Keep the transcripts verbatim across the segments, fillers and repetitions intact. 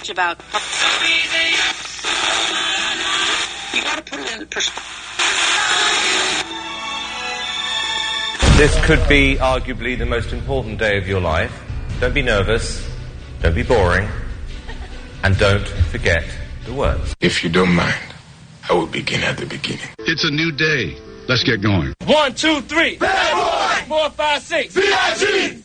much about. You got to put it in perspective. This could be arguably the most important day of your life. Don't be nervous, don't be boring, and don't forget the words. If you don't mind, I will begin at the beginning. It's a new day. Let's get going. One, two, three. Bad boy. Four, five, six. V I G.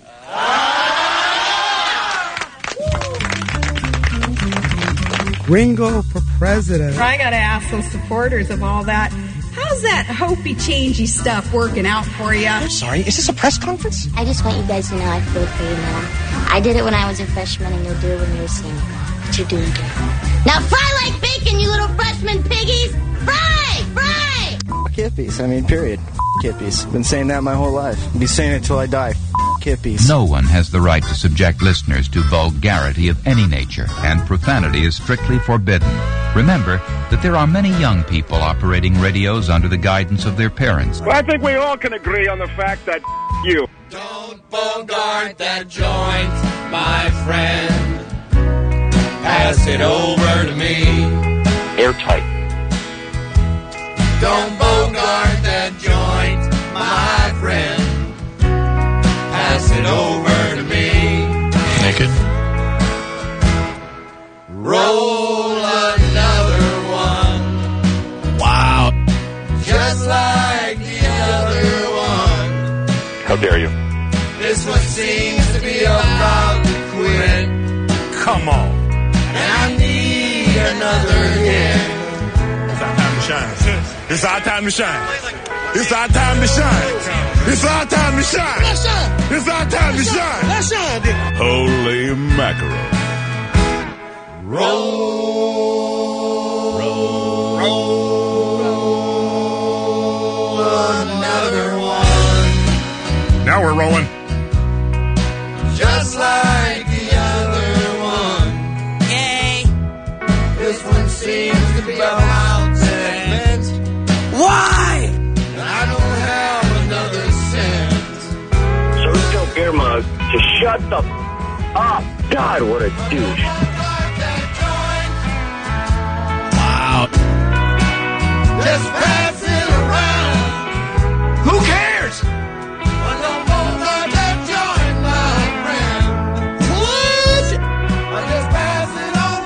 Ringo for president. I got to ask those supporters of all that, how's that hopey-changey stuff working out for you? I'm sorry, is this a press conference? I just want you guys to know I feel for you now. I did it when I was a freshman, and you'll do it when you're a senior. But you're doing good. Now fry like bacon, you little freshman piggies! Fry! Fry! F*** hippies, I mean, period. F*** hippies. Been saying that my whole life. Be saying it till I die. F*** hippies. No one has the right to subject listeners to vulgarity of any nature, and profanity is strictly forbidden. Remember that there are many young people operating radios under the guidance of their parents. Well, I think we all can agree on the fact that you. Don't bogart that joint, my friend. Pass it over to me. Airtight. Don't bogart that joint, my friend. Pass it over to me. Naked. Roll another one. Wow. Just like the other one. How dare you? This one seems to be about to quit. Come on. And I need another hit. It's our time to shine. It's our time to shine. It's our time to shine. It's our time to shine. Let's shine. It's our time to shine. Let's shine. Holy mackerel. Roll. Roll. Roll another one. Now we're rolling. Just like the other one. Yay. This one seems to be about to end. Why? I don't have another cent. So let's tell Beer Mug to shut the f- up. God, what a douche. Wow. Just pass it around. Who cares? Well, don't bogart that joint, my friend. What? Well, just pass it on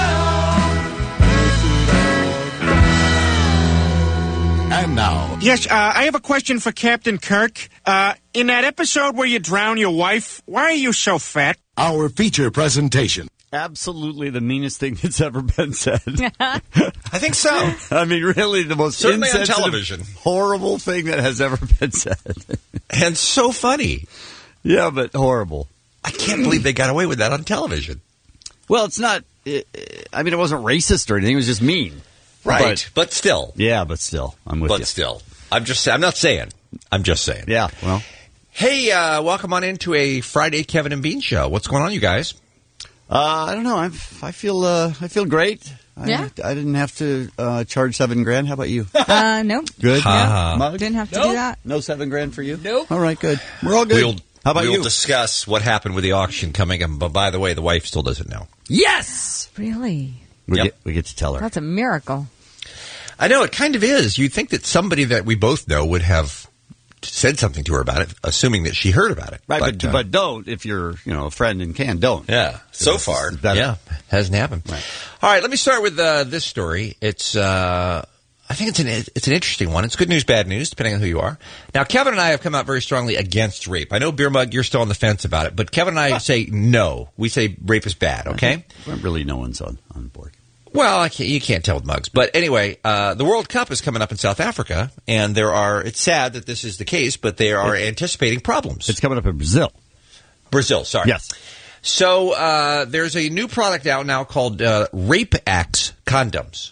down. And now. Yes, uh, I have a question for Captain Kirk. Uh, in that episode where you drown your wife, why are you so fat? Our feature presentation. Absolutely the meanest thing that's ever been said. I think so. I mean, really the most Certainly on insensitive, television. horrible thing that has ever been said. And so funny. Yeah, but horrible. I can't believe they got away with that on television. Well, it's not, it, I mean, it wasn't racist or anything. It was just mean. Right, But, but still. yeah, but still, I'm with But you. still. I'm just I'm not saying. I'm just saying. Yeah, well. Hey, uh, welcome on into a Friday Kevin and Bean show. What's going on, you guys? Uh, I don't know. I'm, I feel uh, I feel great. Yeah. I, I didn't have to uh, charge seven grand. How about you? Uh, nope. Good. Ha. Mug? Didn't have to Nope. do that. No seven grand for you? Nope. All right, good. We're all good. We'll, How about we'll you? discuss what happened with the auction coming up. But by the way, the wife still doesn't know. Yes! Really? We, Yep. get, we get to tell her. That's a miracle. I know, it kind of is. You'd think that somebody that we both know would have said something to her about it, assuming that she heard about it. Right, but, but, uh, don't if you're, you know, a friend and can. Don't. Yeah. So This far, is better. yeah, hasn't happened. Right. All right, let me start with uh, this story. It's, uh, I think it's an it's an interesting one. It's good news, bad news, depending on who you are. Now, Kevin and I have come out very strongly against rape. I know, Beer Mug, you're still on the fence about it, but Kevin and I say no. We say rape is bad. Okay. Really, no one's on on board. Well, I can't, you can't tell with Mugs. But anyway, uh, the World Cup is coming up in South Africa, and there are, it's sad that this is the case, but they are it, anticipating problems. It's coming up in Brazil. Brazil, sorry. Yes. So uh, there's a new product out now called uh, Rape Axe condoms.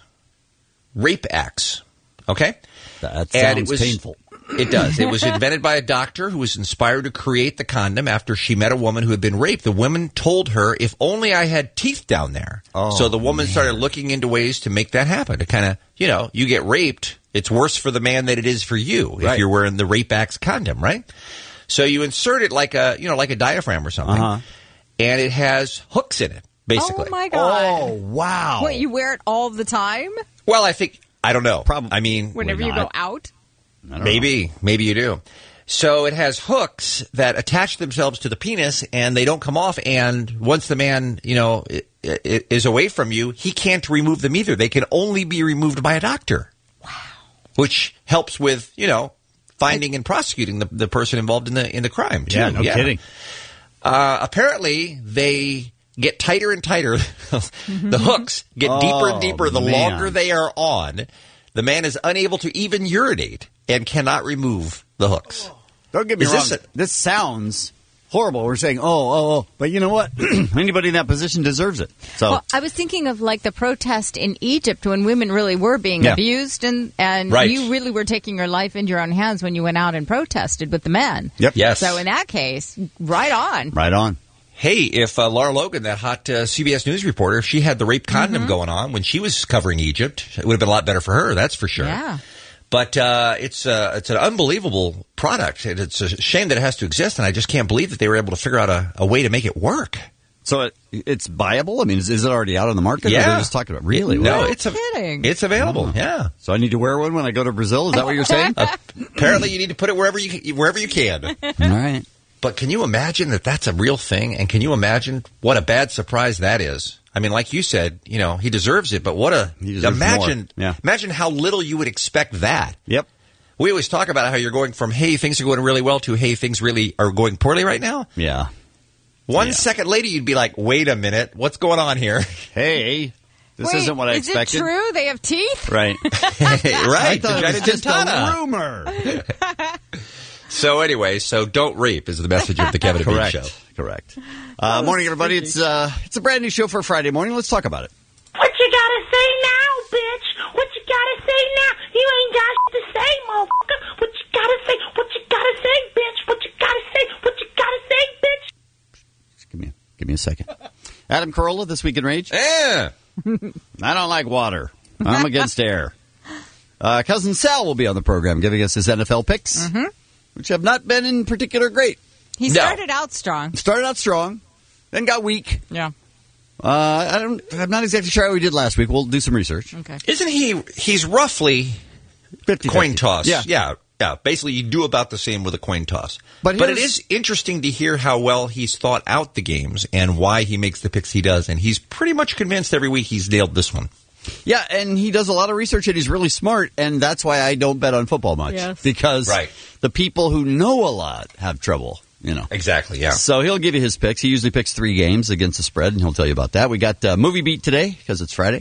Rape Axe. Okay? That sounds and it was, painful. It does. It was invented by a doctor who was inspired to create the condom after she met a woman who had been raped. The woman told her, if only I had teeth down there. Oh, so the woman man. started looking into ways to make that happen. To kind of, you know, you get raped, it's worse for the man than it is for you if Right. you're wearing the Rape Axe condom, right? So you insert it like a, you know, like a diaphragm or something, Uh-huh. and it has hooks in it. basically. Oh, my God. Oh, wow. What, you wear it all the time? Well, I think, I don't know. Probably. I mean, Whenever you go out? maybe, maybe you do. So it has hooks that attach themselves to the penis, and they don't come off. And once the man, you know, i- i- is away from you, he can't remove them either. They can only be removed by a doctor. Wow. Which helps with, you know, finding and prosecuting the, the person involved in the in the crime. Too. Yeah, no kidding. Uh, apparently, they get tighter and tighter. The hooks get deeper and Oh, deeper the man. longer they are on. The man is unable to even urinate and cannot remove the hooks. Don't get me Is wrong. this This, a- sounds horrible. We're saying, oh, oh, oh. But you know what? Anybody in that position deserves it. So Well, I was thinking of like the protest in Egypt when women really were being Yeah. abused, and, and Right. you really were taking your life into your own hands when you went out and protested with the men. Yep. Yes. So in that case, right on. right on. Hey, if uh, Laura Logan, that hot uh, C B S News reporter, if she had the rape condom Mm-hmm. going on when she was covering Egypt, it would have been a lot better for her, that's for sure. Yeah. But uh, it's uh, it's an unbelievable product. And it's a shame that it has to exist, and I just can't believe that they were able to figure out a, a way to make it work. So it, it's viable? I mean, is, is it already out on the market? Or Yeah. they're just talking about really? No, Wow. it's a, kidding. it's available. Oh. Yeah. So I need to wear one when I go to Brazil? Is that what you're saying? Apparently, you need to put it wherever you wherever you can. All right. But can you imagine that that's a real thing? And can you imagine what a bad surprise that is? I mean, like you said, you know, he deserves it, but what a He deserves imagine more. Yeah. imagine how little you would expect that. Yep. We always talk about how you're going from, hey, things are going really well to, hey, things really are going poorly right now. Yeah. One Yeah. second later, you'd be like, wait a minute, what's going on here? Hey, this Wait, isn't what I is expected. it true they have teeth? Right. right? I thought it was Vagina just dentata. a rumor. So anyway, so don't rape is the message of the Kevin and Bean Correct. Show. Correct. Uh, morning, everybody. It's uh, it's a brand new show for Friday morning. Let's talk about it. What you gotta say now, bitch? What you gotta say now? You ain't got shit to say, motherfucker. What you gotta say? What you gotta say, bitch? What you gotta say? What you gotta say, bitch? Just give me, give me a second. Adam Carolla, This Week in Rage. Yeah. I don't like water. I'm against air. Uh, Cousin Sal will be on the program giving us his N F L picks, Mm-hmm. which have not been in particular great. He No. started out strong. Started out strong, then got weak. Yeah. Uh, I don't. I'm not exactly sure how we did last week. We'll do some research. Okay. Isn't he, he's roughly fifty coin toss. Yeah. Yeah. Yeah. Basically, you do about the same with a coin toss. But But it here's- is interesting to hear how well he's thought out the games and why he makes the picks he does. And he's pretty much convinced every week he's nailed this one. Yeah, and he does a lot of research, and he's really smart, and that's why I don't bet on football much. Yes. Because Right. the people who know a lot have trouble, you know. Exactly, yeah. So he'll give you his picks. He usually picks three games against the spread, and he'll tell you about that. We got uh, Movie Beat today, because it's Friday.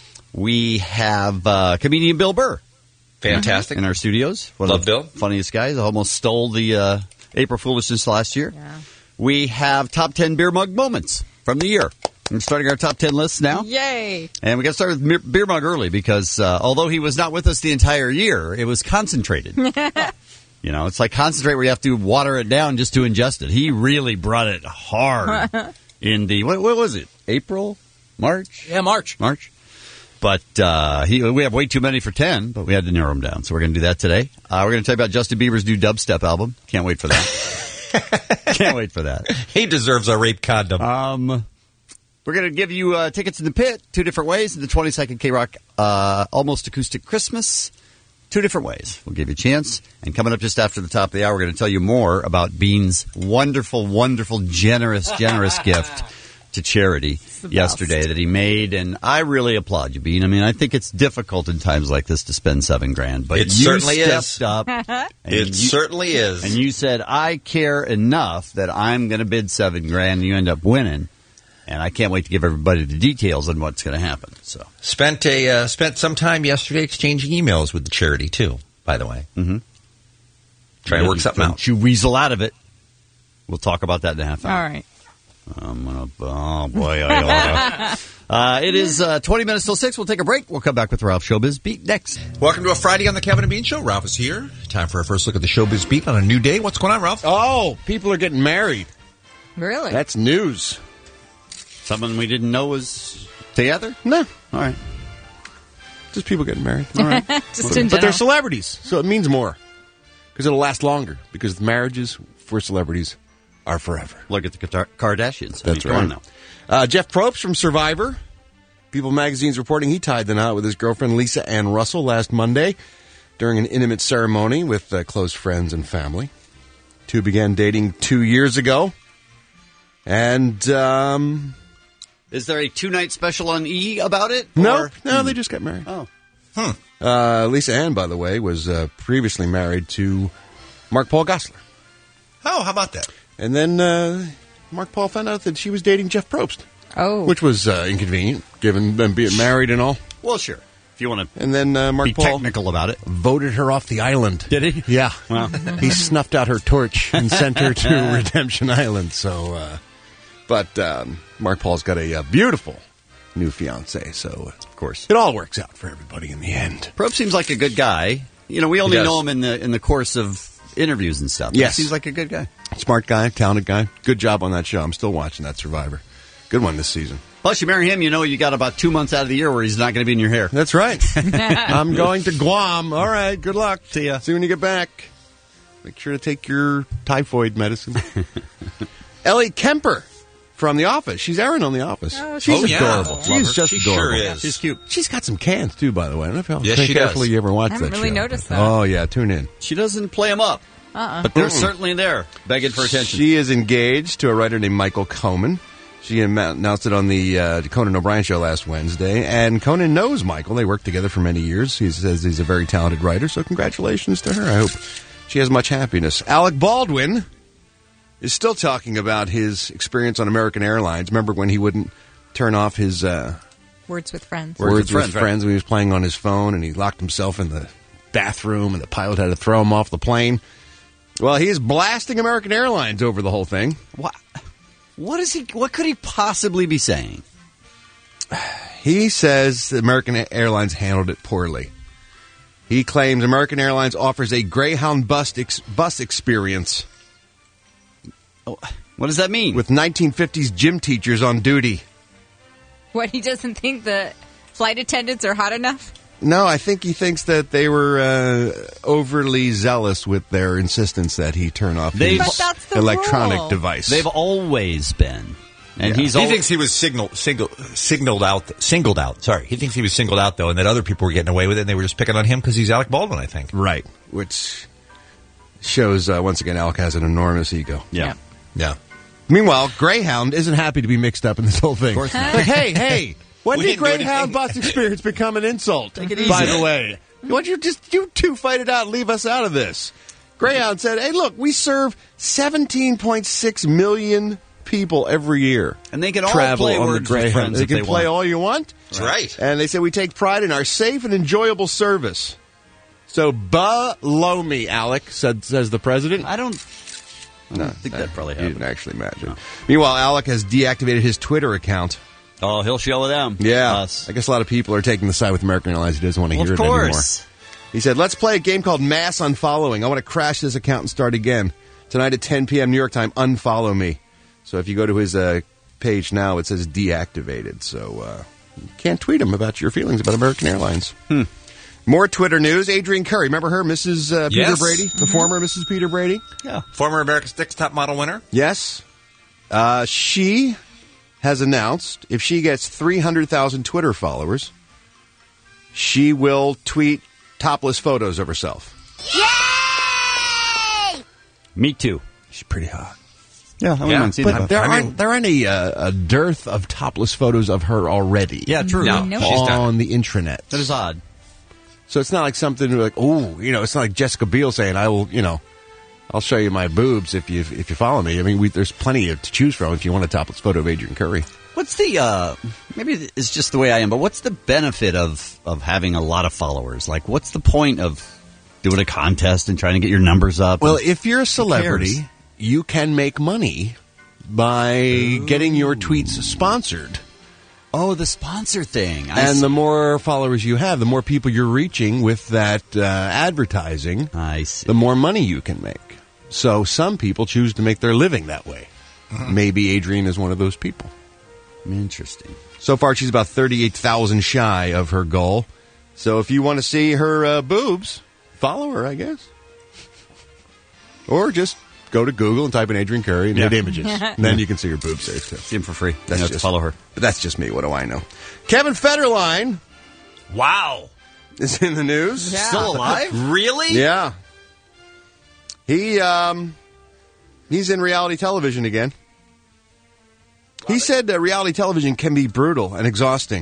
We have uh, comedian Bill Burr Fantastic. in our studios. One Love of the Bill. funniest guys. Almost stole the uh, April Foolishness last year. Yeah. We have top ten beer mug moments from the year. We're starting our top ten lists now. Yay. And we got to start with beer, beer mug early because uh, although he was not with us the entire year, it was concentrated. You know, it's like concentrate where you have to water it down just to ingest it. He really brought it hard in the, what, what was it, April, March? Yeah, March. March. But uh, he, we have way too many for ten, but we had to narrow them down. So we're going to do that today. Uh, we're going to tell you about Justin Bieber's new dubstep album. Can't wait for that. Can't wait for that. He deserves a rape condom. Um, we're going to give you uh, tickets in the pit two different ways. In the twenty-second K-Rock uh, Almost Acoustic Christmas, two different ways. We'll give you a chance. And coming up just after the top of the hour, we're going to tell you more about Bean's wonderful, wonderful, generous, generous gift to charity yesterday that he made. And I really applaud you, Bean. I mean, I think it's difficult in times like this to spend seven grand. But It you certainly is. stepped up. and It you- certainly is. And you said, I care enough that I'm going to bid seven grand, and you end up winning. And I can't wait to give everybody the details on what's going to happen. So Spent a uh, spent some time yesterday exchanging emails with the charity too. By the way, mm-hmm. trying to work something Don't out. you weasel out of it. We'll talk about that in a half All hour. right. I'm gonna, oh boy, I oughta. uh, it is uh, twenty minutes till six. We'll take a break. We'll come back with the Ralph Showbiz Beat next. Welcome to a Friday on the Kevin and Bean Show. Ralph is here. Time for our first look at the Showbiz Beat on a new day. What's going on, Ralph? Oh, people are getting married. Really? That's news. Something we didn't know was together? No. All right. Just people getting married. All right. Just But, in but they're general. celebrities, so it means more. Because it'll last longer. Because marriages for celebrities are forever. Look at the Qatar- Kardashians. That's I mean, come on right. now. Uh, Jeff Probst from Survivor. People magazine's reporting he tied the knot with his girlfriend Lisa Ann Russell last Monday during an intimate ceremony with uh, close friends and family. Two began dating two years ago. And, um... Is there a two-night special on E about it? No, or? no, they just got married. Oh. Hmm. Uh, Lisa Ann, by the way, was uh, previously married to Mark Paul Gosselaar. Oh, how about that? And then uh, Mark Paul found out that she was dating Jeff Probst. Oh. Which was uh, inconvenient, given them being married and all. Well, sure. If you want to And then uh, Mark be Paul technical about it. voted her off the island. Did he? Yeah. Well. He snuffed out her torch and sent her to Redemption Island. So, uh, but um, Mark Paul's got a uh, beautiful new fiance, so uh, Of course. it all works out for everybody in the end. Probst seems like a good guy. You know, we only does. know him in the in the course of interviews and stuff. Yes. He seems like a good guy. Smart guy, talented guy. Good job on that show. I'm still watching that Survivor. Good one this season. Plus, you marry him, you know you got about two months out of the year where he's not going to be in your hair. That's right. I'm going to Guam. All right, good luck. See ya. See you when you get back. Make sure to take your typhoid medicine. Ellie Kemper from The Office. She's Erin on The Office. Oh, she's oh, yeah. adorable. Love She's her. just She adorable. sure is. She's cute. She's got some cans, too, by the way. I don't know if I'll Yes, think she does. carefully you ever watched I haven't that really show. noticed that. Oh, yeah, tune in. She doesn't play him up, Uh-uh. but they're Mm-mm. certainly there, begging for attention. She is engaged to a writer named Michael Coman. She am- announced it on the uh, Conan O'Brien show last Wednesday, and Conan knows Michael. They worked together for many years. He says he's a very talented writer, so congratulations to her. I hope she has much happiness. Alec Baldwin is still talking about his experience on American Airlines. Remember when he wouldn't turn off his uh, Words with friends. words, with with friends, friends, right. when he was playing on his phone, and he locked himself in the bathroom, and the pilot had to throw him off the plane? Well, he is blasting American Airlines over the whole thing. What? What is he? What could he possibly be saying? He says that American Airlines handled it poorly. He claims American Airlines offers a Greyhound bus, ex- bus experience Oh, what does that mean? with nineteen fifties gym teachers on duty. What, he doesn't think the flight attendants are hot enough? No, I think he thinks that they were uh, overly zealous with their insistence that he turn off They've- his But that's the electronic rule. device. They've always been, and Yeah. he's He al- thinks he was signal, single, signaled out, singled out. Sorry, he thinks he was singled out though, and that other people were getting away with it, and they were just picking on him because he's Alec Baldwin. I think. right, which shows, uh, once again, Alec has an enormous ego. yeah. Yeah. Meanwhile, Greyhound isn't happy to be mixed up in this whole thing. Of course not. Like, hey, hey, when We did didn't do Greyhound anything. bus experience become an insult? Take it By easy. the way, why don't you just you two fight it out and leave us out of this? Greyhound said, "Hey, look, we serve seventeen point six million people every year, And they can all travel play on the Words with Greyhound. Friends They if can they play want. all you want." That's right. And they said, we take pride in our safe and enjoyable service. So, below me, Alec, said, says the president. I don't. I don't think that probably You happened. didn't actually imagine. Meanwhile, Alec has deactivated his Twitter account. Oh, he'll show them. Yeah. Us. I guess a lot of people are taking the side with American Airlines. He doesn't want to Well, hear of it anymore. course. He said, let's play a game called Mass Unfollowing. I want to crash this account and start again. Tonight at ten p.m. New York time, unfollow me. So if you go to his uh, page now, it says deactivated. So uh, you can't tweet him about your feelings about American Airlines. Hmm. More Twitter news. Adrienne Curry. Remember her, Missus Uh, Peter Yes. Brady? The former Missus Peter Brady? Yeah. Former America's Next Top Model winner. Yes. Uh, she has announced if she gets three hundred thousand Twitter followers, she will tweet topless photos of herself. Me too. She's pretty hot. Yeah, I wouldn't Yeah, mind seeing But that. there I aren't mean- there aren't a, uh, a dearth of topless photos of her already. Yeah, true. No, No. she's done. on the intranet. That is odd. So it's not like something like, oh, you know, it's not like Jessica Biel saying, I will, you know, I'll show you my boobs if you if you follow me. I mean, we, there's plenty to choose from if you want a topless photo of Adrienne Curry. What's the, uh, maybe it's just the way I am, but what's the benefit of, of having a lot of followers? Like, what's the point of doing a contest and trying to get your numbers up? Well, And- if you're a cares? celebrity, you can make money by getting your tweets sponsored. oh, the sponsor thing. I And see. the more followers you have, the more people you're reaching with that uh, advertising, I see. the more money you can make. So some people choose to make their living that way. Maybe Adrienne is one of those people. Interesting. So far, she's about thirty-eight thousand shy of her goal. So if you want to see her uh, boobs, follow her, I guess. Or just go to Google and type in Adrian Curry and Yeah. hit images. And then you can see her boobs there, too. See him for free. That's You have to just, follow her. But that's just me. What do I know? Kevin Federline. Wow. Is in the news. Yeah. Still alive? Really? Yeah. He, um, he's in reality television again. He said that reality television can be brutal and exhausting.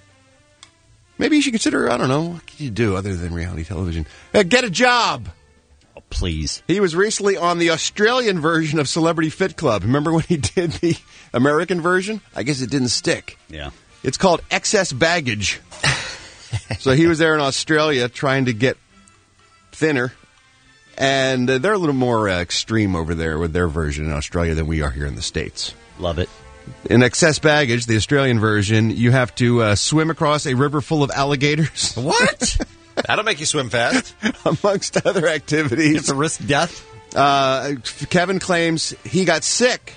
Maybe you should consider, I don't know, what can you do other than reality television? Uh, get a job. Oh, please. He was recently on the Australian version of Celebrity Fit Club. Remember when he did the American version? I guess it didn't stick. Yeah. It's called Excess Baggage. So he was there in Australia trying to get thinner. And uh, they're a little more uh, extreme over there with their version in Australia than we are here in the States. Love it. In Excess Baggage, the Australian version, you have to uh, swim across a river full of alligators. What? That'll make you swim fast. Amongst other activities. You have to risk death? Uh, Kevin claims he got sick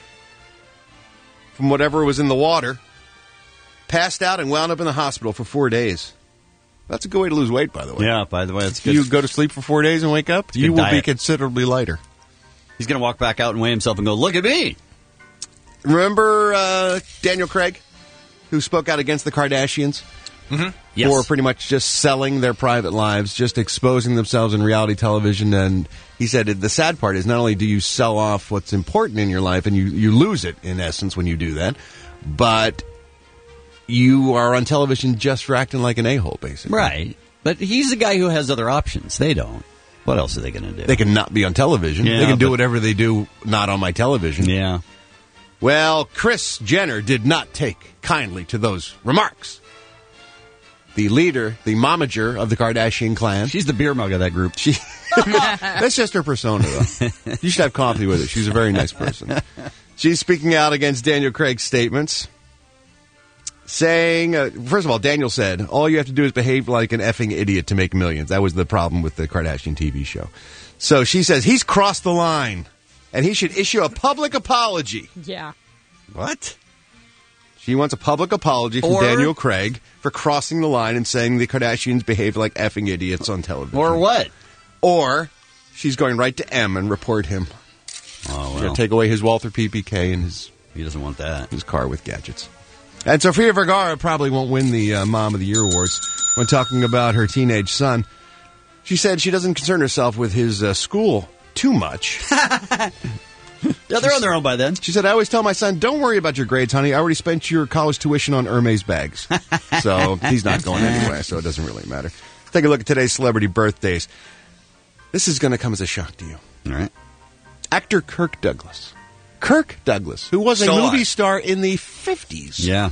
from whatever was in the water, passed out, and wound up in the hospital for four days. That's a good way to lose weight, by the way. Yeah, by the way, that's If good. you go to sleep for four days and wake up, you good will be diet. considerably lighter. He's going to walk back out and weigh himself and go, look at me. Remember uh, Daniel Craig, who spoke out against the Kardashians? Mm-hmm. Yes. For pretty much just selling their private lives, just exposing themselves in reality television. And he said the sad part is not only do you sell off what's important in your life, and you, you lose it, in essence, when you do that, but you are on television just for acting like an a-hole, basically. Right. But he's the guy who has other options. They don't. What else are they going to do? They can not be on television. Yeah, they can do but- whatever they do not on my television. Yeah. Well, Kris Jenner did not take kindly to those remarks. The leader, the momager of the Kardashian clan. She's the beer mug of that group. She, that's just her persona, though. You should have coffee with her. She's a very nice person. She's speaking out against Daniel Craig's statements, saying, uh, first of all, Daniel said, all you have to do is behave like an effing idiot to make millions. That was the problem with the Kardashian T V show. So she says, he's crossed the line, and he should issue a public apology. Yeah. What? She wants a public apology from Or- Daniel Craig for crossing the line and saying the Kardashians behave like effing idiots on television. Or what? Or she's going right to M and report him. Oh, She's well. going to take away his Walther P P K and his He doesn't want that. his car with gadgets. And Sofia Vergara probably won't win the uh, Mom of the Year awards when talking about her teenage son. She said she doesn't concern herself with his uh, school too much. Yeah, they're on their own by then. She said, I always tell my son, don't worry about your grades, honey. I already spent your college tuition on Hermes bags. So he's not going anywhere, so it doesn't really matter. Let's take a look at today's celebrity birthdays. This is going to come as a shock to you. All right. Actor Kirk Douglas. Kirk Douglas, who was a Still movie alive. star in the fifties. Yeah.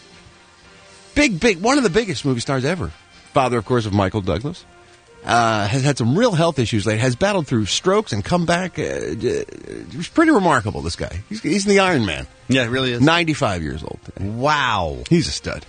Big, big, one of the biggest movie stars ever. Father, of course, of Michael Douglas. Uh, has had some real health issues lately. Has battled through strokes and come back. Uh, it was pretty remarkable, this guy. He's, he's the Iron Man. Yeah, it really is. ninety-five years old today. Wow. He's a stud.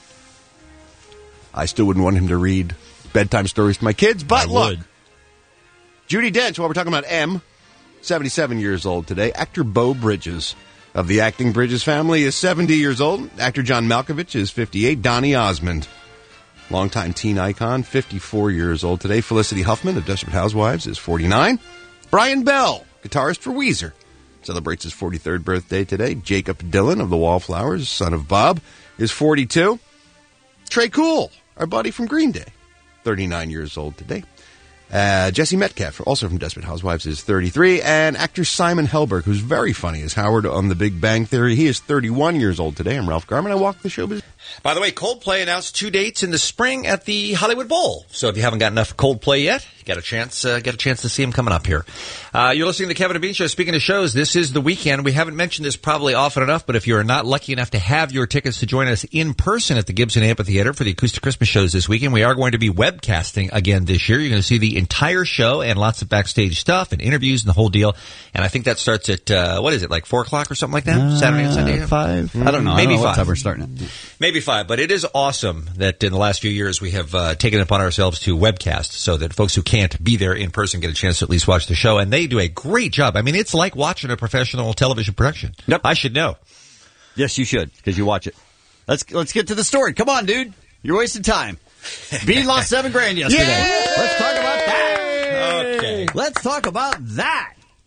I still wouldn't want him to read bedtime stories to my kids, but I look. would. Judi Dench, while we're talking about M, seventy-seven years old today. Actor Beau Bridges of the acting Bridges family is seventy years old. Actor John Malkovich is fifty-eight. Donny Osmond, longtime teen icon, fifty-four years old today. Felicity Huffman of Desperate Housewives is forty-nine. Brian Bell, guitarist for Weezer, celebrates his forty-third birthday today. Jacob Dylan of the Wallflowers, son of Bob, is forty-two. Trey Cool, our buddy from Green Day, thirty-nine years old today. Uh, Jesse Metcalf, also from Desperate Housewives, is thirty-three. And actor Simon Helberg, who's very funny as Howard on The Big Bang Theory, he is thirty-one years old today. I'm Ralph Garman. I walk the showbiz. By the way, Coldplay announced two dates in the spring at the Hollywood Bowl. So if you haven't got enough Coldplay yet, you got a chance, uh, get a chance to see him coming up here. Uh, you're listening to the Kevin and Bean Show. Speaking of shows, this is the weekend. We haven't mentioned this probably often enough, but if you're not lucky enough to have your tickets to join us in person at the Gibson Amphitheater for the Acoustic Christmas shows this weekend, we are going to be webcasting again this year. You're going to see the entire show and lots of backstage stuff and interviews and the whole deal. And I think that starts at, uh, what is it, like four o'clock or something like that? Uh, Saturday and Sunday? Five? I don't know. Maybe I don't know what five. time we're starting it. Maybe five, but it is awesome that in the last few years we have uh, taken it upon ourselves to webcast so that folks who can't be there in person get a chance to at least watch the show. And they do a great job. I mean, it's like watching a professional television production. Yep. I should know. Yes, you should, because you watch it. Let's let's get to the story. Come on, dude. You're wasting time. Bean lost seven grand yesterday. Yay! Let's talk about that. Okay. Let's talk about that.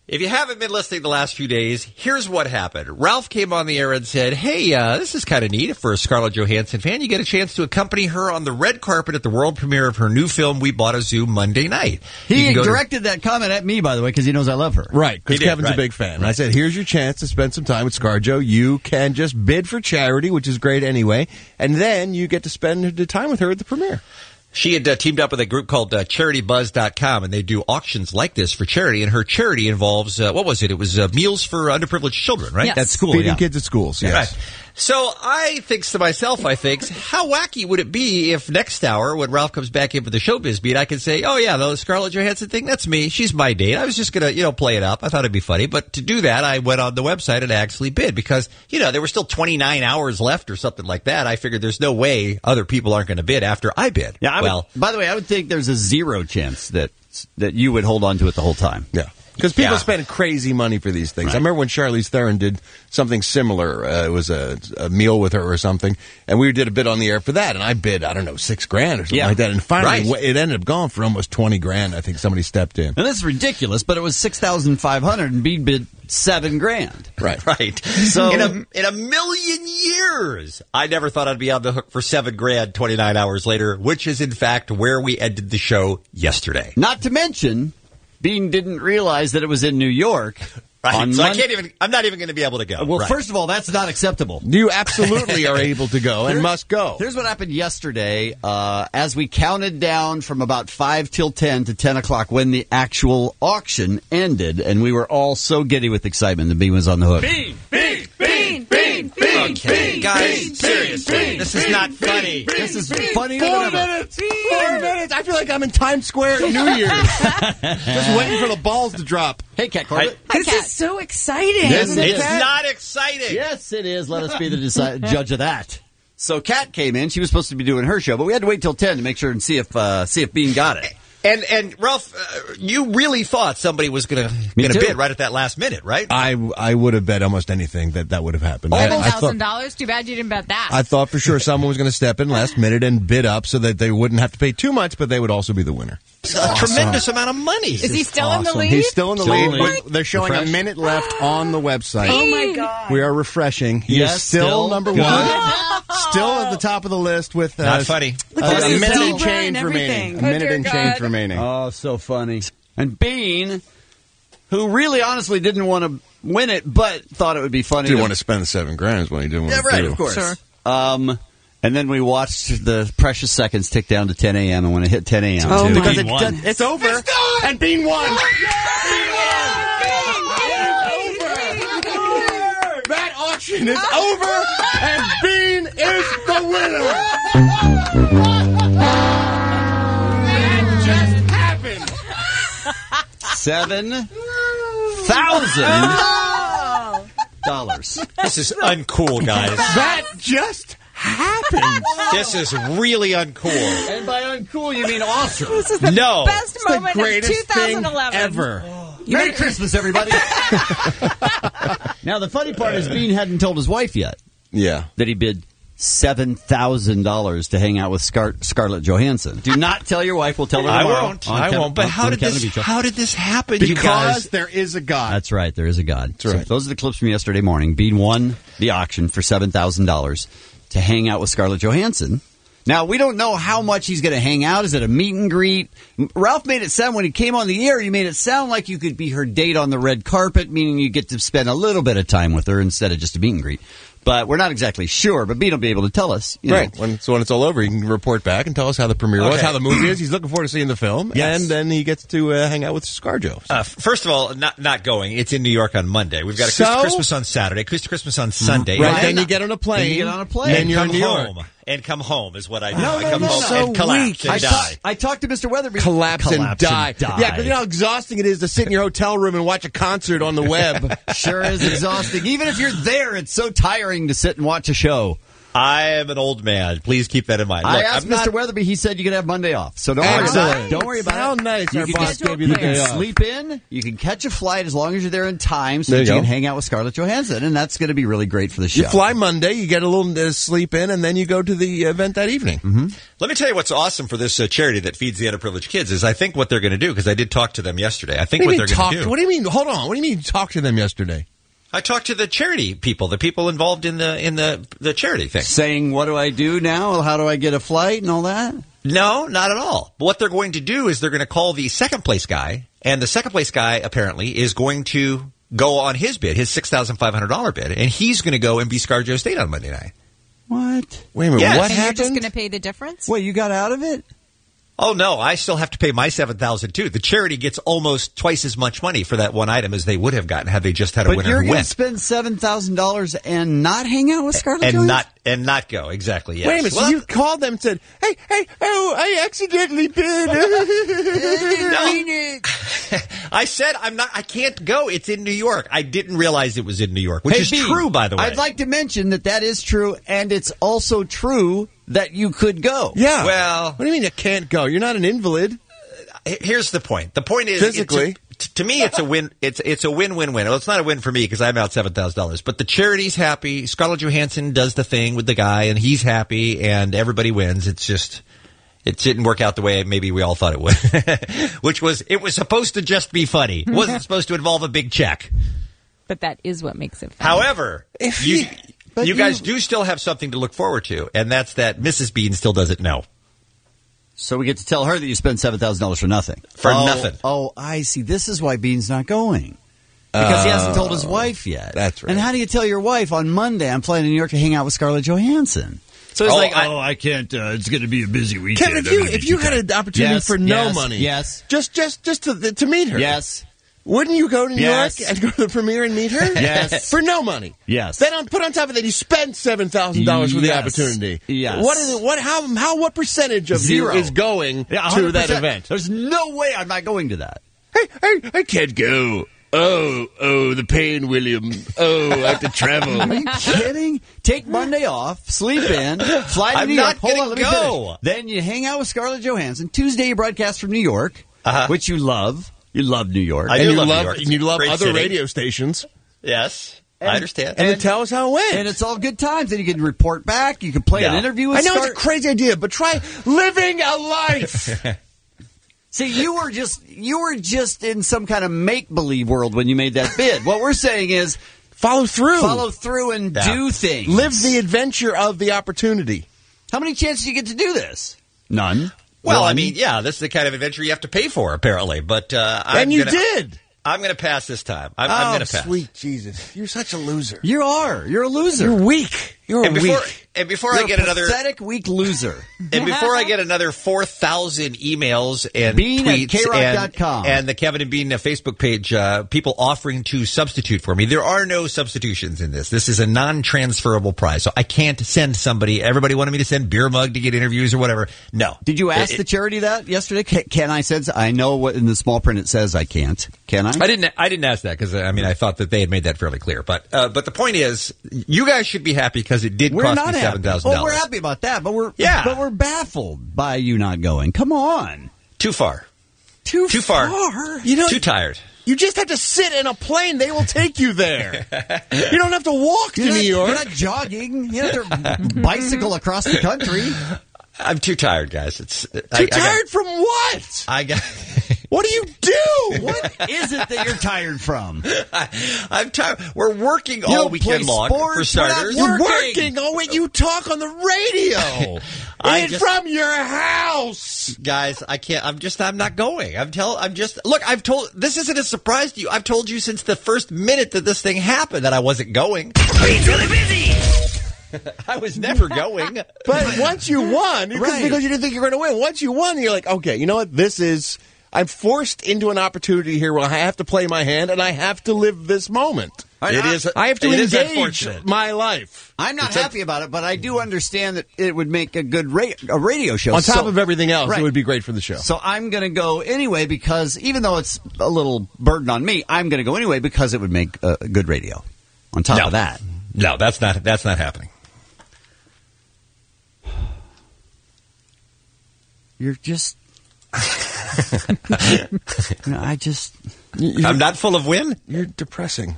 If you haven't been listening the last few days, here's what happened. Ralph came on the air and said, hey, uh, this is kind of neat. For a Scarlett Johansson fan, you get a chance to accompany her on the red carpet at the world premiere of her new film, We Bought a Zoo, Monday night. He directed that comment at me, by the way, because he knows I love her. Right, because He did, Kevin's right. a big fan. And I said, here's your chance to spend some time with ScarJo. You can just bid for charity, which is great anyway, and then you get to spend the time with her at the premiere. She had uh, teamed up with a group called uh, charity buzz dot com, and they do auctions like this for charity. And her charity involves, uh, what was it? It was uh, meals for underprivileged children, right? Yes. At school, Feeding yeah. kids at schools, yes. Right. So I thinks to myself, I thinks, how wacky would it be if next hour, when Ralph comes back in for the showbiz beat, I can say, oh yeah, the Scarlett Johansson thing, that's me. She's my date. I was just going to, you know, play it up. I thought it'd be funny. But to do that, I went on the website and actually bid because, you know, there were still twenty-nine hours left or something like that. I figured there's no way other people aren't going to bid after I bid. Yeah, I well, would, by the way, I would think there's a zero chance that that you would hold on to it the whole time. Yeah. Because people Yeah. spend crazy money for these things. Right. I remember when Charlize Theron did something similar. Uh, it was a, a meal with her or something, and we did a bid on the air for that, and I bid, I don't know, six grand or something Yeah. like that. And finally, Right. it ended up going for almost twenty grand. I think somebody stepped in. And this is ridiculous, but it was six thousand five hundred, and Bede bid seven grand. Right. Right. So- in a in a million years, I never thought I'd be on the hook for seven grand twenty-nine hours later, which is in fact where we ended the show yesterday. Not to mention, Bean didn't realize that it was in New York. Right. On So I Mon- can't even. I'm not even going to be able to go. Well, Right. first of all, that's not acceptable. You absolutely are able to go and Here- must go. Here's what happened yesterday. Uh, as we counted down from about five till ten to ten o'clock when the actual auction ended, and we were all so giddy with excitement that Bean was on the hook. Bean, bean, bean, bean, bean, Okay, bean, guys, bean, seriously, bean, this is bean, not bean, funny. bean, This is bean, funnier than Four ever. minutes. Four minutes. I feel like I'm in Times Square at New Year's, just waiting for the balls to drop. Hey, Cat Corbett. This is so exciting. Yes, it It's is. not exciting. Yes, it is. Let us be the deci- judge of that. So Kat came in. She was supposed to be doing her show, but we had to wait till ten to make sure and see if uh, see if Bean got it. And and Ralph, uh, you really thought somebody was going to Me going to too. bid right at that last minute, right? I, I would have bet almost anything that that would have happened. I, Seven I thousand thought, dollars. Too bad you didn't bet that. I thought for sure someone was going to step in last minute and bid up so that they wouldn't have to pay too much, but they would also be the winner. It's a tremendous amount of money. Is he still in the Awesome. lead? He's still in the Still lead. in the lead. With- They're showing Refresh. a minute left on the website. Oh my God. We are refreshing. He Yes, is still, still number good. one. Still at the top of the list with uh, Not funny. A, at a his minute zebra and change and remaining. everything. A Oh, minute dear and change God. remaining. Oh, so funny. And Bean, who really honestly didn't want to win it, but thought it would be funny. Didn't to- want to spend the seven grand is what he didn't want Yeah, to right, do. of course. Sure. Um, and then we watched the precious seconds tick down to ten a.m. and when it hit ten a.m. Oh, too, my Because Bean it, won. it's over, and Bean won. That auction is over, and Bean is the winner. That just happened. Seven thousand dollars. This is uncool, guys. That just happened. This is really uncool. And by uncool, you mean awesome. This is the No. best It's the moment of greatest thing twenty eleven. ever. Merry Christmas, everybody. Now, the funny part is Bean hadn't told his wife yet Yeah. that he bid seven thousand dollars to hang out with Scar- Scarlett Johansson. Do not tell your wife. We'll tell her I tomorrow. won't. on I Kevin- won't. But on- how on did Kevin this? Beach Show. How did this happen, you Because guys? there is a God. That's right. There is a God. That's right. So those are the clips from yesterday morning. Bean won the auction for seven thousand dollars to hang out with Scarlett Johansson. Now, we don't know how much he's going to hang out. Is it a meet and greet? Ralph made it sound, when he came on the air, you made it sound like you could be her date on the red carpet, meaning you get to spend a little bit of time with her instead of just a meet and greet. But we're not exactly sure. But Bean will be able to tell us. You Right. know. When, so when it's all over, he can report back and tell us how the premiere was, Okay. how the movie is. He's looking forward to seeing the film. Yes. And then he gets to uh, hang out with ScarJo. Uh, f- first of all, not not going. It's in New York on Monday. We've got a So? Christ- Christmas on Saturday, Christ- Christmas on Sunday. Right. And Then you get on a plane. Then you get on a plane. Then and you're come in New home. York. And come home is what I do. No, I no, come no, home so and collapse weak. and I, die. talk, I talked to Mister Weatherby. Collapse, Collapse and, die. and die. Yeah, because you know how exhausting it is to sit in your hotel room and watch a concert on the web. Sure is exhausting. Even if you're there, it's so tiring to sit and watch a show. I am an old man. Please keep that in mind. Look, I asked I'm Mister not, Weatherby. He said you could have Monday off. So don't worry about it. Don't worry about How it. nice You our can boss just- gave you the you can day off. sleep in. You can catch a flight as long as you're there in time so There that you you go. can hang out with Scarlett Johansson. And that's going to be really great for the show. You fly Monday, you get a little uh, sleep in, and then you go to the event that evening. Mm-hmm. Let me tell you what's awesome for this uh, charity that feeds the underprivileged kids is I think what they're going to do, because I did talk to them yesterday. I think What what, do you they're mean going talk? to do. What do you mean? Hold on. What do you mean you talked to them yesterday? I talked to the charity people, the people involved in the in the the charity thing. Saying, what do I do now? How do I get a flight and all that? No, not at all. But what they're going to do is they're going to call the second place guy, and the second place guy apparently is going to go on his bid, his six thousand five hundred dollars bid, and he's going to go and be ScarJo State on Monday night. What? Wait a minute. Yes. What and happened? you're just going to pay the difference? Wait, you got out of it? Oh, no, I still have to pay my seven thousand dollars too. The charity gets almost twice as much money for that one item as they would have gotten had they just had a But winner you're who going to went. spend seven thousand dollars and not hang out with Scarlett And Johansson? not and not go, exactly, yes. Wait a minute. Well, so you called them and said, hey, hey, oh, I accidentally bid. I said I'm not. I can't go. It's in New York. I didn't realize it was in New York, which Hey, is B, true, by the way. I'd like to mention that that is true, and it's also true that you could go. Yeah. Well, what do you mean you can't go? You're not an invalid. Here's the point. The point is, Physically. it's a, to me, it's a win. It's it's a win win win. Well, it's not a win for me because I'm out seven thousand dollars. But the charity's happy. Scarlett Johansson does the thing with the guy, and he's happy, and everybody wins. It's just. It didn't work out the way maybe we all thought it would, which was it was supposed to just be funny. It wasn't supposed to involve a big check. But that is what makes it fun. However, If you, you- but you guys you- do still have something to look forward to, and that's that Missus Bean still doesn't know. So we get to tell her that you spent seven thousand dollars for nothing. For oh, nothing. Oh, I see. This is why Bean's not going. Because he hasn't told his wife yet. That's right. And how do you tell your wife on Monday I'm flying to New York to hang out with Scarlett Johansson? So he's Oh, like, I- oh, I can't. Uh, it's going to be a busy weekend. Kevin, if you if you had an opportunity Yes, for no yes, money, yes. just just just to to meet her, Yes. wouldn't you go to New Yes. York and go to the premiere and meet her? Yes. for no money. Yes. Then on, put on top of that, you spent seven thousand dollars for the Yes. opportunity. Yes. What is it? What? How? How? What percentage of Zero. you is going Yeah, to one hundred that percent. event? There's no way I'm not going to that. Hey, hey, I can't go. Oh, oh, the pain, William. Oh, I have to travel. Are you kidding? Take Monday off, sleep in, fly to I'm New not York. Hold gonna on, let me go. finish. Then you hang out with Scarlett Johansson. Tuesday you broadcast from New York, Uh-huh. which you love. You love New York. I and do you love New love, York. and you love Great other city. radio stations. Yes, I understand. And, then tell us how it went. And it's all good times. And you can report back. You can play an Yeah. interview with I know Scar- it's a crazy idea, but try living a life. See, you were just you were just in some kind of make believe world when you made that bid. What we're saying is Follow through. follow through and Yeah. do things. Live the adventure of the opportunity. How many chances do you get to do this? None. Well, I One. mean, yeah, this is the kind of adventure you have to pay for, apparently. But uh, I'm and you gonna, did. I'm going to pass this time. I'm, oh, I'm going to pass. sweet Jesus. You're such a loser. You are. You're a loser. You're weak. You're And a before, weak. and before You're I get a another, pathetic, weak loser. and before I get another four thousand emails and Bean at tweets K rock dot and, com. and the Kevin and Bean uh, Facebook page, uh, people offering to substitute for me. There are no substitutions in this. This is a non-transferable prize, so I can't send somebody. Everybody wanted me to send beer mug to get interviews or whatever. No. Did you ask It- the charity that yesterday? Can, can I send? I know what in the small print it says I can't. Can I? I didn't. I didn't ask that because I mean I thought that they had made that fairly clear. But uh, but the point is, you guys should be happy because it did We're cost not me happy. seven thousand Oh, dollars. we're happy about that, but we're Yeah. but we're baffled by you not going. Come on, Too far. too Too far. You know, Too tired. you just have to sit in a plane. They will take you there. You don't have to walk to You're not, New York. You're not jogging. You don't have to bicycle across the country. I'm too tired, guys. It's Too I, tired from what? I got. What do you do? What is it that you're tired from? I, I'm tired. We're working You all don't weekend play long sports? for starters. You're You're not working. Oh, wait, you talk on the radio. I In just- from your house. Guys, I can't. I'm just. I'm not going. I'm tell. I'm just. Look, I've told. This isn't a surprise to you. I've told you since the first minute that this thing happened that I wasn't going. He's really busy. I was never going. But once you won, because, Right. because you didn't think you were going to win, once you won, you're like, okay, you know what? This is, I'm forced into an opportunity here where I have to play my hand and I have to live this moment. I- It I- is. I have to it is engage unfortunate. my life. I'm not It's a- happy about it, but I do understand that it would make a good ra- a radio show. On top So- of everything else, Right. it would be great for the show. So I'm going to go anyway because even though it's a little burden on me, I'm going to go anyway because it would make uh, good radio. On top No. of that, No, that's not. That's not happening. You're just. you know, I just. You're, I'm not full of wind? You're depressing.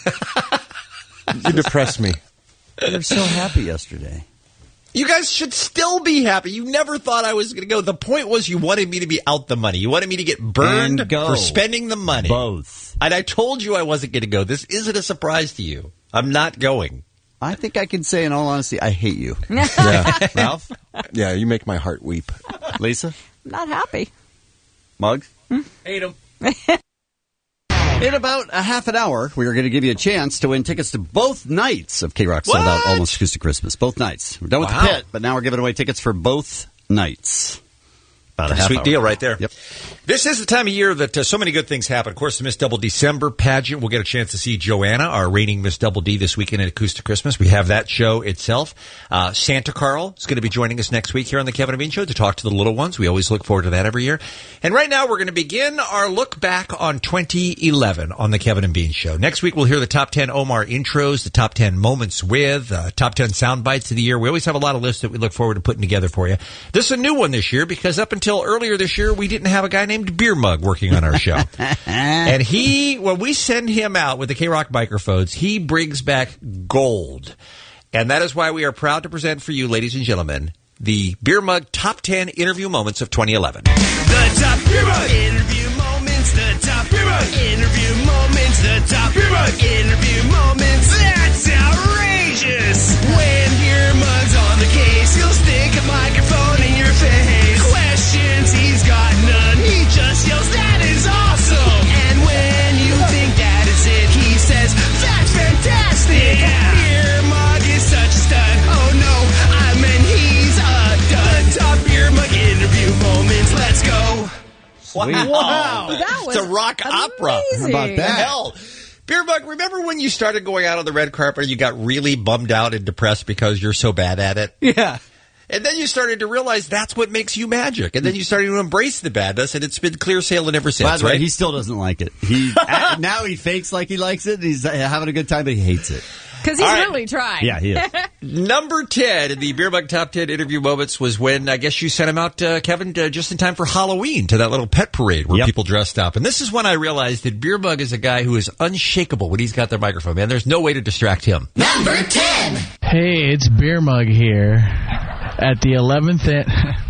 You depress me. You were so happy yesterday. You guys should still be happy. You never thought I was going to go. The point was you wanted me to be out the money. You wanted me to get burned And go. for spending the money. Both. And I told you I wasn't going to go. This isn't a surprise to you. I'm not going. I think I can say, in all honesty, I hate you. Yeah. Ralph? Yeah, you make my heart weep. Lisa? Not happy. Muggs? Hate him. In about a half an hour, we are going to give you a chance to win tickets to both nights of K-Rock Sold Out Almost Acoustic Christmas. Both nights. We're done with Wow. the pit, but now we're giving away tickets for both nights. About a half Sweet hour. deal right there. Yep. This is the time of year that uh, so many good things happen. Of course, the Miss Double December pageant. We'll get a chance to see Joanna, our reigning Miss Double D, this weekend at Acoustic Christmas. We have that show itself. Uh, Santa Carl is going to be joining us next week here on the Kevin and Bean Show to talk to the little ones. We always look forward to that every year. And right now, we're going to begin our look back on twenty eleven on the Kevin and Bean Show. Next week, we'll hear the top ten Omar intros, the top ten moments with, uh, top ten sound bites of the year. We always have a lot of lists that we look forward to putting together for you. This is a new one this year because up until earlier this year, we didn't have a guy named Beer Mug working on our show. And he, when we send him out with the K-Rock microphones, he brings back gold. And that is why we are proud to present for you, ladies and gentlemen, the Beer Mug Top ten Interview Moments of twenty eleven. The top Beer Mug interview moments. The top Beer Mug interview moments. The top Beer Mug interview moments. That's outrageous. When Beer Mug's on the case, he'll stick a microphone in your face. Questions, he's got none. He just yells, "That is awesome!" And when you think that is it, he says, "That's fantastic!" Yeah. Beer Mug is such a stud. Oh no, I mean he's a dud. Top Beer Mug interview moments. Let's go. Wow. That was it's a rock opera. amazing. How about that? Hell. Beer Mug, remember when you started going out on the red carpet and you got really bummed out and depressed because you're so bad at it? Yeah. And then you started to realize that's what makes you magic. And then you started to embrace the badness, and it's been clear sailing ever since, By the way, right? he still doesn't like it. He uh, now he fakes like he likes it. And he's uh, having a good time, but he hates it. Because he's All right. really trying. Yeah, he is. Number ten in the Beer Mug Top ten Interview Moments was when, I guess you sent him out, uh, Kevin, uh, just in time for Halloween to that little pet parade where Yep. people dressed up. And this is when I realized that Beer Mug is a guy who is unshakable when he's got the microphone, man. There's no way to distract him. Number ten. Hey, it's Beer Mug here at the eleventh. An-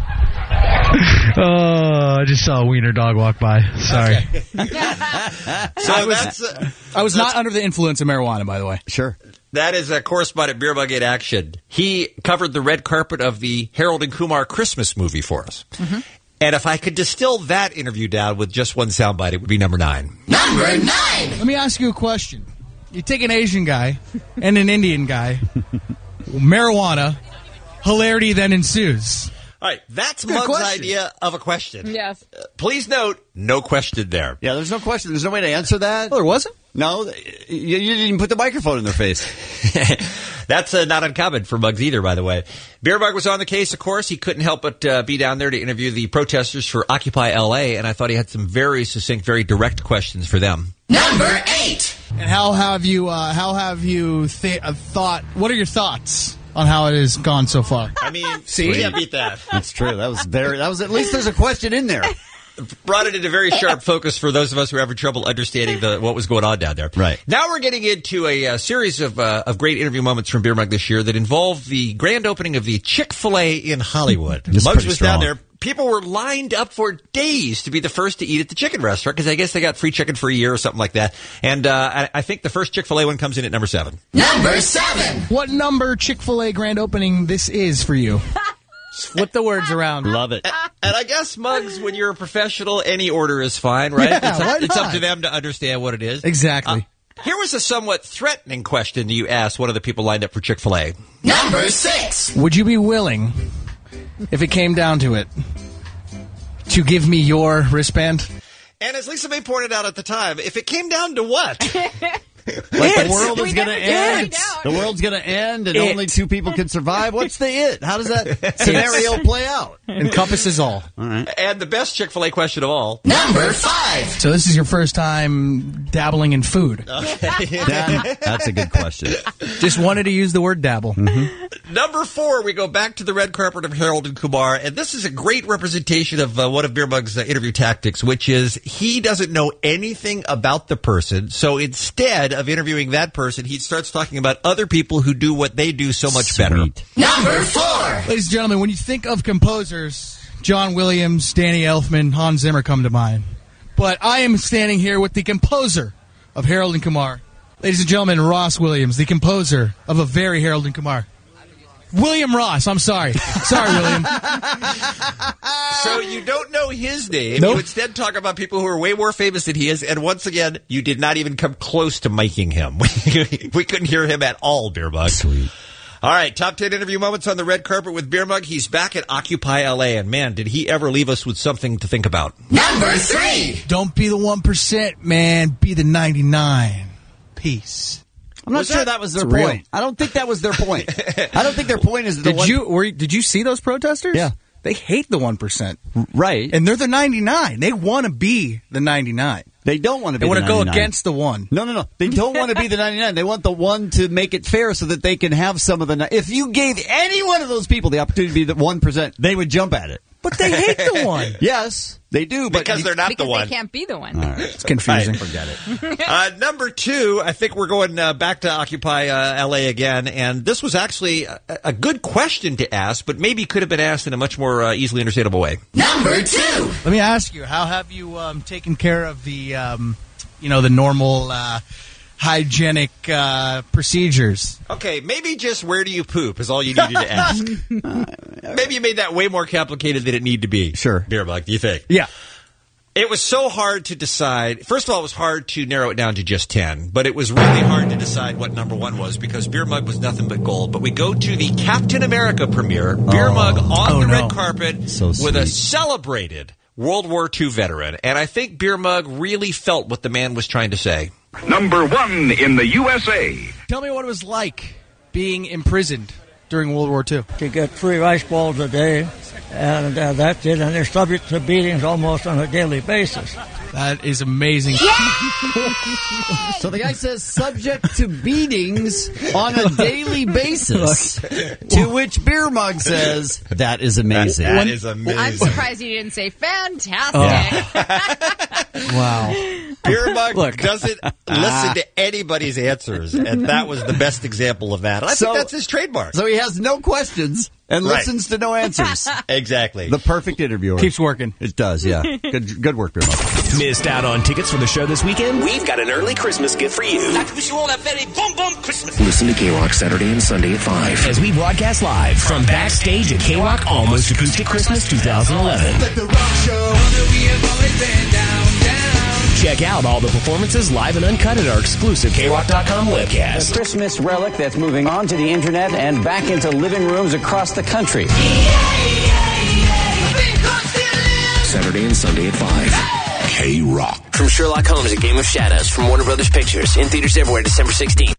oh, I just saw a wiener dog walk by. Sorry. So I was, that's uh, I was that's- not under the influence of marijuana, by the way. Sure. that is a correspondent Beer Mug in action. He covered the red carpet of the Harold and Kumar Christmas movie for us. Mm-hmm. And if I could distill that interview down with just one soundbite, it would be number nine. Number nine. Let me ask you a question. You take an Asian guy and an Indian guy, marijuana, hilarity then ensues. All right, that's Good Mug's question. idea of a question. Yes. Uh, please note, no question there. Yeah, there's no question. There's no way to answer that. Oh, there wasn't? No, you, you didn't even put the microphone in their face. That's uh, not uncommon for Muggs either, by the way. Beer Mug was on the case, of course. He couldn't help but uh, be down there to interview the protesters for Occupy L A, and I thought he had some very succinct, very direct questions for them. Number eight. And how have you, uh, how have you th- uh, thought, what are your thoughts on how it has gone so far? I mean, See? we can't beat that. That's true. That was very. That was at least there's a question in there. Brought it into very sharp focus for those of us who are having trouble understanding the, what was going on down there. Right. Now we're getting into a, uh series of uh, of great interview moments from Beer Mug this year that involve the grand opening of the Chick-fil-A in Hollywood. It's Muggs pretty was strong. down there. People were lined up for days to be the first to eat at the chicken restaurant because I guess they got free chicken for a year or something like that. And uh, I, I think the first Chick-fil-A one comes in at number seven. Number seven. What number Chick-fil-A grand opening this is for you? Flip the words around. Love it. And I guess, Muggs, when you're a professional, any order is fine, right? Yeah, it's, up, why it's up not? to them to understand what it is. Exactly. Uh, here was a somewhat threatening question you asked one of the people lined up for Chick-fil-A. Number six. Would you be willing, if it came down to it, to give me your wristband? And as Lisa May pointed out at the time, if it came down to what? Like It. the world We is going to never end. find out. The world's going to end, and It. only two people can survive. What's the it? How does that scenario play out? Encompasses all. All right. And the best Chick-fil-A question of all. Number five. So this is your first time dabbling in food. That- that's a good question. Just wanted to use the word dabble. Number four, we go back to the red carpet of Harold and Kumar, and this is a great representation of uh, one of Beer Mug's uh, interview tactics, which is he doesn't know anything about the person, so instead of interviewing that person, he starts talking about other people who do what they do so much better. Number four. Ladies and gentlemen, when you think of composers, John Williams, Danny Elfman, Hans Zimmer come to mind. But I am standing here with the composer of Harold and Kumar. Ladies and gentlemen, Ross Williams, the composer of a very Harold and Kumar. William Ross, I'm sorry. Sorry, William. So you don't know his name. Nope. You instead talk about people who are way more famous than he is, and once again, you did not even come close to miking him. We couldn't hear him at all, Beer Mug. Sweet. All right, top ten interview moments on the red carpet with Beer Mug. He's back at Occupy L A, and man, did he ever leave us with something to think about. Number three. Don't be the one percent, man. Be the ninety-nine. Peace. I'm not Was sure that- that, was their It's real. point. I don't think that was their point. I don't think their point is the Did one. you were, did you see those protesters? Yeah. They hate the one percent. Right. And they're the ninety-nine. They want to be the ninety-nine. They don't want to be They want the to go ninety-nine. against the one. No, no, no. They don't want to be the ninety-nine. They want the one to make it fair so that they can have some of the... ni- If you gave any one of those people the opportunity to be the one percent, they would jump at it. But they hate the one. Yes, they do. But Because they're not because the one. they can't be the one. All right. It's confusing. Right, forget it. Uh, number two, I think we're going uh, back to Occupy uh, L A again, and this was actually a, a good question to ask, but maybe could have been asked in a much more uh, easily understandable way. Number two. Let me ask you, how have you um, taken care of the, um, you know, the normal uh, hygienic uh, procedures? Okay, maybe just where do you poop is all you needed to ask. Maybe you made that way more complicated than it need to be. Sure. Beer Mug, do you think? Yeah. It was so hard to decide. First of all, it was hard to narrow it down to just ten, but it was really hard to decide what number one was because Beer Mug was nothing but gold. But we go to the Captain America premiere, Beer Oh. Mug on Oh, the no. red carpet So with a sweet. celebrated World War Two veteran. And I think Beer Mug really felt what the man was trying to say. Number one in the U S A. Tell me what it was like being imprisoned during World War Two. To get three rice balls a day, and uh, that's it. And they're subject to beatings almost on a daily basis. That is amazing. So the guy says subject to beatings on a daily basis. To which Beer Mug says, that is amazing. That is amazing. I'm surprised you didn't say fantastic. Wow. Beer Mug Look. doesn't listen to anybody's answers, and that was the best example of that. And I So- think that's his trademark. So he has no questions and Right. listens to no answers. Exactly. The perfect interviewer. Keeps working. It does, yeah. Good good work, Beer Mug. Missed out on tickets for the show this weekend? We've got an early Christmas gift for you. I wish you all a very boom boom Christmas. Listen to K-Rock Saturday and Sunday at five as we broadcast live from backstage at K-Rock Almost Acoustic Christmas twenty eleven. Check out all the performances live and uncut at our exclusive K rock dot com webcast. A Christmas relic that's moving on to the internet and back into living rooms across the country. Saturday and Sunday at five. K-Rock. From Sherlock Holmes, A Game of Shadows, from Warner Brothers Pictures, in theaters everywhere December sixteenth.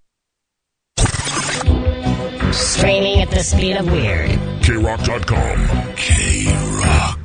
Streaming at the speed of weird. K rock dot com. K-Rock.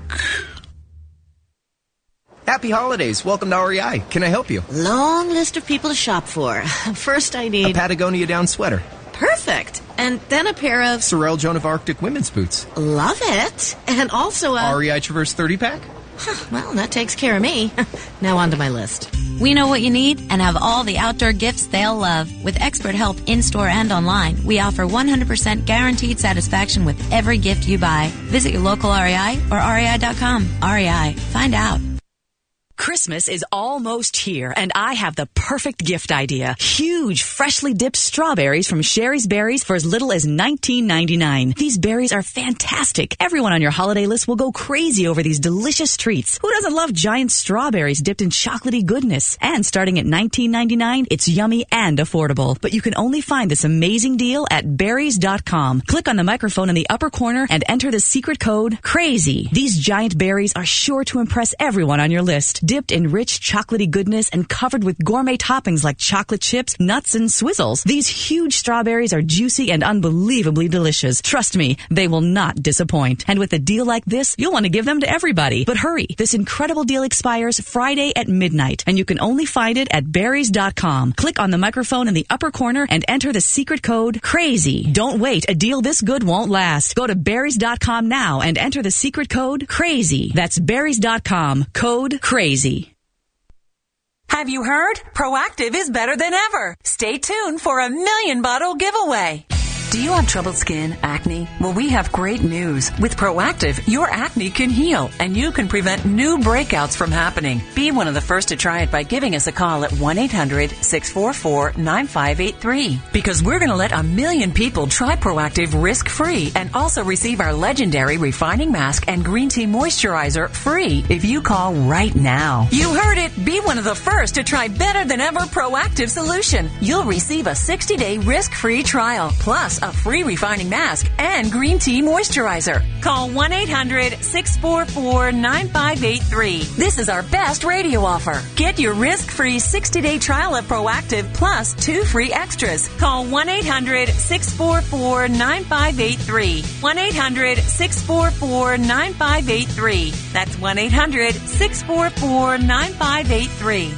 Happy holidays. Welcome to R E I. Can I help you? Long list of people to shop for. First I A need... Patagonia down sweater. Perfect. And then a pair of... Sorel Joan of Arctic women's boots. Love it. And also a... R E I Traverse thirty pack. Well, that takes care of me. Now on to my list. We know what you need and have all the outdoor gifts they'll love. With expert help in-store and online, we offer one hundred percent guaranteed satisfaction with every gift you buy. Visit your local R E I or R E I dot com. R E I. Find out. Christmas is almost here, and I have the perfect gift idea. Huge, freshly dipped strawberries from Sherry's Berries for as little as nineteen ninety-nine. These berries are fantastic. Everyone on your holiday list will go crazy over these delicious treats. Who doesn't love giant strawberries dipped in chocolatey goodness? And starting at nineteen ninety-nine, it's yummy and affordable. But you can only find this amazing deal at berries dot com. Click on the microphone in the upper corner and enter the secret code CRAZY. These giant berries are sure to impress everyone on your list. dipped in rich chocolatey goodness and covered with gourmet toppings like chocolate chips, nuts, and swizzles. These huge strawberries are juicy and unbelievably delicious. Trust me, they will not disappoint. And with a deal like this, you'll want to give them to everybody. But hurry, this incredible deal expires Friday at midnight, and you can only find it at berries dot com. Click on the microphone in the upper corner and enter the secret code CRAZY. Don't wait, a deal this good won't last. Go to berries dot com now and enter the secret code CRAZY. That's berries dot com, code CRAZY. Have you heard? Proactiv is better than ever. Stay tuned for a million bottle giveaway. Do you have troubled skin, acne? Well, we have great news. With Proactiv, your acne can heal, and you can prevent new breakouts from happening. Be one of the first to try it by giving us a call at one eight hundred six four four nine five eight three. Because we're going to let a million people try Proactiv risk-free and also receive our legendary refining mask and green tea moisturizer free if you call right now. You heard it. Be one of the first to try better than ever Proactiv solution. You'll receive a sixty-day risk-free trial, plus a free refining mask and green tea moisturizer. Call one eight hundred six four four nine five eight three. This is our best radio offer. Get your risk-free sixty-day trial of Proactiv plus two free extras. Call one eight hundred six four four nine five eight three. one eight hundred six four four nine five eight three. That's one eight hundred six four four nine five eight three.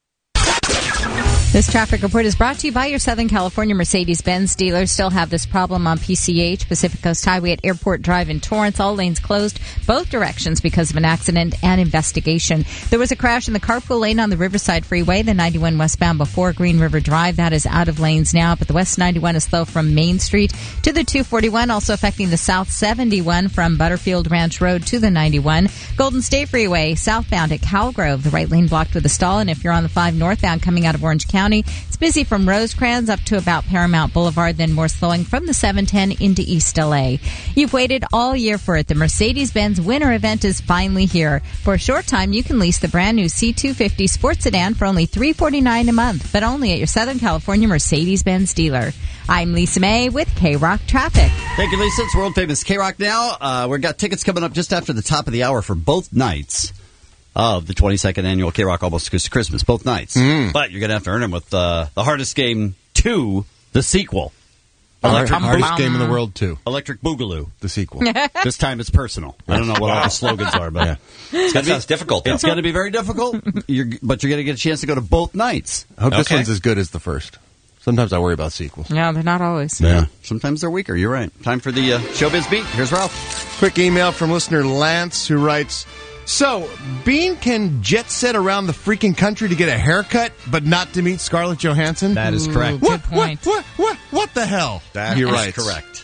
This traffic report is brought to you by your Southern California Mercedes-Benz dealers. Still have this problem on P C H, Pacific Coast Highway at Airport Drive in Torrance. All lanes closed, both directions because of an accident and investigation. There was a crash in the carpool lane on the Riverside Freeway, the ninety-one westbound before Green River Drive. That is out of lanes now, but the West ninety-one is slow from Main Street to the two forty-one, also affecting the South seventy-one from Butterfield Ranch Road to the ninety-one. Golden State Freeway, southbound at Calgrove, the right lane blocked with a stall, and if you're on the five northbound coming out of Orange County, it's busy from Rosecrans up to about Paramount Boulevard, then more slowing from the seven ten into East L A. You've waited all year for it. The Mercedes-Benz winter event is finally here. For a short time, you can lease the brand new C two fifty sports sedan for only three hundred forty-nine dollars a month, but only at your Southern California Mercedes-Benz dealer. I'm Lisa May with K-Rock Traffic. Thank you, Lisa. It's world famous K-Rock now. Uh, we've got tickets coming up just after the top of the hour for both nights of the twenty-second annual K-Rock Almost Acoustic Christmas, both nights. Mm. But you're going to have to earn them with uh, the hardest game two, the sequel. Electric hardest um, game in the world, too. Electric Boogaloo. The sequel. This time it's personal. I don't know what all the slogans are, but yeah. It's that sounds difficult, though. It's going to be very difficult, you're, but you're going to get a chance to go to both nights. I hope okay. this one's as good as the first. Sometimes I worry about sequels. Yeah, they're not always. Yeah. yeah. Sometimes they're weaker. You're right. Time for the uh, Showbiz Beat. Here's Ralph. Quick email from listener Lance, who writes, so, Bean can jet set around the freaking country to get a haircut, but not to meet Scarlett Johansson? That is correct. Ooh, good point. What, what, what, what the hell? That You're is right. correct.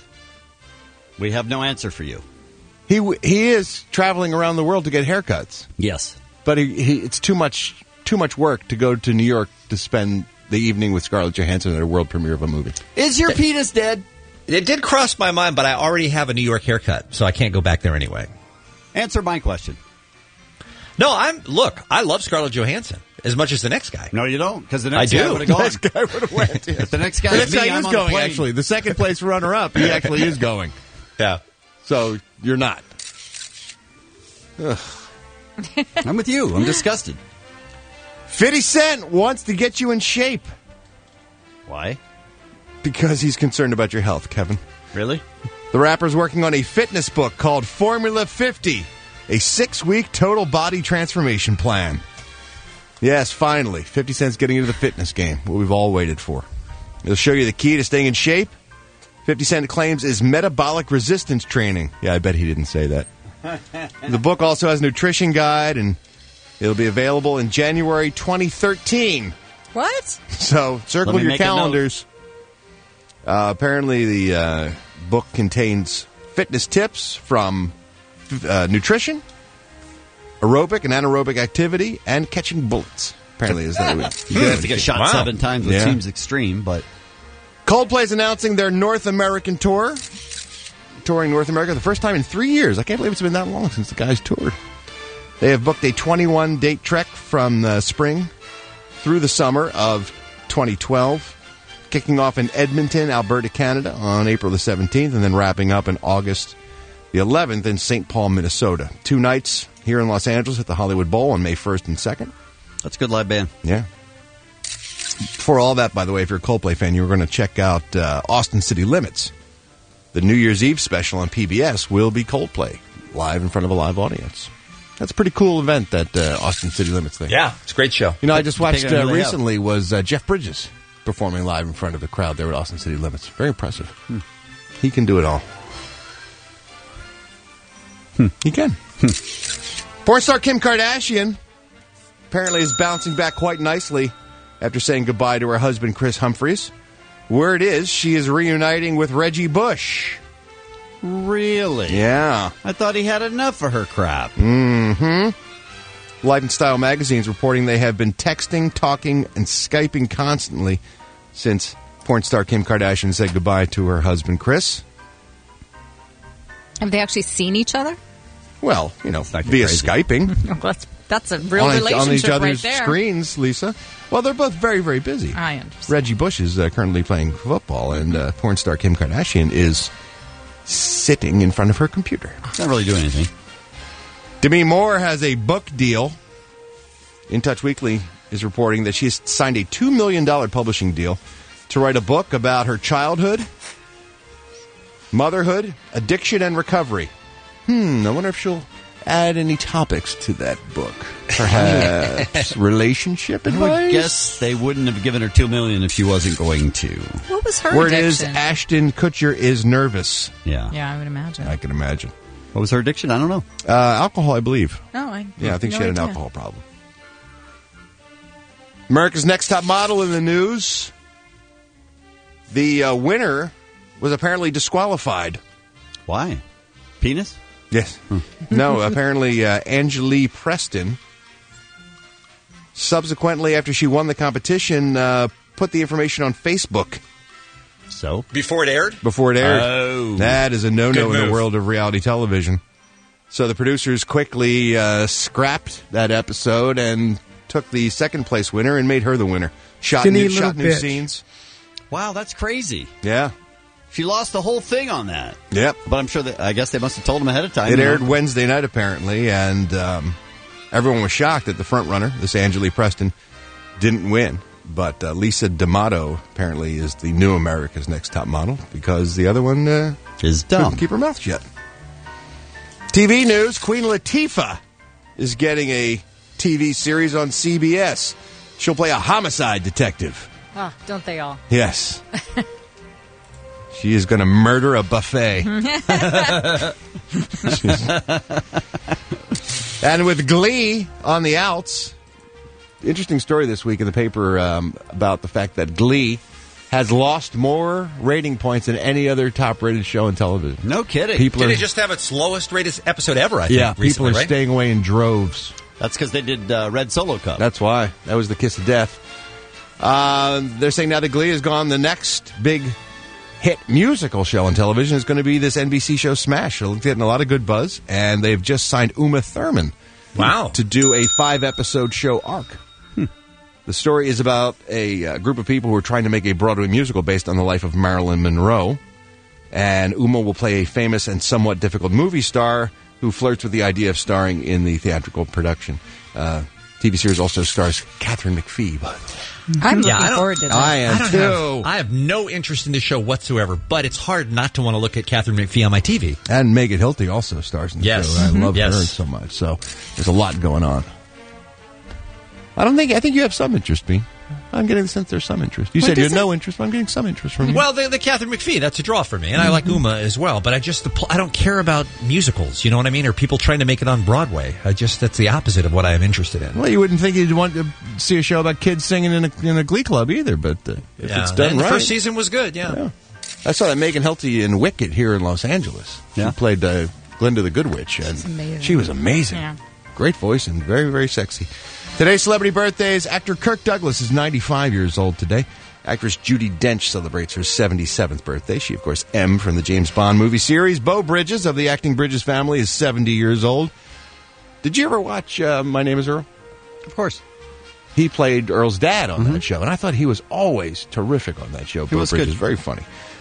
We have no answer for you. He he is traveling around the world to get haircuts. Yes. But he, he, it's too much too much work to go to New York to spend the evening with Scarlett Johansson at a world premiere of a movie. Is your penis dead? It did cross my mind, but I already have a New York haircut, so I can't go back there anyway. Answer my question. No, I'm. Look, I love Scarlett Johansson as much as the next guy. No, you don't, because the next I guy do. would have gone. The next guy would have went. If the next guy, the next me, guy I'm is on going. the Actually, the second place runner-up, he actually is going. Yeah. So you're not. Ugh. I'm with you. I'm disgusted. fifty Cent wants to get you in shape. Why? Because he's concerned about your health, Kevin. Really? The rapper's working on a fitness book called Formula fifty, a six-week total body transformation plan. Yes, finally, fifty Cent's getting into the fitness game, what we've all waited for. It'll show you the key to staying in shape. fifty Cent claims is metabolic resistance training. Yeah, I bet he didn't say that. The book also has a nutrition guide, and it'll be available in January twenty thirteen. What? So, circle your calendars. Uh, apparently, the uh, book contains fitness tips from uh, nutrition, aerobic and anaerobic activity, and catching bullets. Apparently, is that what you have to get shot wow. seven times, which yeah. seems extreme, but Coldplay's announcing their North American tour. Touring North America the first time in three years. I can't believe it's been that long since the guys toured. They have booked a twenty-one date trek from the spring through the summer of twenty twelve, kicking off in Edmonton, Alberta, Canada on April the seventeenth, and then wrapping up in August the eleventh in Saint Paul, Minnesota. Two nights, here in Los Angeles at the Hollywood Bowl on May first and second. That's a good live band. Yeah. Before all that, by the way, if you're a Coldplay fan, you were going to check out uh, Austin City Limits. The New Year's Eve special on P B S will be Coldplay, live in front of a live audience. That's a pretty cool event, that uh, Austin City Limits thing. Yeah, it's a great show. You know, I just watched uh, recently was uh, Jeff Bridges performing live in front of the crowd there at Austin City Limits. Very impressive. Hmm. He can do it all. Hmm. He can. Hmm. Porn star Kim Kardashian apparently is bouncing back quite nicely after saying goodbye to her husband, Chris Humphries. Word is she is reuniting with Reggie Bush. Really? Yeah. I thought he had enough of her crap. Mm-hmm. Life and Style magazine's reporting they have been texting, talking, and Skyping constantly since porn star Kim Kardashian said goodbye to her husband, Chris. Have they actually seen each other? Well, you know, via crazy. Skyping. Well, that's, that's a real on, relationship on each right other's there. screens, Lisa. Well, they're both very, very busy. I understand. Reggie Bush is uh, currently playing football, and uh, porn star Kim Kardashian is sitting in front of her computer. Not really doing anything. Demi Moore has a book deal. In Touch Weekly is reporting that she has signed a two million dollars publishing deal to write a book about her childhood, motherhood, addiction, and recovery. Hmm, I wonder if she'll add any topics to that book. Perhaps relationship advice? I would guess they wouldn't have given her two million dollars if she wasn't going to. What was her Word addiction? is Ashton Kutcher is nervous. Yeah. Yeah, I would imagine. I can imagine. What was her addiction? I don't know. Uh, alcohol, I believe. No, I Yeah, I think no she had an idea. alcohol problem. America's Next Top Model in the news. The uh, winner was apparently disqualified. Why? Penis? Yes. No, apparently uh, Angelique Preston, subsequently after she won the competition, uh, put the information on Facebook. So? Before it aired? Before it aired. Oh. That is a no-no Good in the move. world of reality television. So the producers quickly uh, scrapped that episode and took the second place winner and made her the winner. Shot Skinny new, little shot new bitch. scenes. Wow, that's crazy. Yeah. She lost the whole thing on that. Yep. But I'm sure that, I guess they must have told him ahead of time. It you know? aired Wednesday night, apparently, and um, everyone was shocked that the front runner, this Angelique Preston, didn't win. But uh, Lisa D'Amato apparently is the new America's Next Top Model because the other one uh, is couldn't dumb. keep her mouth shut. T V news, Queen Latifah is getting a T V series on C B S. She'll play a homicide detective. Oh, don't they all? Yes. She is going to murder a buffet. And with Glee on the outs, interesting story this week in the paper um, about the fact that Glee has lost more rating points than any other top-rated show in television. No kidding. People Did are, it just have its lowest rated episode ever, I think, yeah, people recently, are right? staying away in droves. That's because they did uh, Red Solo Cup. That's why. That was the kiss of death. Uh, they're saying now that Glee is gone, the next big hit musical show on television is going to be this N B C show Smash. It's getting a lot of good buzz, and they've just signed Uma Thurman Wow. to do a five-episode show arc. Hmm. The story is about a uh, group of people who are trying to make a Broadway musical based on the life of Marilyn Monroe, and Uma will play a famous and somewhat difficult movie star who flirts with the idea of starring in the theatrical production. Uh, T V series also stars Catherine McPhee, by the way. I'm Yeah, I looking don't- forward to that. I am I don't too. have, I have no interest in this show whatsoever, but it's hard not to want to look at Catherine McPhee on my T V. And Megan Hilty also stars in the Yes. show. I love Yes. her so much. So there's a lot going on. I don't think. I think you have some interest, Bean. I'm getting the sense there's some interest. You What said you does had it- no interest, but I'm getting some interest from you. Well, the, the Catherine McPhee, that's a draw for me, and I like Uma as well. But I just, the, pl- I don't care about musicals. You know what I mean? Or people trying to make it on Broadway. I just, that's the opposite of what I am interested in. Well, you wouldn't think you'd want to see a show about kids singing in a, in a Glee club either, but uh, if Yeah, it's done and the right. first season was good. Yeah. Yeah. I saw that Megan Hilty in Wicked here in Los Angeles. Yeah. She played uh, Glinda the Good Witch, and amazing. she was amazing. Yeah. Great voice and very, very sexy. Today's celebrity birthdays. Actor Kirk Douglas is ninety-five years old today. Actress Judi Dench celebrates her seventy-seventh birthday. She, of course, M from the James Bond movie series. Beau Bridges of the acting Bridges family is seventy years old. Did you ever watch uh, My Name is Earl? Of course. He played Earl's dad on that show, and I thought he was always terrific on that show. Beau was Bridges, good. very funny.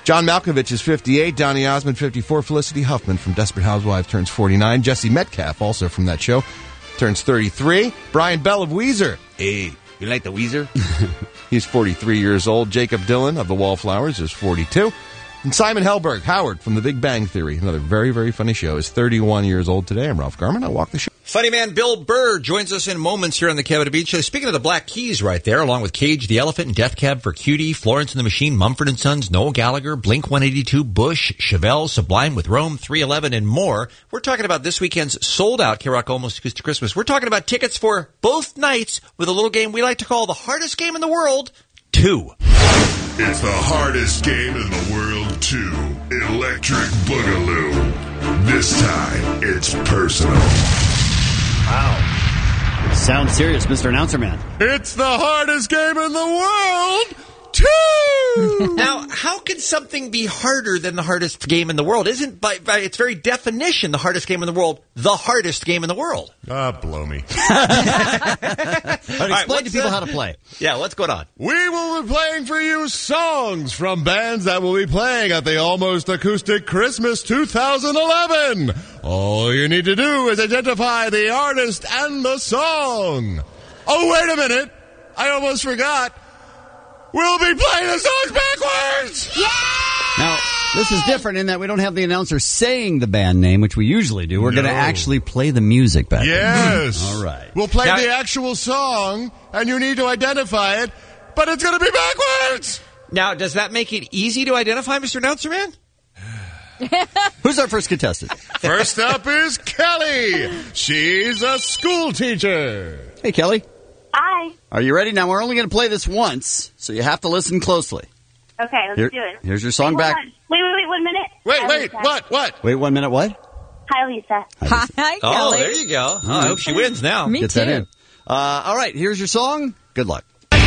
John Malkovich is fifty-eight. Donny Osmond, fifty-four. Felicity Huffman from Desperate Housewives turns forty-nine. Jesse Metcalf, also from that show, turns thirty-three. Brian Bell of Weezer. Hey, you like the Weezer? He's forty-three years old. Jacob Dylan of the Wallflowers is forty-two. And Simon Helberg, Howard from The Big Bang Theory, another very, very funny show, is thirty-one years old today. I'm Ralph Garman. I walk the show. Funny man Bill Burr joins us in moments here on the Cab at the Beach Show. Speaking of the Black Keys right there, along with Cage the Elephant and Death Cab for Cutie, Florence and the Machine, Mumford and Sons, Noel Gallagher, Blink one eighty-two, Bush, Chevelle, Sublime with Rome, three eleven, and more. We're talking about this weekend's sold-out K-Rock Almost Acoustic Christmas. We're talking about tickets for both nights with a little game we like to call the hardest game in the world, two. It's the hardest game in the world, two. Electric Boogaloo. This time, it's personal. Wow. Sounds serious, Mister Announcer Man. It's the hardest game in the world, two! Now, how can something be harder than the hardest game in the world? Isn't, by, by its very definition, the hardest game in the world, the hardest game in the world? Ah, blow me. All right, explain right, to people uh, how to play. Yeah, what's going on? We will be playing for you songs from bands that will be playing at the Almost Acoustic Christmas two thousand eleven. All you need to do is identify the artist and the song. Oh, wait a minute. I almost forgot. We'll be playing the songs backwards! Yeah! Now, this is different in that we don't have the announcer saying the band name, which we usually do. We're No. going to actually play the music backwards. Yes. All right. We'll play Now- the actual song, and you need to identify it, but it's going to be backwards! Now, does that make it easy to identify, Mister Announcer Man? Who's our first contestant? First up is Kelly. She's a school teacher. Hey, Kelly. Hi. Are you ready? Now, we're only going to play this once, so you have to listen closely. Okay, let's Here- do it. Here's your song Wait, back. hold on. Wait, wait, wait, one minute. Wait, Hi, wait, Lisa. what, what? Wait one minute, what? Hi, Lisa. Hi, Oh, Kelly. there you go. Oh, I hope she wins now. Me Get too. that in. Uh, all right, here's your song. Good luck.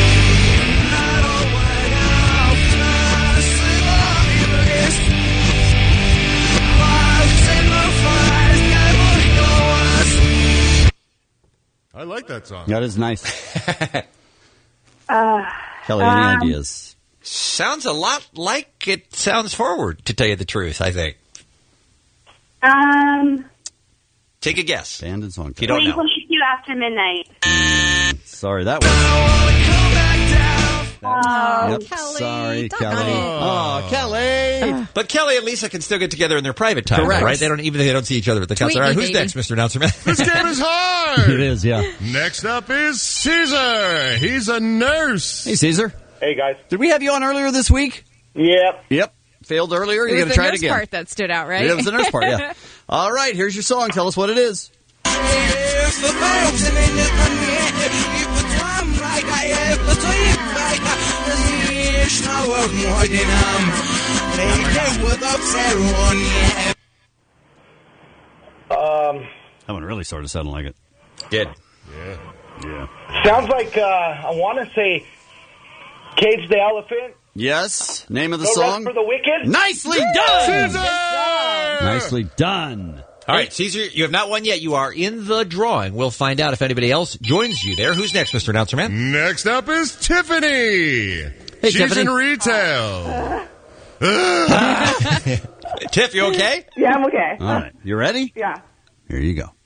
I like that song. That is nice. Uh, Kelly, any um, ideas? Sounds a lot like it sounds forward, to tell you the truth, I think. Um, Take a guess. Band and song. If you don't Blink know. one eighty-two After Midnight. Sorry, that was. Oh, Yep, Kelly, sorry, doggone Kelly. it. Oh, Kelly. But Kelly and Lisa can still get together in their private time, Correct. right? They don't even they don't see each other at the Tweet concert. All right, me, who's baby. next, Mister Announcer Man? This game is hard. It is, yeah. Next up is Caesar. He's a nurse. Hey, Caesar. Hey, guys. Did we have you on earlier this week? Yep. Yep. Failed earlier. It You're was going to the try it nurse again. part that stood out, right? Yeah, it was the nurse part, yeah. All right, here's your song. Tell us what it is. Um, That one really started sounding like it. Did. Yeah. Yeah. sounds like, uh, I want to say Cage the Elephant. Yes. Name of the No song. Rest for the Wicked. Nicely done. Caesar! Nicely done. All right, Caesar, you have not won yet. You are in the drawing. We'll find out if anybody else joins you there. Who's next, Mister Announcer Man? Next up is Tiffany. Hey, She's Tiffany. in retail. Tiff, you okay? Yeah, I'm okay. All right. You ready? Yeah. Here you go.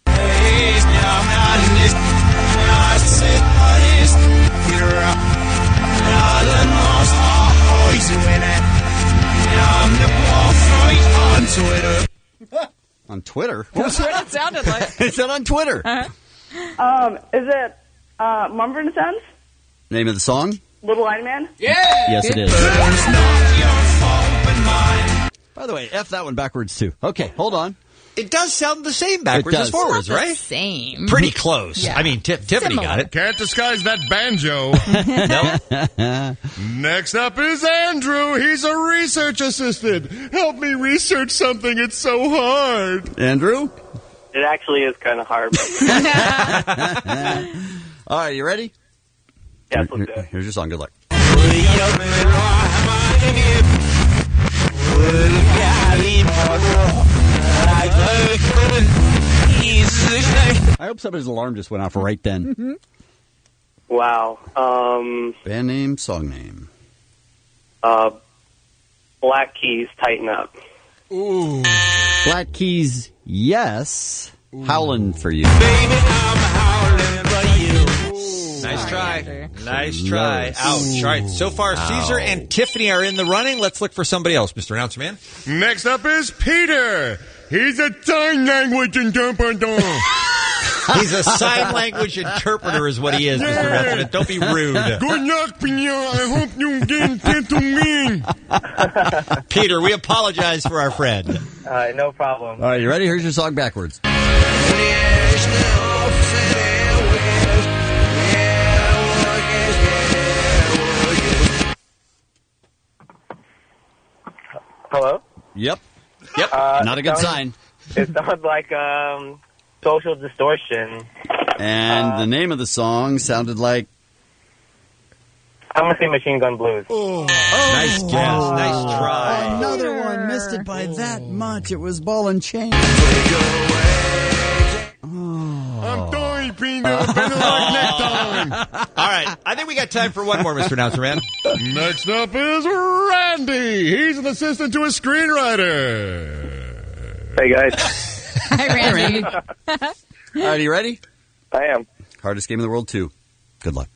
On Twitter? That's what it sounded like. Is that on Twitter? Uh-huh. Um, is it uh, Mumford and Sons? Name of the song? Little Lion Man? Yes, it is. By the way, F that one backwards, too. Okay, hold on. It does sound the same backwards It as does. forwards, Not the right? same. Pretty close. Yeah. I mean, Tiff, Tiffany Similar. got it. Can't disguise that banjo. No. Next up is Andrew. He's a research assistant. Help me research something. It's so hard. Andrew? It actually is kind of hard. All right, you ready? Yeah, Here- here- here's your song. Good luck. I hope somebody's alarm just went off right then. Wow. Um, Band name, song name. uh, Black Keys, Tighten Up. Ooh. Black Keys, yes. Ooh. Howling for you. Baby, I'm howling for you. Nice try. Nice try. Ouch. All right, so far, Ow. Caesar and Tiffany are in the running. Let's look for somebody else, Mister Announcer Man. Next up is Peter. He's a sign language interpreter. He's a sign language interpreter is what he is, Mister Yeah. Announcer Man. Don't be rude. Good luck, Peter. I hope you get to me. Peter, we apologize for our friend. All right, no problem. All right, you ready? Here's your song backwards. Hello? Yep. Yep. Uh, Not a good it sign. Sounds, it sounds like um, Social Distortion. And uh, the name of the song sounded like... I'm going to say Machine Gun Blues. Oh. Nice guess. Nice try. Another one. Missed it by that much. It was Ball and Chain. I'm sorry, Peter. Better luck next time. All right. I think we got time for one more, Mister Announcer Man. Next up is Randy. He's an assistant to a screenwriter. Hey, guys. Hi, Randy. All right, you ready? I am. Hardest game in the world, too. Good luck.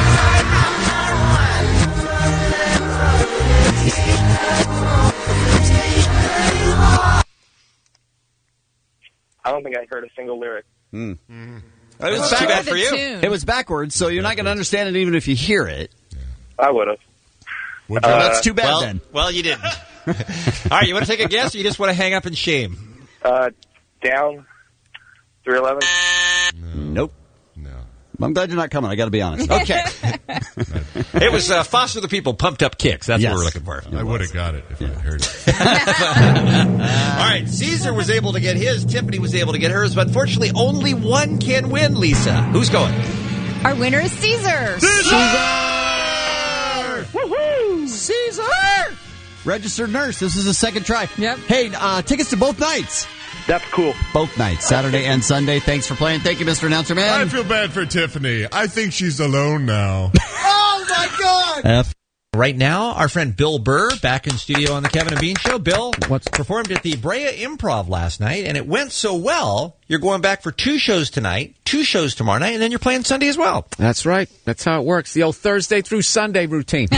I don't think I heard a single lyric. Mm. Mm-hmm. It was Too back- bad for you. It was backwards, so you're not going to understand it even if you hear it. I would have. Uh, that's too bad well, then. Well, you didn't. All right, you want to take a guess, or you just want to hang up in shame? Uh, down, three eleven. Nope. No. I'm glad you're not coming. I got to be honest. Okay. It was uh, Foster the People, Pumped Up Kicks. That's Yes. what we're looking for. I would have got it if I had heard it. All right, Caesar was able to get his. Tiffany was able to get hers, but unfortunately, only one can win, Lisa. Who's going? Our winner is Caesar. Woohoo! Caesar! Registered nurse. This is a second try. Yep. Hey, uh, tickets to both nights. That's cool. Both nights, Saturday and Sunday. Thanks for playing. Thank you, Mister Announcer Man. I feel bad for Tiffany. I think she's alone now. Oh, my God! F. Right now, our friend Bill Burr back in studio on the Kevin and Bean Show. Bill What's performed at the Brea Improv last night, and it went so well, you're going back for two shows tonight, two shows tomorrow night, and then you're playing Sunday as well. That's right. That's how it works. The old Thursday through Sunday routine.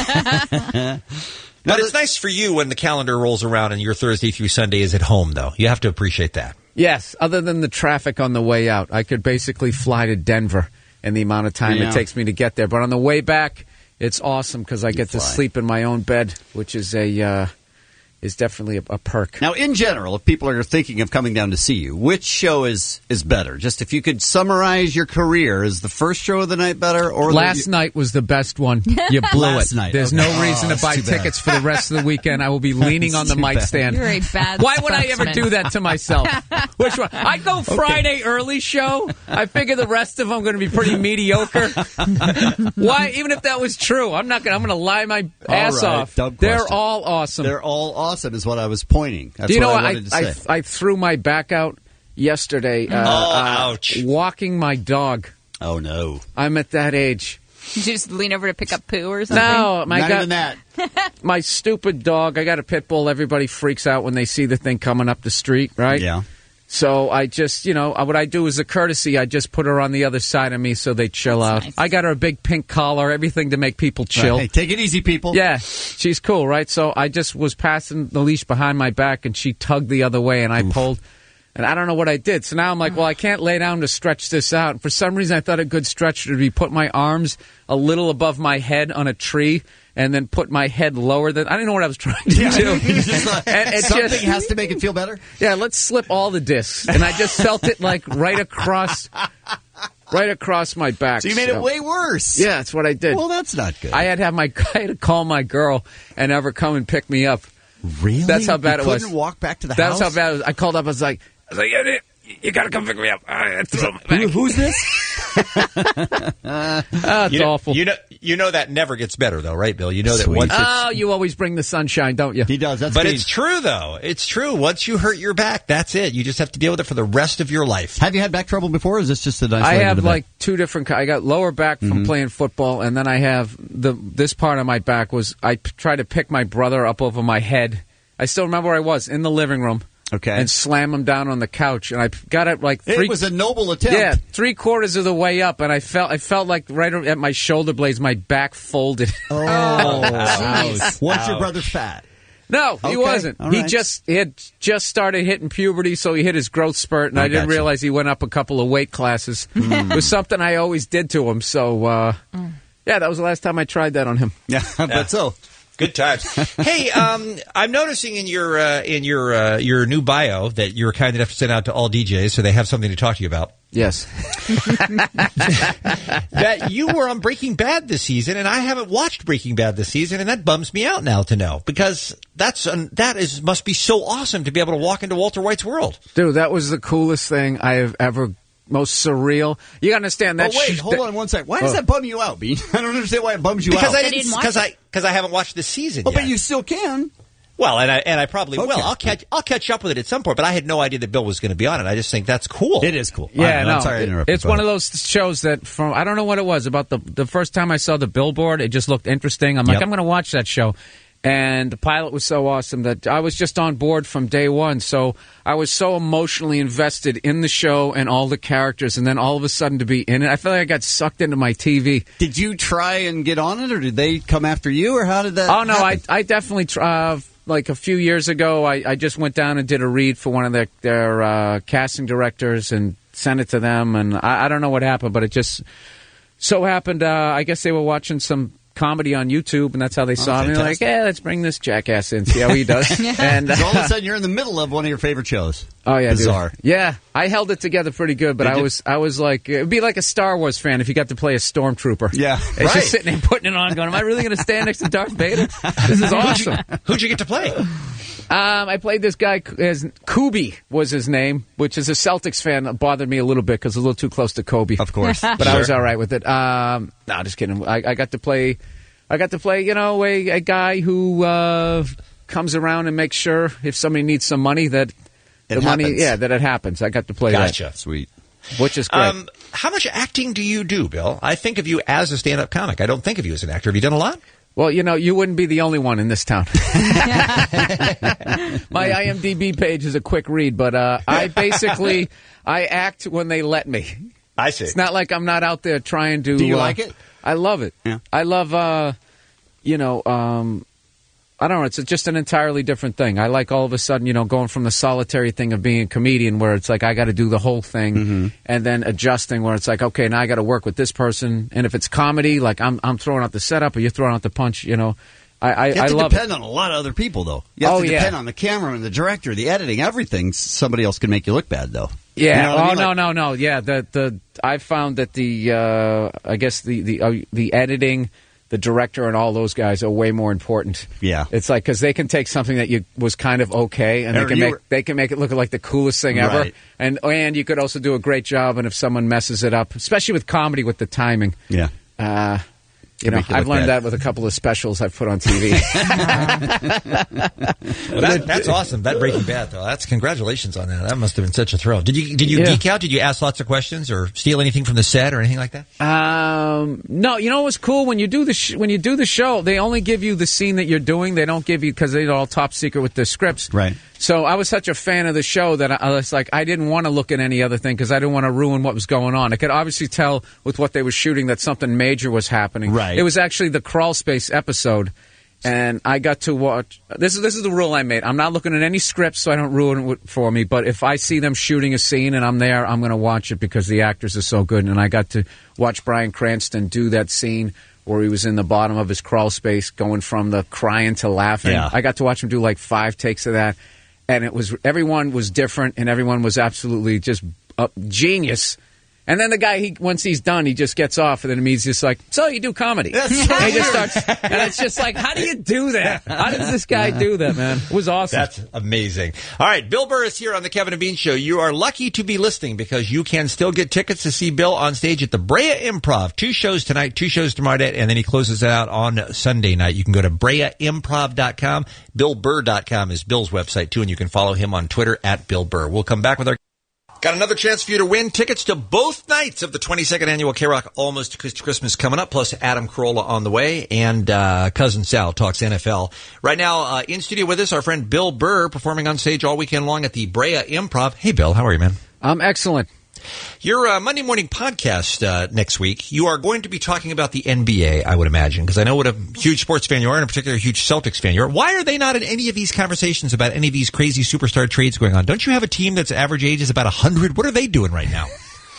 But it's nice for you when the calendar rolls around and your Thursday through Sunday is at home, though. You have to appreciate that. Yes, other than the traffic on the way out. I could basically fly to Denver in the amount of time Yeah. it takes me to get there. But on the way back, it's awesome because I get fly. to sleep in my own bed, which is a uh, is definitely a, a perk. Now, in general, if people are thinking of coming down to see you, which show is, is better? Just if you could summarize your career, is the first show of the night better? Or Last the, night was the best one. You blew Last it. night, There's okay. no reason Oh, to buy that's too bad. tickets for the rest of the weekend. I will be leaning on the Too mic bad. stand. You're a bad Why would I ever spokesman. do that to myself? Which one? I go Friday early show. I figure the rest of them are going to be pretty mediocre. Why? Even if that was true, I'm not going. I'm going to lie my All ass right, off. dumb They're question. all awesome. They're all awesome, is what I was pointing. That's Do you know what what? I I, wanted to I, say. I threw my back out yesterday. Uh, Oh, uh, ouch. Walking my dog. Oh, no. I'm at that age. Did you just lean over to pick up poo or something? No, my Not God, even that. my stupid dog. I got a pit bull. Everybody freaks out when they see the thing coming up the street, right? Yeah. So I just, you know, what I do as a courtesy, I just put her on the other side of me so they chill That's out. nice. I got her a big pink collar, everything to make people chill. Hey, take it easy, people. Yeah, she's cool, right? So I just was passing the leash behind my back, and she tugged the other way, and I pulled. And I don't know what I did. So now I'm like, well, I can't lay down to stretch this out. And for some reason, I thought a good stretch would be put my arms a little above my head on a tree and then put my head lower than... I didn't know what I was trying to do. Just like, And it something just- has to make it feel better. Yeah, let's slip all the discs. And I just felt it like right across... Right across my back. So you made it way worse. Yeah, that's what I did. Well, that's not good. I had to have my I had to call my girl and have her come and pick me up. Really? That's how bad you it was. couldn't walk back to the That's house? how bad it was. I called up. I was like, I was like, you didn't, you got to come pick me up. I threw him Who, who's this? uh, it's you know, awful. You know, you know that never gets better, though, right, Bill? You know that Sweet. once it's... Oh, you always bring the sunshine, don't you? He does. That's But Bean. it's true, though. It's true. Once you hurt your back, that's it. You just have to deal with it for the rest of your life. Have you had back trouble before, or is this just a nice I way to have the back? like two different. ki- I got lower back from Mhm. playing football, and then I have the this part of my back was I p- tried to pick my brother up over my head. I still remember where I was in the living room. Okay. And slam him down on the couch, and I p- got it like three. It was a noble attempt. Yeah, three quarters of the way up, and I felt I felt like right at my shoulder blades, my back folded. Oh, Ouch. Once your Ouch. brother's fat. No, he Okay, wasn't. all He right. just he had just started hitting puberty, so he hit his growth spurt, and I I didn't gotcha. realize he went up a couple of weight classes. It was something I always did to him. So, uh, yeah, that was the last time I tried that on him. Yeah, I bet so. Good times. Hey, um, I'm noticing in your uh, in your uh, your new bio that you were kind enough to send out to all D Js so they have something to talk to you about. Yes. That you were on Breaking Bad this season, and I haven't watched Breaking Bad this season, and that bums me out now to know because that's um, that is must be so awesome to be able to walk into Walter White's world. Dude, that was the coolest thing I have ever. Most surreal. You gotta understand that. Oh, wait, sh- hold that- on one sec. Why does Oh. that bum you out, Bean? I don't understand why it bums you Because out. I didn't because I because I haven't watched this season. Oh, yet. but you still can. Well, and I and I probably Okay. will. I'll catch I'll catch up with it at some point. But I had no idea that Bill was going to be on it. I just think that's cool. It is cool. Yeah, I'm, no, I'm sorry to it- interrupt you, it's one brother. of those shows that from I don't know what it was about the the first time I saw the billboard, it just looked interesting. I'm like, Yep. I'm going to watch that show, and the pilot was so awesome that I was just on board from day one. So I was so emotionally invested in the show and all the characters, and then all of a sudden to be in it, I feel like I got sucked into my T V. Did you try and get on it, or did they come after you, or how did that? Oh no, I happen? I definitely tr- uh, like a few years ago, I, I just went down and did a read for one of their their uh, casting directors and sent it to them, and I, I don't know what happened, but it just so happened. Uh, I guess they were watching some comedy on YouTube, and that's how they saw me. They're like, fantastic. yeah, let's bring this jackass in, see how he does. And So all of uh, a sudden, you're in the middle of one of your favorite shows. Oh yeah, dude. Bizarre. Yeah, I held it together pretty good, but Did I you? was I was like, it'd be like a Star Wars fan if you got to play a stormtrooper. Yeah, it's right. just sitting there putting it on, going, "Am I really going to stand next to Darth Vader? This is awesome." Who'd you get to play? Um, I played this guy, as Kubi was his name, which is a Celtics fan. That bothered me a little bit because a little too close to Kobe. Of course. But I was all right with it. Um, no, just kidding. I, I got to play, I got to play, you know, a, a guy who uh, comes around and makes sure if somebody needs some money that It the money, happens. yeah, that it happens. I got to play Gotcha. that, Sweet. which is great. Um, how much acting do you do, Bill? I think of you as a stand-up comic. I don't think of you as an actor. Have you done a lot? Well, you know, you wouldn't be the only one in this town. My I M D B page is a quick read, but uh, I basically I act when they let me. I see. It's not like I'm not out there trying to. Do you uh, like it? I love it. Yeah. I love, uh, you know, um, I don't know. It's just an entirely different thing. I like all of a sudden, you know, going from the solitary thing of being a comedian where it's like I got to do the whole thing, Mm-hmm. and then adjusting where it's like, okay, now I got to work with this person. And if it's comedy, like I'm I'm throwing out the setup or you're throwing out the punch, you know. I, I, You have I to love depend it. on a lot of other people, though. You have Oh, to yeah. depend on the camera and the director, the editing, everything. Somebody else can make you look bad, though. Yeah. You know what I oh mean? no Like- no no. Yeah. The the I found that the uh, I guess the the uh, the editing, the director, and all those guys are way more important. Yeah. It's like because they can take something that you was kind of okay, and Or they can you make were- they can make it look like the coolest thing ever. Right. And and you could also do a great job. And if someone messes it up, especially with comedy, with the timing. Yeah. Uh, you Can know, make you I've look learned bad. that with a couple of specials I've put on T V. Well, that, that's awesome. That Breaking Bad, though. That's congratulations on that. That must have been such a thrill. Did you did you Yeah. geek out? Did you ask lots of questions or steal anything from the set or anything like that? Um, no, you know what's cool when you do the sh- when you do the show, they only give you the scene that you're doing. They don't give you because they're all top secret with the scripts. Right. So I was such a fan of the show that I, I was like, I didn't want to look at any other thing because I didn't want to ruin what was going on. I could obviously tell with what they were shooting that something major was happening. Right. It was actually the crawl space episode. And I got to watch. This is this is the rule I made. I'm not looking at any scripts, so I don't ruin it for me. But if I see them shooting a scene and I'm there, I'm going to watch it because the actors are so good. And I got to watch Bryan Cranston do that scene where he was in the bottom of his crawl space, going from the crying to laughing. Yeah. I got to watch him do like five takes of that, and it was everyone was different, and everyone was absolutely just uh, genius. And then the guy, he once he's done, he just gets off, and then he's just like, so you do comedy. That's and so he just weird. starts, and it's just like, how do you do that? How does this guy do that, man? It was awesome. That's amazing. All right, Bill Burr is here on the Kevin and Bean Show. You are lucky to be listening because you can still get tickets to see Bill on stage at the Brea Improv. Two shows tonight, two shows tomorrow night, and then he closes it out on Sunday night. You can go to brea improv dot com. bill burr dot com is Bill's website, too, and you can follow him on Twitter at Bill Burr. We'll come back with our... Got another chance for you to win tickets to both nights of the twenty-second annual K-Rock Almost Acoustic Christmas coming up, plus Adam Carolla on the way, and uh, Cousin Sal talks N F L. Right now, uh, in studio with us, our friend Bill Burr, performing on stage all weekend long at the Brea Improv. Hey, Bill, how are you, man? I'm excellent. Your uh, Monday morning podcast uh, next week, you are going to be talking about the N B A, I would imagine, because I know what a huge sports fan you are, and in particular a huge Celtics fan you are. Why are they not in any of these conversations about any of these crazy superstar trades going on? Don't you have a team that's average age is about one hundred? What are they doing right now?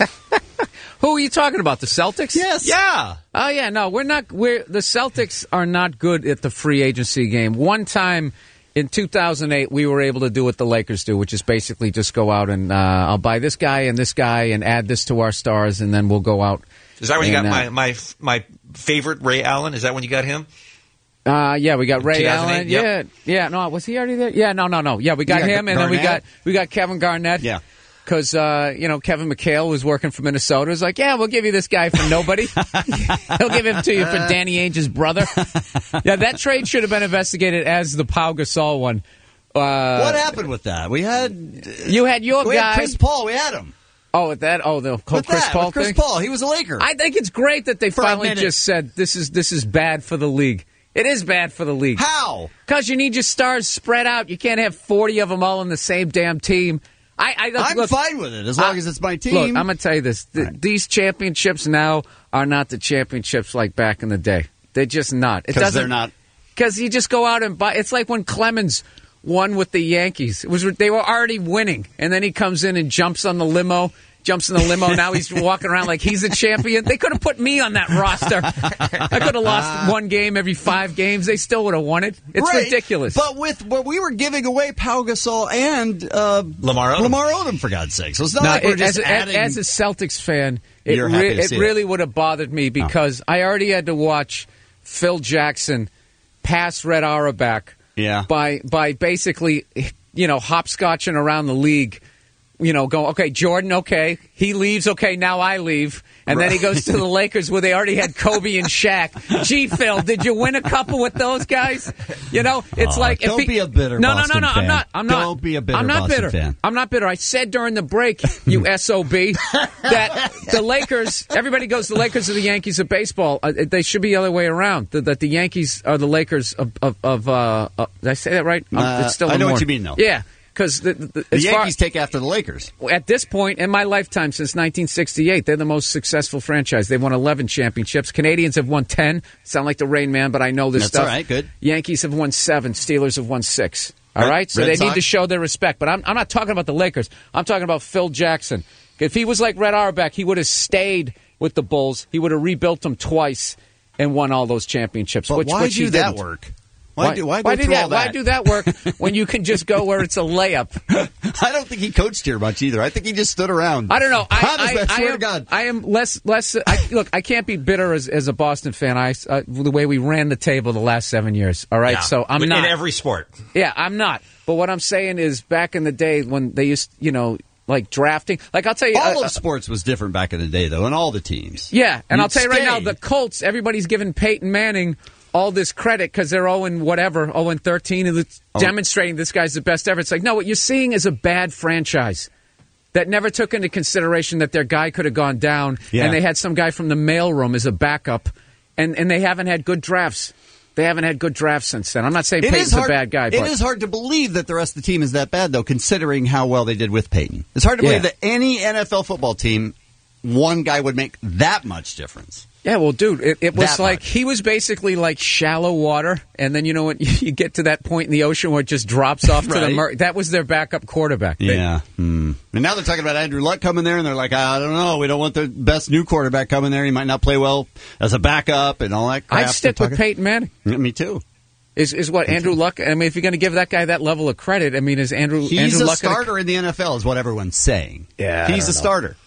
Who are you talking about? The Celtics? Yes. Yeah. Oh, yeah. No, we're not. We're the Celtics are not good at the free agency game. One time in two thousand eight, we were able to do what the Lakers do, which is basically just go out and uh, I'll buy this guy and this guy and add this to our stars, and then we'll go out. Is that when and, you got uh, my, my my favorite Ray Allen? Is that when you got him? Uh, yeah, we got Ray Allen. Yep. Yeah, yeah. No, was he already there? Yeah, no, no, no. Yeah, we got, got him, and then we Garnett. got we got Kevin Garnett. Yeah. Because, uh, you know, Kevin McHale was working for Minnesota. It was like, yeah, we'll give you this guy for nobody. He'll give him to you for Danny Ainge's brother. Yeah, that trade should have been investigated as the Pau Gasol one. Uh, What happened with that? We had you had your we guy, had Chris Paul. We had him. Oh, with that, oh, the whole With Chris that, Paul with Chris thing. Paul, he was a Laker. I think it's great that they For a finally minute. just said this is this is bad for the league. It is bad for the league. How? Because you need your stars spread out. You can't have forty of them all on the same damn team. I, I look, I'm look, fine with it as long I, as it's my team. Look, I'm going to tell you this. The, right. These championships now are not the championships like back in the day. They're just not. Because they're not. Because you just go out and buy. It's like when Clemens won with the Yankees. It was They were already winning, and then he comes in and jumps on the limo. Jumps in the limo. Now he's walking around like he's a champion. They could have put me on that roster. I could have lost one game every five games. They still would have won it. It's Right. ridiculous. But with but we were giving away Pau Gasol and uh, Lamar Odom. Lamar Odom, for God's sake. So it's not Now, like we're it- just as, adding. as a Celtics fan, it, You're happy re- to it see really it. would have bothered me because I already had to watch Phil Jackson pass Red Auerbach Yeah. by by basically, you know, hopscotching around the league. You know, go, okay, Jordan, okay. He leaves, okay, now I leave. And then he goes to the Lakers where they already had Kobe and Shaq. Gee, Phil, did you win a couple with those guys? You know, it's Aw, like... if don't he- be a bitter No, Boston no, no, no, fan. I'm not. I'm not. Don't be a bitter I'm not Boston bitter. fan. I'm not bitter. I said during the break, you S O B, that the Lakers, everybody goes, the Lakers are the Yankees of baseball. Uh, they should be the other way around, that, that the Yankees are the Lakers of... of, of uh, uh, did I say that right? Um, Uh, it's still I in know what morning. you mean, though. Yeah. Because the, the, the as far- Yankees take after the Lakers. at this point in my lifetime, since nineteen sixty-eight, they're the most successful franchise. They've won eleven championships. Canadians have won ten. Sound like the Rain Man, but I know this That's stuff. all right, good. Yankees have won seven. Steelers have won six. All Red- right? So Red they Sox? need to show their respect. But I'm, I'm not talking about the Lakers. I'm talking about Phil Jackson. If he was like Red Auerbach, he would have stayed with the Bulls. He would have rebuilt them twice and won all those championships. But which, why which he do that didn't. work? Why, do, why, go do through that? all that? Why do that work when you can just go where it's a layup? I don't think he coached here much either. I think he just stood around. I don't know. I, Promise, I, I I swear am, to God. I am less less. I, look, I can't be bitter as, as a Boston fan. I uh, the way we ran the table the last seven years. All right, Yeah. so I'm in not every sport. Yeah, I'm not. But what I'm saying is, back in the day when they used, you know, like drafting. Like I'll tell you, all uh, of sports was different back in the day, though, and all the teams. Yeah, and You'd I'll tell you right stay. now, the Colts. Everybody's giving Peyton Manning all this credit because they're oh and whatever, oh and thirteen, and it's Oh. demonstrating this guy's the best ever. It's like, no, what you're seeing is a bad franchise that never took into consideration that their guy could have gone down, Yeah. and they had some guy from the mailroom as a backup, and, and they haven't had good drafts. They haven't had good drafts since then. I'm not saying It Peyton's is hard, a bad guy, It but is hard to believe that the rest of the team is that bad, though, considering how well they did with Peyton. It's hard to believe Yeah. that any N F L football team, one guy would make that much difference. Yeah, well, dude, it, it was That like much. he was basically like shallow water, and then you know when you get to that point in the ocean where it just drops off to the Right. mer- that was their backup quarterback. They- Yeah. Hmm. And now they're talking about Andrew Luck coming there, and they're like, I don't know, we don't want the best new quarterback coming there. He might not play well as a backup and all that crap. I'd stick They're with talking- Peyton Manning. Yeah, me too. Is is what Andrew Luck? I mean, if you're going to give that guy that level of credit, I mean, is Andrew He's Andrew a Luck gonna- starter in the N F L, is what everyone's saying. Yeah, I He's don't a know. starter.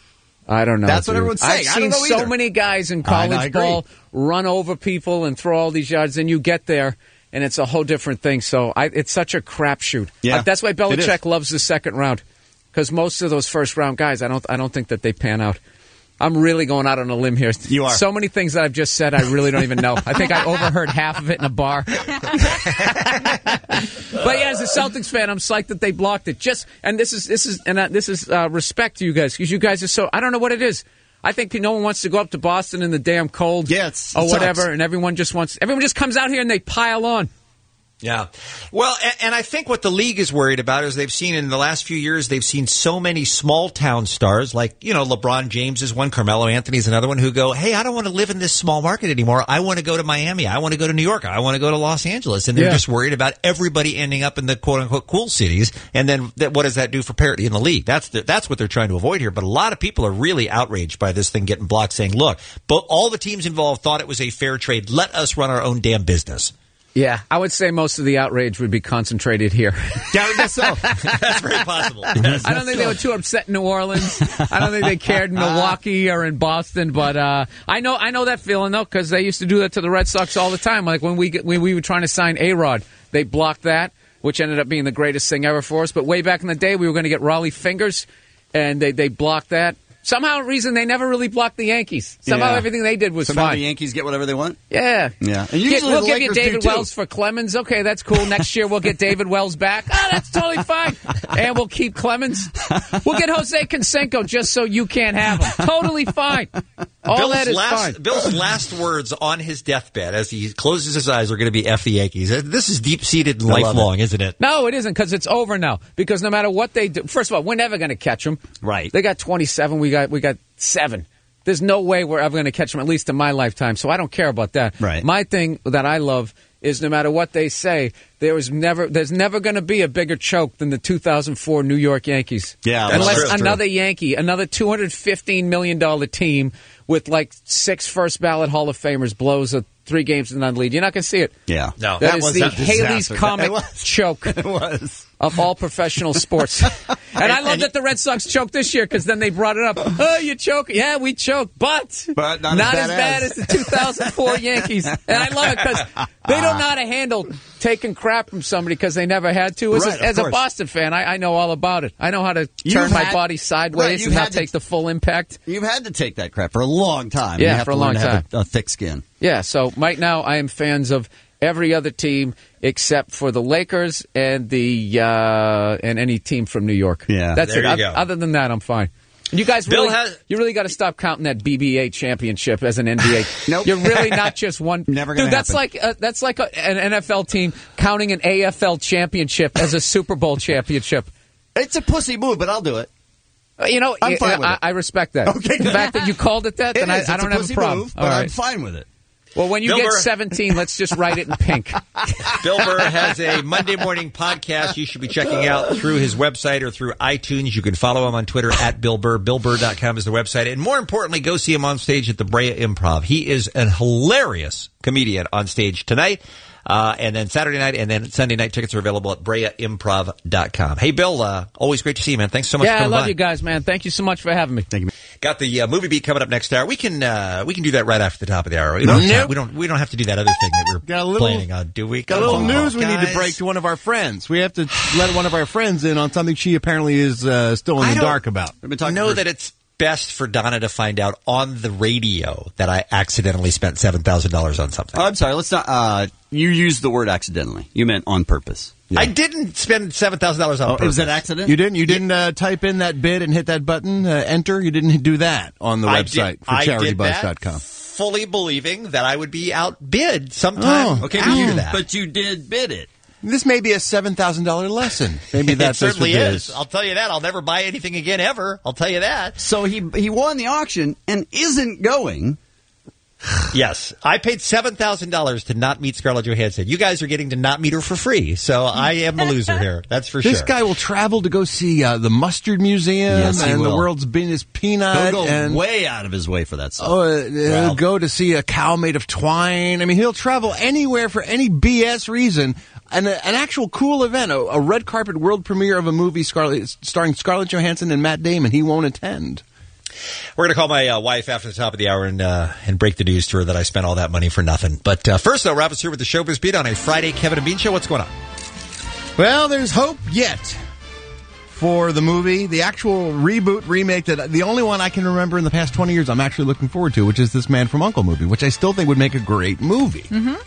I don't know. That's what dude. everyone's saying. I've I seen don't know so either. many guys in I know, I college agree. ball run over people and throw all these yards, and you get there, and it's a whole different thing. So I, it's such a crapshoot. Yeah, Uh, that's why it Belichick is. loves the second round, because most of those first round guys, I don't, I don't think that they pan out. I'm really going out on a limb here. You are. So many things that I've just said, I really don't even know. I think I overheard half of it in a bar. But yeah, as a Celtics fan, I'm psyched that they blocked it. Just and this is this is and uh, this is uh, respect to you guys, because you guys are so. I don't know what it is. I think no one wants to go up to Boston in the damn cold, yeah, it's, or it whatever, sucks. and everyone just wants. Everyone just comes out here and they pile on. Yeah. Well, and, and I think what the league is worried about is they've seen in the last few years, they've seen so many small town stars like, you know, LeBron James is one, Carmelo Anthony's another one, who go, hey, I don't want to live in this small market anymore. I want to go to Miami. I want to go to New York. I want to go to Los Angeles. And they're Yeah. just worried about everybody ending up in the quote unquote cool cities. And then that, what does that do for parity in the league? That's the, that's what they're trying to avoid here. But a lot of people are really outraged by this thing getting blocked, saying, look, but all the teams involved thought it was a fair trade. Let us run our own damn business. Yeah, I would say most of the outrage would be concentrated here. Yeah, I guess so. That's very possible. I don't think they were too upset in New Orleans. I don't think they cared in Milwaukee or in Boston. But uh, I know I know that feeling, though, because they used to do that to the Red Sox all the time. Like when we when we were trying to sign A-Rod, they blocked that, which ended up being the greatest thing ever for us. But way back in the day, we were going to get Raleigh Fingers, and they, they blocked that. Somehow, reason they never really blocked the Yankees. Somehow Yeah. everything they did was Somehow fine. the Yankees get whatever they want? Yeah. Yeah. And Get- usually we'll the give you Lakers do, David too. Wells for Clemens. Okay, that's cool. Next year we'll get David Wells back. Oh, that's totally fine. And we'll keep Clemens. We'll get Jose Canseco just so you can't have him. Totally fine. All Bill's that is last, fine. Bill's last words on his deathbed as he closes his eyes are going to be F the Yankees. This is deep-seated and I love lifelong, isn't it? No, it isn't, because it's over now. Because no matter what they do, first of all, we're never going to catch them. Right. They got twenty-seven. We got we got seven. There's no way we're ever going to catch them, at least in my lifetime. So I don't care about that. Right. My thing that I love is no matter what they say, there was never there's never going to be a bigger choke than the two thousand four New York Yankees. Yeah, That's unless true. another Yankee, another two hundred fifteen million dollars team with like six first ballot Hall of Famers blows a three games to none lead. You're not going to see it. Yeah. No. That, That is was the a Haley's disaster. Comet It was. choke It was. of all professional sports. And I love that the Red Sox choked this year, because then they brought it up. Oh, you choke. Yeah, we choked, but, But not as as bad bad as. as the two thousand four Yankees. And I love it because they don't know how to handle taking crap from somebody because they never had to. As, Right, a, of as a course. Boston fan, I, I know all about it. I know how to You've turn my had- body Right, sideways you've and not had to- take the full impact. You've had to take that crap for a long time. Yeah, you have for to a learn long to have a, a thick skin. Yeah, so right now I am fans of every other team except for the Lakers and the uh, and any team from New York. Yeah. that's There it. you Oth- go. Other than that, I'm fine. And you guys Bill really, has- you really got to stop counting that B B A championship as an N B A. Nope. You're really not just one. Never gonna Dude, that's happen. like uh, that's like a, an N F L team counting an A F L championship as a Super Bowl championship. It's a pussy move, but I'll do it. Uh, You know, I'm I, fine with I, it. I respect that. Okay, the good. fact that you called it that, It then I, is. I It's don't a have a pussy problem. move, but All I'm right. fine with it. Well, when you Bill get Burr- seventeen, let's just write it in pink. Bill Burr has a Monday morning podcast you should be checking out through his website or through iTunes. You can follow him on Twitter at Bill Burr. Bill Burr dot com is the website. And more importantly, go see him on stage at the Brea Improv. He is a hilarious comedian on stage tonight. Uh, and then Saturday night and then Sunday night tickets are available at Brea Improv dot com. Hey, Bill, uh, always great to see you, man. Thanks so much Yeah, for I coming love by. you guys, man. Thank you so much for having me. Thank you. Got the uh, movie beat coming up next hour. We can uh, we can do that right after the top of the hour. We don't, have Nope. time. we don't we don't have to do that other thing that we're Got a little- planning on, do we? Got a little Come on, news we need guys. to break to one of our friends. We have to let one of our friends in on something she apparently is uh, still in I the don't- dark about. We've been talking know for- that it's best for Donna to find out on the radio that I accidentally spent seven thousand dollars on something. Oh, I'm sorry. Let's not. Uh, you used the word accidentally. You meant on purpose. Yeah. I didn't spend seven thousand dollars on Oh, purpose. was that accident? You didn't. You didn't uh, type in that bid and hit that button, uh, enter. You didn't do that on the I website did, for I charity did buzz that dot com. fully believing that I would be outbid sometime Oh, Okay, after but you, that. but you did bid it. This may be a seven thousand dollar lesson. Maybe it that's certainly what it is. I'll tell you that. I'll never buy anything again ever. I'll tell you that. So he he won the auction and isn't going. Yes, I paid seven thousand dollars to not meet Scarlett Johansson. You guys are getting to not meet her for free, so I am the loser here. That's for This sure. guy will travel to go see uh, the Mustard Museum Yes, he and the will. world's biggest peanut. He'll go and way out of his way for that stuff. Oh, uh, he'll Well. go to see a cow made of twine. I mean, he'll travel anywhere for any B S reason. An, an actual cool event, a, a red carpet world premiere of a movie Scarlett, starring Scarlett Johansson and Matt Damon, he won't attend. We're going to call my uh, wife after the top of the hour and uh, and break the news to her that I spent all that money for nothing. But uh, first, though, Rob is here with the Showbiz Beat on a Friday Kevin and Bean show. What's going on? Well, there's hope yet for the movie, the actual reboot, remake, that the only one I can remember in the past twenty years I'm actually looking forward to, which is this Man from U N C L E movie, which I still think would make a great movie. Mm-hmm.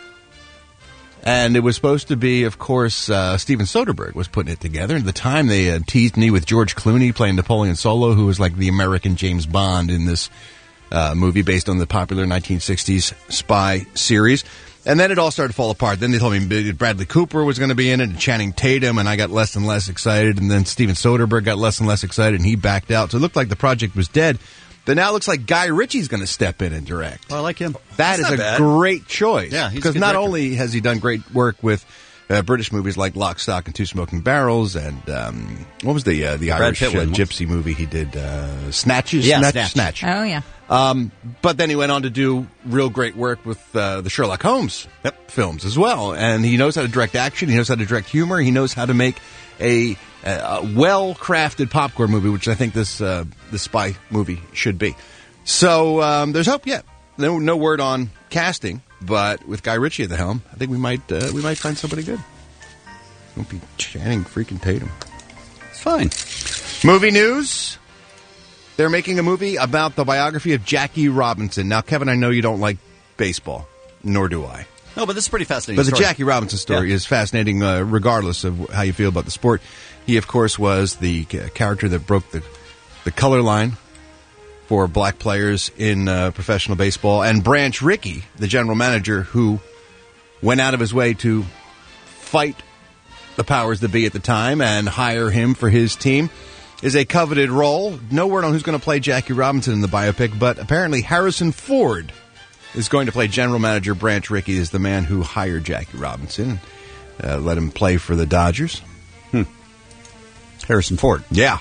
And it was supposed to be, of course, uh, Steven Soderbergh was putting it together. At the time, they uh, teased me with George Clooney playing Napoleon Solo, who was like the American James Bond in this uh, movie based on the popular nineteen sixties spy series. And then it all started to fall apart. Then they told me Bradley Cooper was going to be in it and Channing Tatum, and I got less and less excited. And then Steven Soderbergh got less and less excited, and he backed out. So it looked like the project was dead. But now it looks like Guy Ritchie's going to step in and direct. Oh, I like him. That That's is a bad. great choice. Yeah, he's a because good not director. only has he done great work with uh, British movies like Lock, Stock, and Two Smoking Barrels, and um, what was the uh, the Brad Irish uh, Pitt one. gypsy movie he did? Uh, Snatches? Yeah, Snatch. Snatch. Oh, yeah. Um, but then he went on to do real great work with uh, the Sherlock Holmes yep. films as well. And he knows how to direct action. He knows how to direct humor. He knows how to make a, a well-crafted popcorn movie, which I think this uh, this spy movie should be. So um, there's hope yet. No, no word on casting, but with Guy Ritchie at the helm, I think we might uh, we might find somebody good. Won't be Channing freaking Tatum. It's fine. Movie news. They're making a movie about the biography of Jackie Robinson. Now, Kevin, I know you don't like baseball, nor do I. No, but this is pretty fascinating. But the story. Jackie Robinson story Yeah. is fascinating, uh, regardless of how you feel about the sport. He, of course, was the c- character that broke the the color line for black players in uh, professional baseball. And Branch Rickey, the general manager, who went out of his way to fight the powers that be at the time and hire him for his team, is a coveted role. No word on who's going to play Jackie Robinson in the biopic, but apparently Harrison Ford is going to play general manager. Branch Rickey is the man who hired Jackie Robinson, uh, let him play for the Dodgers. Hmm. Harrison Ford. Yeah.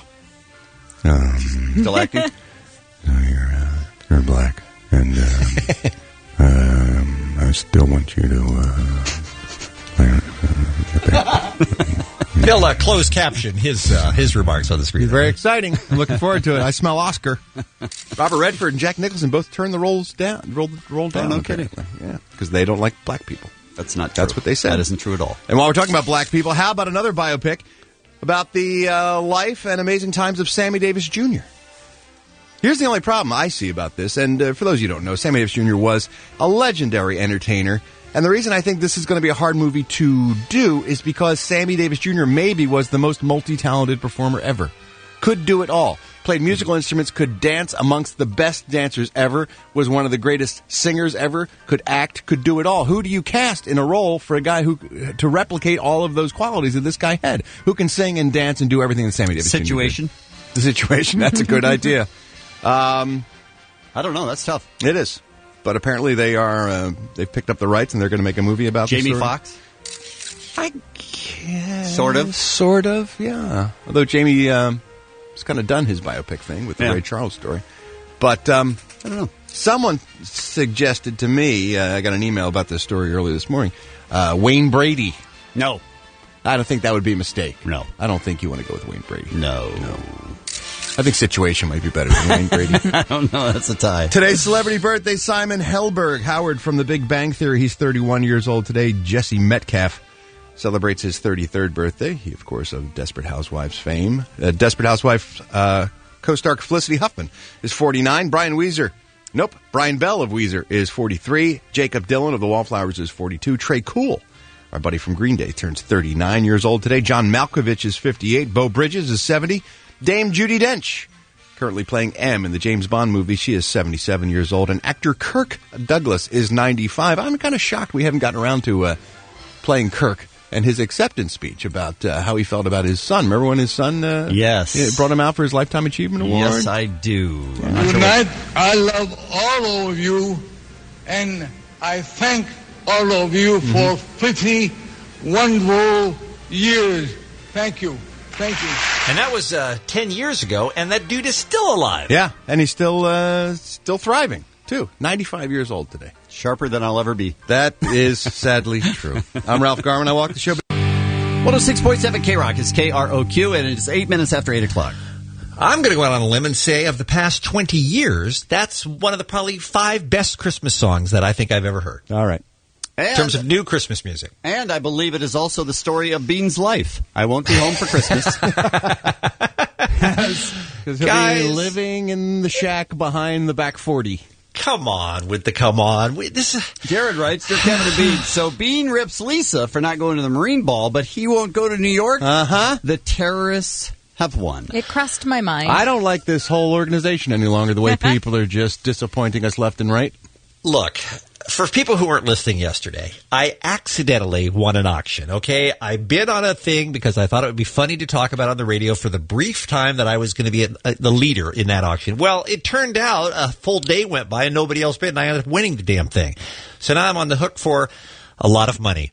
Um, Still acting? you're, uh, you're black, and um, um, I still want you to uh, play, uh, They'll uh, close caption his uh, his remarks on the screen. Very exciting. I'm looking forward to it. I smell Oscar. Robert Redford and Jack Nicholson both turned the roles down. Rolled, rolled down. Oh, no kidding. Yeah, because they don't like black people. That's not true. That's what they said. That isn't true at all. And while we're talking about black people, how about another biopic about the uh, life and amazing times of Sammy Davis Junior? Here's the only problem I see about this, and uh, for those of you who don't know, Sammy Davis Junior was a legendary entertainer. And the reason I think this is going to be a hard movie to do is because Sammy Davis Junior maybe was the most multi-talented performer ever. Could do it all. Played musical instruments, could dance amongst the best dancers ever, was one of the greatest singers ever, could act, could do it all. Who do you cast in a role for a guy who to replicate all of those qualities that this guy had? Who can sing and dance and do everything that Sammy Davis Situation. Junior did? The Situation. That's a good idea. Um, I don't know. That's tough. It is. But apparently they are, uh, they've picked up the rights and they're going to make a movie about Jamie the story. Foxx? I guess. Sort of? Sort of, yeah. Although Jamie um, has kind of done his biopic thing with the Yeah. Ray Charles story. But um, I don't know. Someone suggested to me, uh, I got an email about this story earlier this morning, uh, Wayne Brady. No. I don't think that would be a mistake. No. I don't think you want to go with Wayne Brady. No. No. I think Situation might be better than Wayne Brady. I don't know. That's a tie. Today's celebrity birthday, Simon Helberg. Howard from The Big Bang Theory. He's thirty-one years old today. Jesse Metcalf celebrates his thirty-third birthday. He, of course, of Desperate Housewives fame. Uh, Desperate Housewives uh, co-star Felicity Huffman is forty-nine. Brian Weezer. Nope. Brian Bell of Weezer is forty-three. Jacob Dylan of The Wallflowers is forty-two. Trey Cool, our buddy from Green Day, turns thirty-nine years old today. John Malkovich is fifty-eight. Bo Bridges is seventy. Dame Judi Dench, currently playing M in the James Bond movie. She is seventy-seven years old. And actor Kirk Douglas is ninety-five. I'm kind of shocked we haven't gotten around to uh, playing Kirk and his acceptance speech about uh, how he felt about his son. Remember when his son uh, yes. brought him out for his Lifetime Achievement Award? Yes, I do. Yeah. Tonight, I love all of you, and I thank all of you Mm-hmm. for fifty wonderful years. Thank you. Thank you. And that was uh, ten years ago, and that dude is still alive. Yeah, and he's still uh, still thriving, too. ninety-five years old today. Sharper than I'll ever be. That is sadly true. I'm Ralph Garman. I walk the show. one oh six point seven K-Rock is K R O Q, and it's eight minutes after eight o'clock. I'm going to go out on a limb and say of the past twenty years, that's one of the probably five best Christmas songs that I think I've ever heard. All right. And, in terms of new Christmas music. And I believe it is also the story of Bean's life. I won't be home for Christmas. Because he'll Guys. be living in the shack behind the back forty. Come on with the come on. We, this is... Jared writes, Dear Kevin and Bean, so Bean rips Lisa for not going to the Marine Ball, but he won't go to New York? Uh-huh. The terrorists have won. It crossed my mind. I don't like this whole organization any longer, the way people are just disappointing us left and right. Look, for people who weren't listening yesterday, I accidentally won an auction, okay? I bid on a thing because I thought it would be funny to talk about on the radio for the brief time that I was going to be a, the leader in that auction. Well, it turned out a full day went by and nobody else bid, and I ended up winning the damn thing. So now I'm on the hook for a lot of money.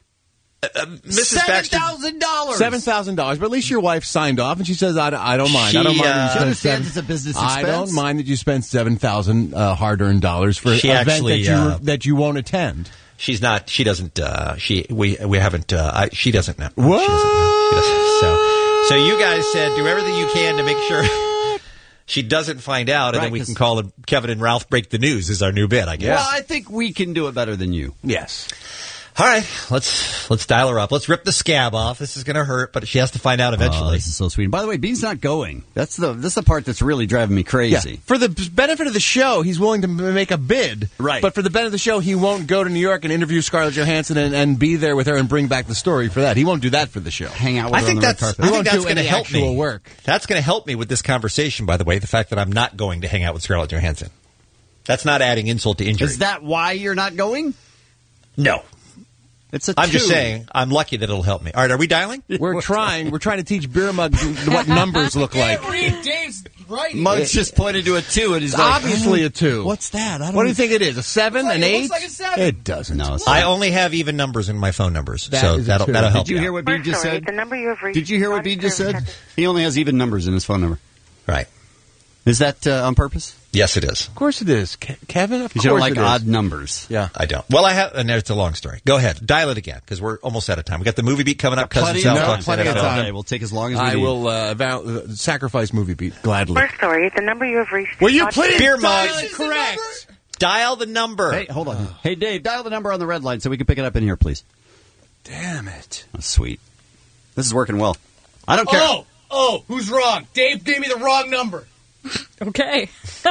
Uh, Missus seven thousand dollars! seven thousand dollars, but at least your wife signed off, and she says, I, I don't mind. She, I don't mind. uh, that you She spend understands seven- it's a business I expense. don't mind that you spend seven thousand uh, hard-earned dollars for She an event actually, that you, uh, that you won't attend. She's not, she doesn't, uh, she, we, we haven't, uh, I, she doesn't know. What? She doesn't know. She doesn't. So, so you guys said do everything you can to make sure she doesn't find out, and Right, then we 'cause- can call and Kevin and Ralph break the news is our new bid, I guess. Well, I think we can do it better than you. Yes. All right, let's let's dial her up. Let's rip the scab off. This is going to hurt, but she has to find out Oh, eventually. this is so sweet. And by the way, Bean's not going. That's the this is the part that's really driving me crazy. Yeah. For the benefit of the show, he's willing to m- make a bid. Right. But for the benefit of the show, he won't go to New York and interview Scarlett Johansson and, and be there with her and bring back the story for that. He won't do that for the show. Hang out with I her think on the red that's carpet. I think won't that's do going to any help actual me. work. That's going to help me with this conversation. By the way, the fact that I'm not going to hang out with Scarlett Johansson. That's not adding insult to injury. Is that why you're not going? No. It's a I'm two. just saying, I'm lucky that it'll help me. All right, are we dialing? We're trying. We're trying to teach Beer Mug what numbers look like. Dave's writing. Muggs just pointed to a two, and he's It's like, obviously a two. What's that? I don't What do you think it is? A seven? Looks like- An it eight? looks like a seven. It doesn't. No, it's I only have even numbers in my phone numbers, That so is a that'll two. that'll help. Did you me hear out. what Bean just said? The number you have reached. Did you hear what Bean just said? He only has even numbers in his phone number. Right? Is that uh, on purpose? Yes, it is. Of course it is. Ke- Kevin, of Because course you don't like it is. odd numbers. Yeah. I don't. Well, I have, and it's a long story. Go ahead, dial it again because we're almost out of time. We got the movie beat coming up. Cousin Plenty Sal of talks time. plenty of N F L. time. Okay, we'll take as long as we I need. will uh, vow, uh, sacrifice movie beat gladly. First story. The number you have reached. Will you is please Beer dial mugs. it correct? Dial the number. Hey, hold on. Hey, Dave, dial the number on the red line so we can pick it up in here, please. Damn it. Oh, sweet. This is working well. I don't care. Oh, oh, who's wrong? Dave gave me the wrong number. Okay.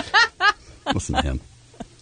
Listen to him.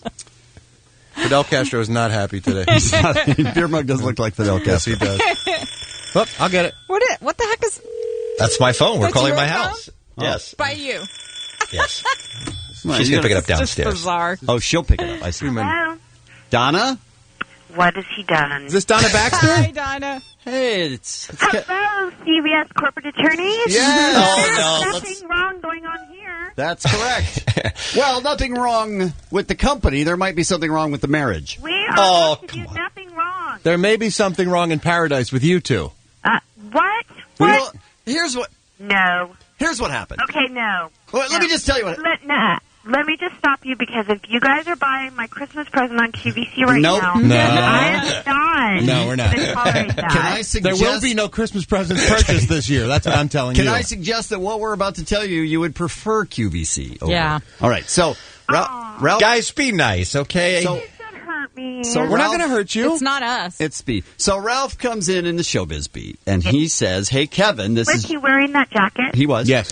Fidel Castro is not happy today. He's not- Beer Mug doesn't look like Fidel Yes, Castro. he does. Oh, I'll get it. What? It, what the heck is That's my phone. We're That's calling your my phone? house. Yes, by you? yes. Well, She's you gonna pick it gotta- up downstairs. Bizarre. Oh, she'll pick it up. I see. Hello. Donna? What has he done? Is this Donna Baxter? Hi, Dinah. Hey, it's... it's Ke- Hello, C B S corporate attorneys. Yes. Oh, There's no, nothing let's- wrong going on here. That's correct. Well, nothing wrong with the company. There might be something wrong with the marriage. We are Oh, going to come do on. nothing wrong. There may be something wrong in paradise with you two. Uh, what? Well, What? here's what No. here's what happened. Okay, no. Well, let me just tell you what. Let, nah. Let me just stop you because if you guys are buying my Christmas present on Q V C right Nope. now, No. I am done. No, we're not. to tolerate that. Can I There suggest? will be no Christmas presents purchased this year. That's what I'm telling Can you. I suggest that what we're about to tell you, you would prefer Q V C? Over. Yeah. All right. So, Ra- Ralph. Guys, be nice, okay? So, That hurt me. so We're not Ralph- going to hurt you. It's not us. It's Beat. So Ralph comes in in the Showbiz Beat, and he says, "Hey, Kevin, this Was is." he wearing that jacket? He was. Yes.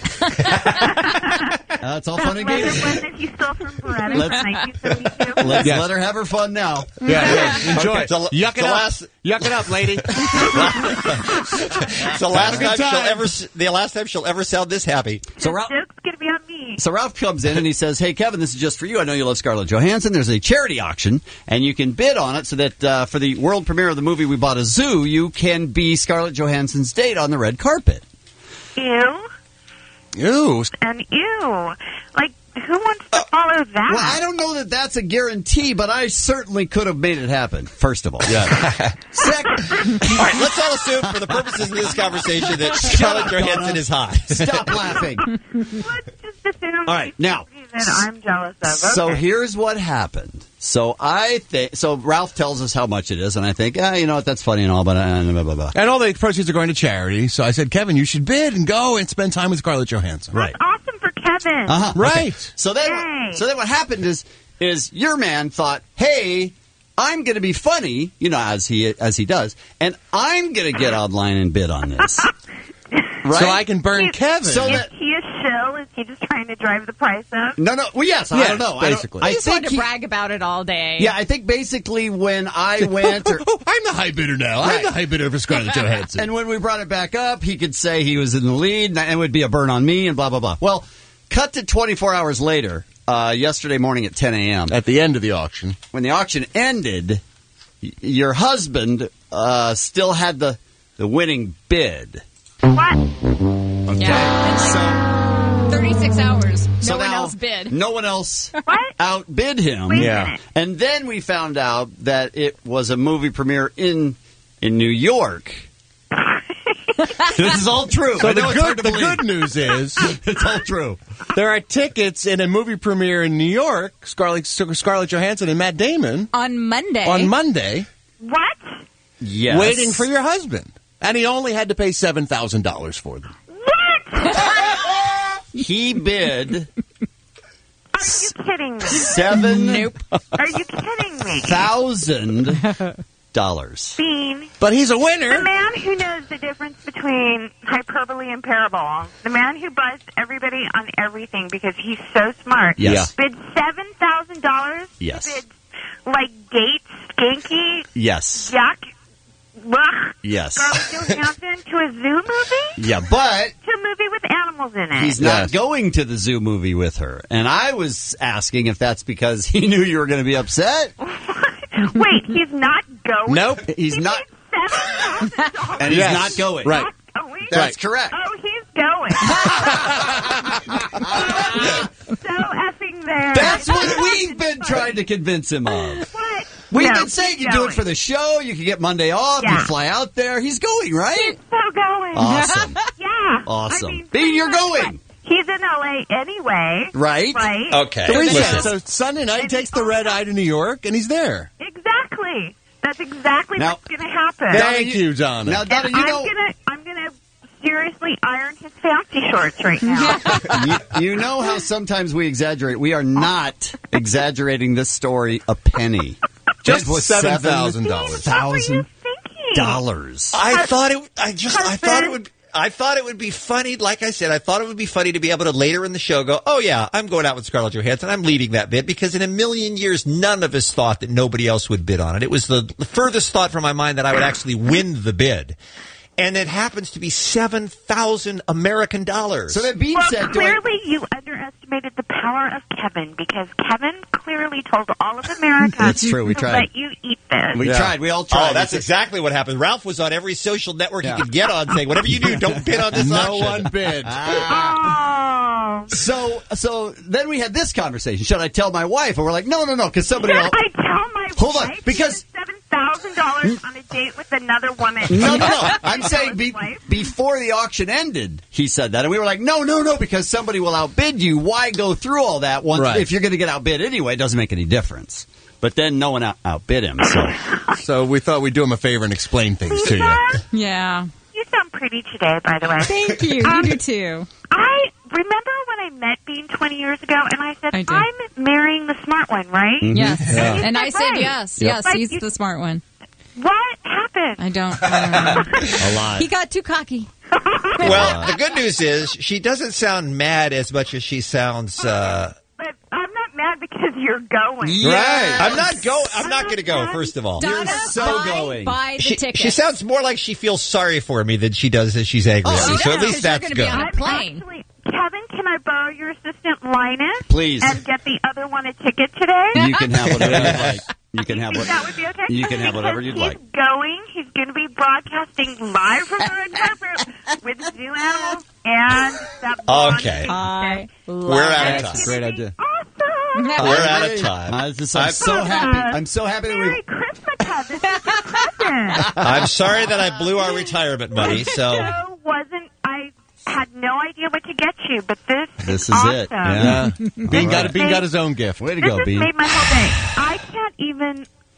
Uh, it's all fun That and leather games. one that you stole from Beretta in Let's- nineteen seventy-two? Let's Yes. let her have her fun now. Yeah, yeah. Enjoy Okay, it. so- Yuck it so up. last- Yuck it up, lady. It's the last Have a good time, she'll time. ever s- the last time she'll ever sound this happy. So The Ralph. joke's going to be on me. So Ralph comes in and he says, "Hey, Kevin, this is just for you. I know you love Scarlett Johansson. There's a charity auction, and you can bid on it so that uh, for the world premiere of the movie We Bought a Zoo, you can be Scarlett Johansson's date on the red carpet." Ew. Ew. And ew. Like, who wants to follow that? Well, I don't know that that's a guarantee, but I certainly could have made it happen. First of all, yeah. Second, All right, let's all assume for the purposes of this conversation that Scarlett up, Johansson Donna. is hot. stop laughing. Let's just assume All right, now. that I'm jealous of. So Okay. here's what happened. So I think so. Ralph tells us how much it is, and I think, ah, you know what, that's funny and all, but uh, blah blah blah. And all the proceeds are going to charity. So I said, Kevin, you should bid and go and spend time with Scarlett Johansson. Right. Awesome Kevin. Uh-huh. Right. Okay. So then, Yay. so then what happened is, is your man thought, hey, I'm going to be funny, you know, as he as he does, and I'm going to get online and bid on this. Right? So I can burn He's- Kevin. So Is that- he a shill? Is he just trying to drive the price up? No, no. Well, yes, I Yes, don't know. I don't- basically. I I just think wanted to he- brag about it all day. Yeah, I think basically when I went, or, Oh, I'm the high bidder now. I'm Right. the high bidder for Scarlett Johansson. and when we brought it back up, he could say he was in the lead, and it would be a burn on me, and blah blah blah. Well, cut to twenty-four hours later, uh, yesterday morning at ten a.m. At the end of the auction. When the auction ended, y- your husband uh, still had the the winning bid. What? Okay, Yeah. so thirty-six hours. No so one now else bid. No one else What? outbid him. Wait a Yeah. minute. And then we found out that it was a movie premiere in in New York. This is all true. So I the know it's hard good, to the believe. good news is It's all true. there are tickets in a movie premiere in New York, Scarlett, Scarlett Johansson and Matt Damon, On Monday. on Monday, What? Yes. waiting for your husband. And he only had to pay seven thousand dollars for them. He bid Are you kidding me? seven Nope. Are you kidding me? thousand dollars. Bean, But he's a the winner. man who knows the difference between hyperbole and parable, the man who buzzed everybody on everything because he's so smart, Yes. bid seven thousand dollars. Yes. Bid like Gates, Skanky, Yes. Yuck, Blech, Yes. Scarlett Johansson to a zoo movie? Yeah, but To a movie with animals in it. he's not Yes. going to the zoo movie with her. And I was asking if that's because he knew you were going to be upset. Wait, he's not going? Nope, he's He not. paid seven thousand dollars. And he's Yes. not going. Right. Oh, wait. That's correct. Oh, he's going. So effing there. That's what we've been trying to convince him of. What? We've No, been saying he's you do it going. for the show. You can get Monday off. You Yeah. fly out there. He's going, right? He's so going. Awesome. Yeah. Awesome. I mean, Bean, you're pretty much, going. He's in L A anyway. Right? Right? Okay. So, Listen. so Sunday night he takes the red eye to New York, and he's there. Exactly. That's exactly Now- what's going to happen. Thank you, Donna. Now, Donna, And you I'm know, gonna, I'm gonna seriously iron his fancy shorts right now. you, you know how sometimes we exaggerate. We are not exaggerating this story a penny. Just It was seven thousand dollars. What were you Thousand thinking? dollars. I thought it. I just. I thought it Husband. would. I thought it would be funny. Like I said, I thought it would be funny to be able to later in the show go, "Oh yeah, I'm going out with Scarlett Johansson. I'm leading that bid," because in a million years, none of us thought that nobody else would bid on it. It was the furthest thought from my mind that I would actually win the bid, and it happens to be seven thousand American dollars. So then Bean Well, said, do I- clearly you underestimated the power of Kevin because Kevin clearly told all of America That's true, we to tried. let you eat this. we tried. We all tried. Oh, that's We said- exactly what happened. Ralph was on every social network Yeah. he could get on saying, whatever you do, don't bid on this No auction. one bid. Oh. So, so then we had this conversation. Should I tell my wife? And we're like, no, no, no, because somebody Should else. I tell my Hold on, wife because- seven thousand dollars on a date with another woman? No, no, no. I'm Tell saying his be, wife? before the auction ended, he said that. And we were like, no, no, no, because somebody will outbid you. Why go through all that once Right. if you're going to get outbid anyway? It doesn't make any difference. But then no one out, outbid him. So So we thought we'd do him a favor and explain things to you. Lisa, Yeah. you sound pretty today, by the way. Thank you. Um, You do too. I remember when I met Bean twenty years ago, and I said, I do. I'm marrying the smart one, right? Yes. Yeah. And You I said said right. yes. Yep. Yes, Like he's you- the smart one. What happened? I don't, I don't know. a lot. He got too cocky. Well, the good news is she doesn't sound mad as much as she sounds. Uh, But I'm not mad because you're going. Right. I'm not go. I'm not going to go. First of all, Donna, so buy, going. buy the she, tickets. she sounds more like she feels sorry for me than she does as she's angry Oh, at me. she So does, at least 'cause you're that's gonna good. be on a I'm plane. actually, Kevin, can I borrow your assistant Linus? Please. And get the other one a ticket today? You can have whatever you'd like. You can have Think what that would be okay? you can have whatever Because you'd he's like. going. He's going to be broadcasting live from the red carpet with zoo animals and that blonde Okay. thing. I We're out of That's time. a great idea. Awesome. We're out of time. I was just, I'm I'm- so happy. I'm so happy that Merry we. Christmas, Kevin. This is your present. I'm sorry that I blew our retirement money. This So show wasn't. I had no idea what to get you, but this, This is awesome. it. Yeah. Bean got right. Bean got his own gift. Way to This go, has Bean. made my whole day. I can't even. I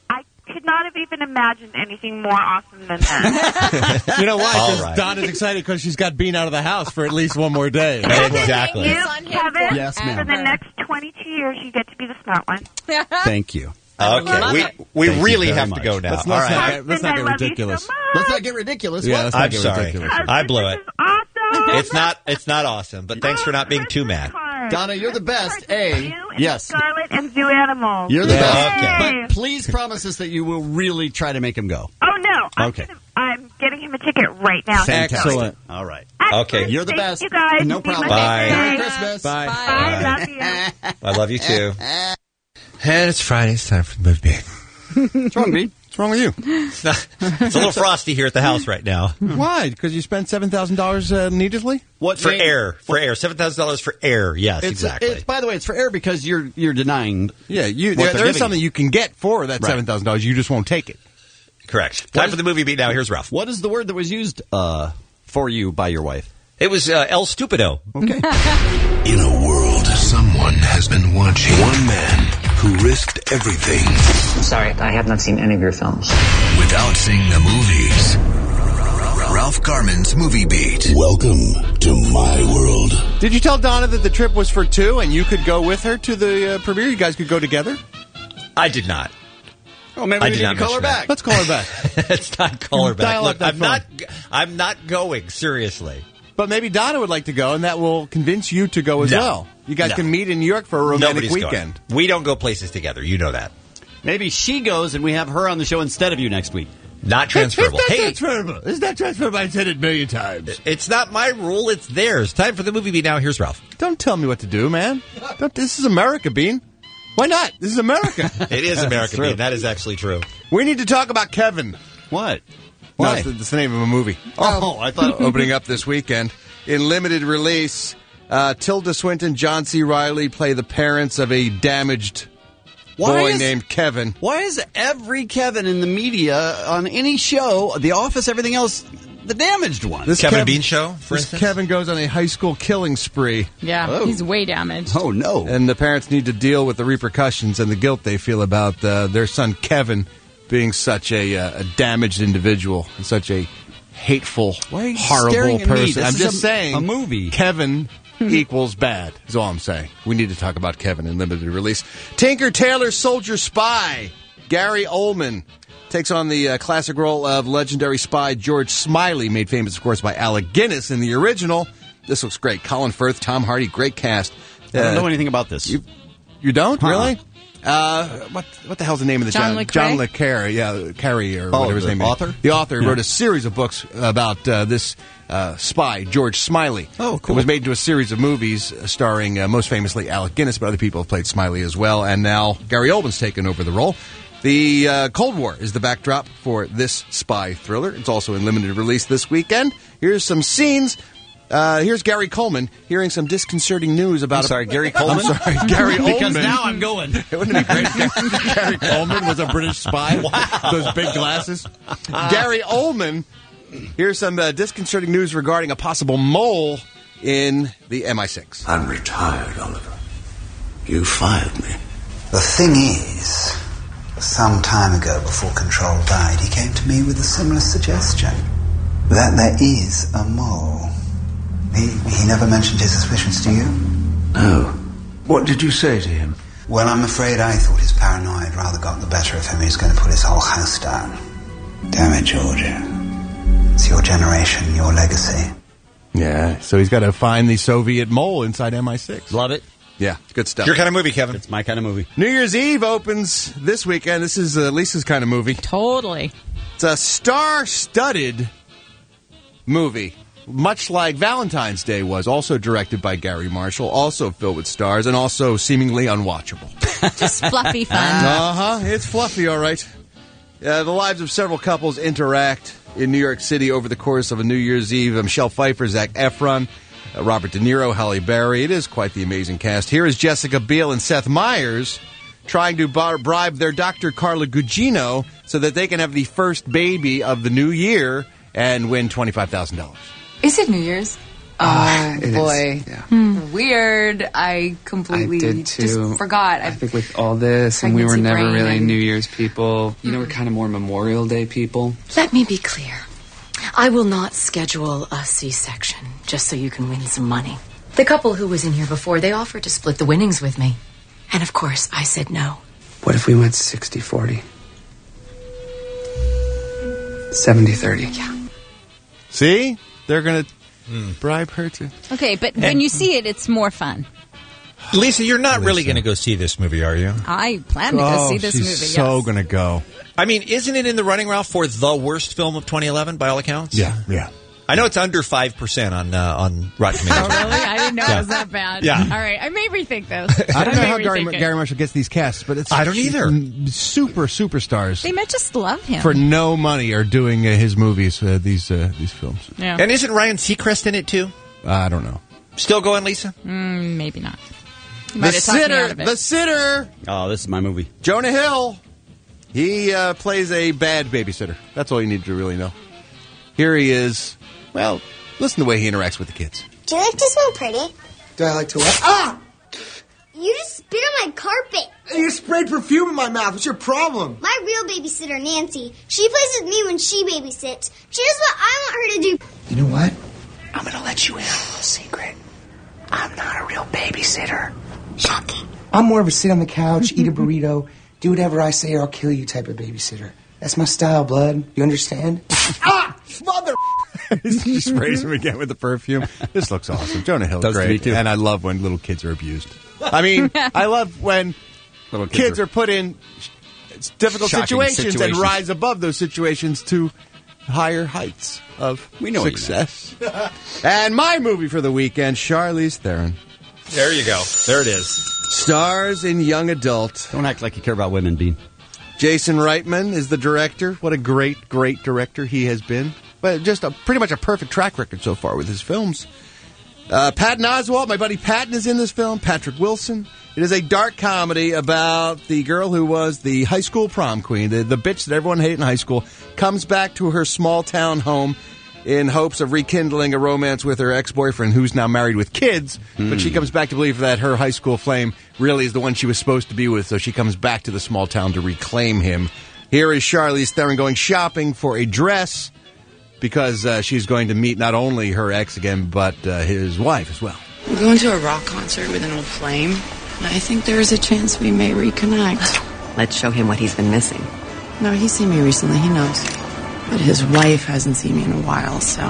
could not have even imagined anything more awesome than that. You know why? All Because right. Donna's excited because she's got Bean out of the house for at least one more day. Exactly. You, Kevin, Yes, ma'am. for the next twenty-two years, you get to be the smart one. Thank you. Okay, we we Thank you really very have much. to go now. Let's, All let's, right. not, get, let's not I get love you ridiculous. so much. Let's not get ridiculous. Yeah, What? let's not I'm get sorry. ridiculous. I blew it. Awesome. It's not. It's not awesome. But thanks for not being too mad. Donna, you're the best. A. Yes. Scarlet and Zoo Animals. You're the Yeah, best. okay. But please promise us that you will really try to make him go. Oh, no. I'm, Okay. gonna, I'm getting him a ticket right now. Fantastic. Excellent. All right. Okay. You're the Thank best. you guys. No Be my problem. Bye. Merry birthday. Christmas. Bye. Bye. Love you. I love you too. And it's Friday. It's time for the movie. What's wrong, Bean? What's wrong with you? It's, not, it's a little frosty here at the house right now. Why? Because you spent seven thousand dollars uh, needlessly? What For name- air. For air. seven thousand dollars for air. Yes, It's, exactly. it's, by the way, it's for air because you're you're denying. Yeah, you. What There, they're there's giving something you. you can get for that Right. seven thousand dollars. You just won't take it. Correct. Time for the movie beat now. Here's Ralph. What is the word that was used uh, for you by your wife? It was uh, El Stupido. Okay. In a world, someone has been watching. One man who risked everything Sorry, I have not seen any of your films. without seeing the movies. Ralph Garman's Movie Beat. Welcome to my world. Did you tell Donna that the trip was for two and you could go with her to the uh, premiere? You guys could go together? I did not. Oh, maybe I we did need not to call her mention back. Let's call her back. It's not call her back. Dial up Look, that I'm phone. not. I'm not going. Seriously. But maybe Donna would like to go, and that will convince you to go as No. well. You guys No. can meet in New York for a romantic Nobody's weekend. going. We don't go places together. You know that. Maybe she goes and we have her on the show instead of you next week. Not transferable. It's not Hey, transferable. It's not transferable. I said it a million times. it's not my rule. It's theirs. Time for the movie beat now. Here's Ralph. Don't tell me what to do, man. Don't, this is America, Bean. Why not? This is America. It is American true. Bean. That is actually true. We need to talk about Kevin. What? No, Why? it's the, it's the name of a movie. Oh, I thought. Opening up this weekend. In limited release, uh, Tilda Swinton, John C. Reilly play the parents of a damaged Why boy is- named Kevin. Why is every Kevin in the media on any show, The Office, everything else, the damaged one? This Kevin Kev- Bean show, for this instance? Kevin goes on a high school killing spree. Yeah, Oh. he's way damaged. Oh no! And the parents need to deal with the repercussions and the guilt they feel about uh, their son Kevin being such a, uh, a damaged individual and such a hateful, Why are you horrible staring at me? person. This I'm is just a- saying, a movie. Kevin equals bad. Is all I'm saying. We need to talk about Kevin in limited release. Tinker Tailor Soldier Spy. Gary Oldman takes on the uh, classic role of legendary spy George Smiley, made famous, of course, by Alec Guinness in the original. This looks great. Colin Firth, Tom Hardy, great cast. I don't Uh, know anything about this. You, you don't Huh. really? Uh, what what the hell's the name of the John John Le John Carre? Le Carre, yeah, Carey or Oh, whatever his the name author? is. The author Yeah. wrote a series of books about uh, this uh, spy George Smiley. Oh, cool. It was made into a series of movies uh, starring uh, most famously Alec Guinness, but other people have played Smiley as well. And now Gary Oldman's taken over the role. The uh, Cold War is the backdrop for this spy thriller. It's also in limited release this weekend. Here's some scenes. Uh, here's Gary Coleman hearing some disconcerting news about. I'm sorry, Gary Coleman? I'm sorry, Gary Oldman. Because now I'm going. Wouldn't it be great if Gary Coleman was a British spy? Wow. Those big glasses. Gary Oldman. Here's some uh, disconcerting news regarding a possible mole in the M I six. I'm retired, Oliver. You fired me. The thing is, some time ago before Control died, he came to me with a similar suggestion. That there is a mole. He, he never mentioned his suspicions to you? No. What did you say to him? Well, I'm afraid I thought his paranoia rather got the better of him. He was going to put his whole house down. Damn it, Georgia. It's your generation, your legacy. Yeah, so he's got to find the Soviet mole inside M I six. Love it. Yeah, good stuff. Your kind of movie, Kevin. It's my kind of movie. New Year's Eve opens this weekend. This is uh, Lisa's kind of movie. Totally. It's a star-studded movie, much like Valentine's Day was, also directed by Gary Marshall, also filled with stars, and also seemingly unwatchable. Just fluffy fun. Uh-huh. It's fluffy, all right. Uh, the lives of several couples interact in New York City over the course of a New Year's Eve. Uh, Michelle Pfeiffer, Zac Efron, uh, Robert De Niro, Halle Berry. It is quite the amazing cast. Here is Jessica Biel and Seth Meyers trying to bar- bribe their doctor, Carla Gugino, so that they can have the first baby of the new year and win twenty-five thousand dollars. Is it New Year's? Oh, It is, boy. yeah. Hmm. Weird. I completely I did too. just forgot. I think with all this, and we were Pregnancy never brain really and- New Year's people. You know, we're kind of more Memorial Day people. Let me be clear. I will not schedule a C-section just so you can win some money. The couple who was in here before, they offered to split the winnings with me. And of course, I said no. What if we went sixty forty? seventy thirty. Yeah. See? They're going to bribe her to... Okay, but when you see it, it's more fun. Lisa, you're not really going to go see this movie, are you? I plan to go Oh, see this she's movie. so yes. going to go. I mean, isn't it in the running, Ralph, for the worst film of twenty eleven by all accounts? Yeah, yeah. I know it's under five percent on uh, on Rotten Tomatoes. Oh, really? I didn't know Yeah. it was that bad. Yeah. All right. I may rethink this. I don't know may how Gary, rethink it. Gary Marshall gets these casts, but it's I don't either. Super superstars They might just love him. for no money are doing uh, his movies, uh, these uh, these films. Yeah. And isn't Ryan Seacrest in it, too? I don't know. Still going, Lisa? Mm, maybe not. You The might have talked me sitter, out of it. the sitter, Oh, this is my movie. Jonah Hill. He uh, plays a bad babysitter. That's all you need to really know. Here he is. Well, listen to the way he interacts with the kids. Do you like to smell pretty? Do I like to what? Ah! You just spit on my carpet. You sprayed perfume in my mouth. What's your problem? My real babysitter, Nancy, she plays with me when she babysits. She does what I want her to do. You know what? I'm gonna let you in on a little secret. I'm not a real babysitter. Shocking. I'm more of a sit on the couch, eat a burrito, do whatever I say or I'll kill you type of babysitter. That's my style, blood. You understand? Ah! Mother... He sprays him again with the perfume. This looks awesome. Jonah Hill's Does to me, great. too. And I love when little kids are abused. I mean, I love when Little kids, are, put in difficult Shocking situations, and situations. rise above those situations to higher heights of We know what you success. And my movie for the weekend, Charlize Theron. There you go. There it is. Stars in young adult. Don't act like you care about women, Bean. Jason Reitman is the director. What a great, great director he has been. But just a, pretty much a perfect track record so far with his films. Uh, Patton Oswalt, my buddy Patton, is in this film. Patrick Wilson. It is a dark comedy about the girl who was the high school prom queen, the, the bitch that everyone hated in high school, comes back to her small town home in hopes of rekindling a romance with her ex-boyfriend, who's now married with kids. Mm. But she comes back to believe that her high school flame really is the one she was supposed to be with, so she comes back to the small town to reclaim him. Here is Charlize Theron going shopping for a dress because uh, she's going to meet not only her ex again, but uh, his wife as well. I'm going to a rock concert with an old flame, and I think there is a chance we may reconnect. Let's show him what he's been missing. No, he's seen me recently, he knows. But his wife hasn't seen me in a while, so...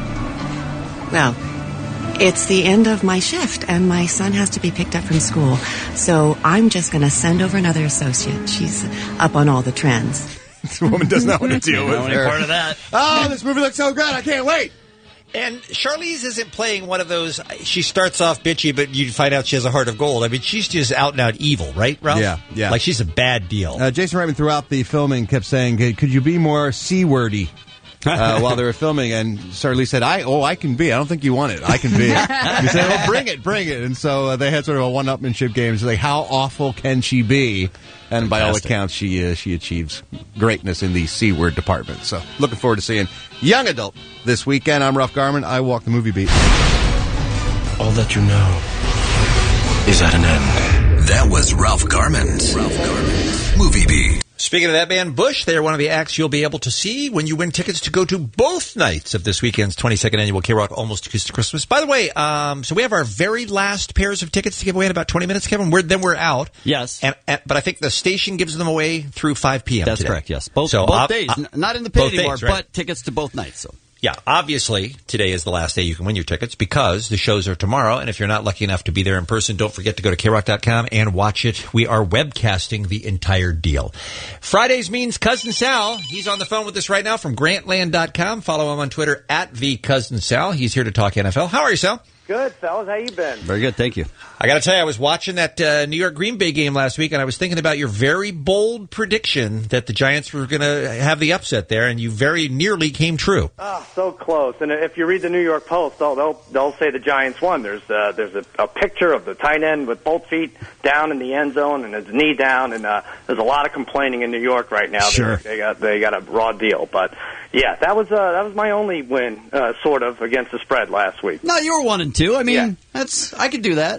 Well, it's the end of my shift, and my son has to be picked up from school. So I'm just going to send over another associate. She's up on all the trends. This woman does not want to deal with her. Part of that. Oh, this movie looks so good. I can't wait. And Charlize isn't playing one of those, she starts off bitchy, but you find out she has a heart of gold. I mean, she's just out and out evil, right, Ralph? Yeah, yeah. Like she's a bad deal. Uh, Jason Reitman throughout the filming kept saying, "Hey, could you be more C-wordy?" Uh, while they were filming, and Charlize said, "I oh, I can be. I don't think you want it. I can be." He said, "Well, bring it, bring it." And so uh, they had sort of a one-upmanship game. So like, how awful can she be? And by all Fantastic. accounts, she uh, she achieves greatness in the C-word department. So looking forward to seeing Young Adult this weekend. I'm Ralph Garman. I walk the movie beat. All that you know is at an end. That was Ralph Garman's Ralph Garman's Movie Beat. Speaking of that band, Bush, they are one of the acts you'll be able to see when you win tickets to go to both nights of this weekend's twenty-second annual K-Rock Almost Acoustic Christmas. By the way, um, so we have our very last pairs of tickets to give away in about twenty minutes, Kevin. We're, then we're out. Yes. And, and, but I think the station gives them away through five p.m. That's today. correct, yes. Both, So, both uh, days. uh, N- Not in the pit both anymore, days, right? but tickets to both nights. So. Yeah, obviously, today is the last day you can win your tickets because the shows are tomorrow. And if you're not lucky enough to be there in person, don't forget to go to K rock dot com and watch it. We are webcasting the entire deal. Fridays means Cousin Sal. He's on the phone with us right now from grantland dot com. Follow him on Twitter at the Cousin Sal. He's here to talk N F L. How are you, Sal? Good, fellas. How you been? Very good, thank you. I got to tell you, I was watching that uh, New York Green Bay game last week, and I was thinking about your very bold prediction that the Giants were going to have the upset there, and you very nearly came true. Oh, so close. And if you read the New York Post, they'll they'll, they'll say the Giants won. There's uh, there's a, a picture of the tight end with both feet down in the end zone and his knee down, and uh, there's a lot of complaining in New York right now. Sure. They, they got they got a raw deal, but yeah, that was uh, that was my only win, uh, sort of, against the spread last week. No, you were one and two. I mean, Yeah. that's I could do that.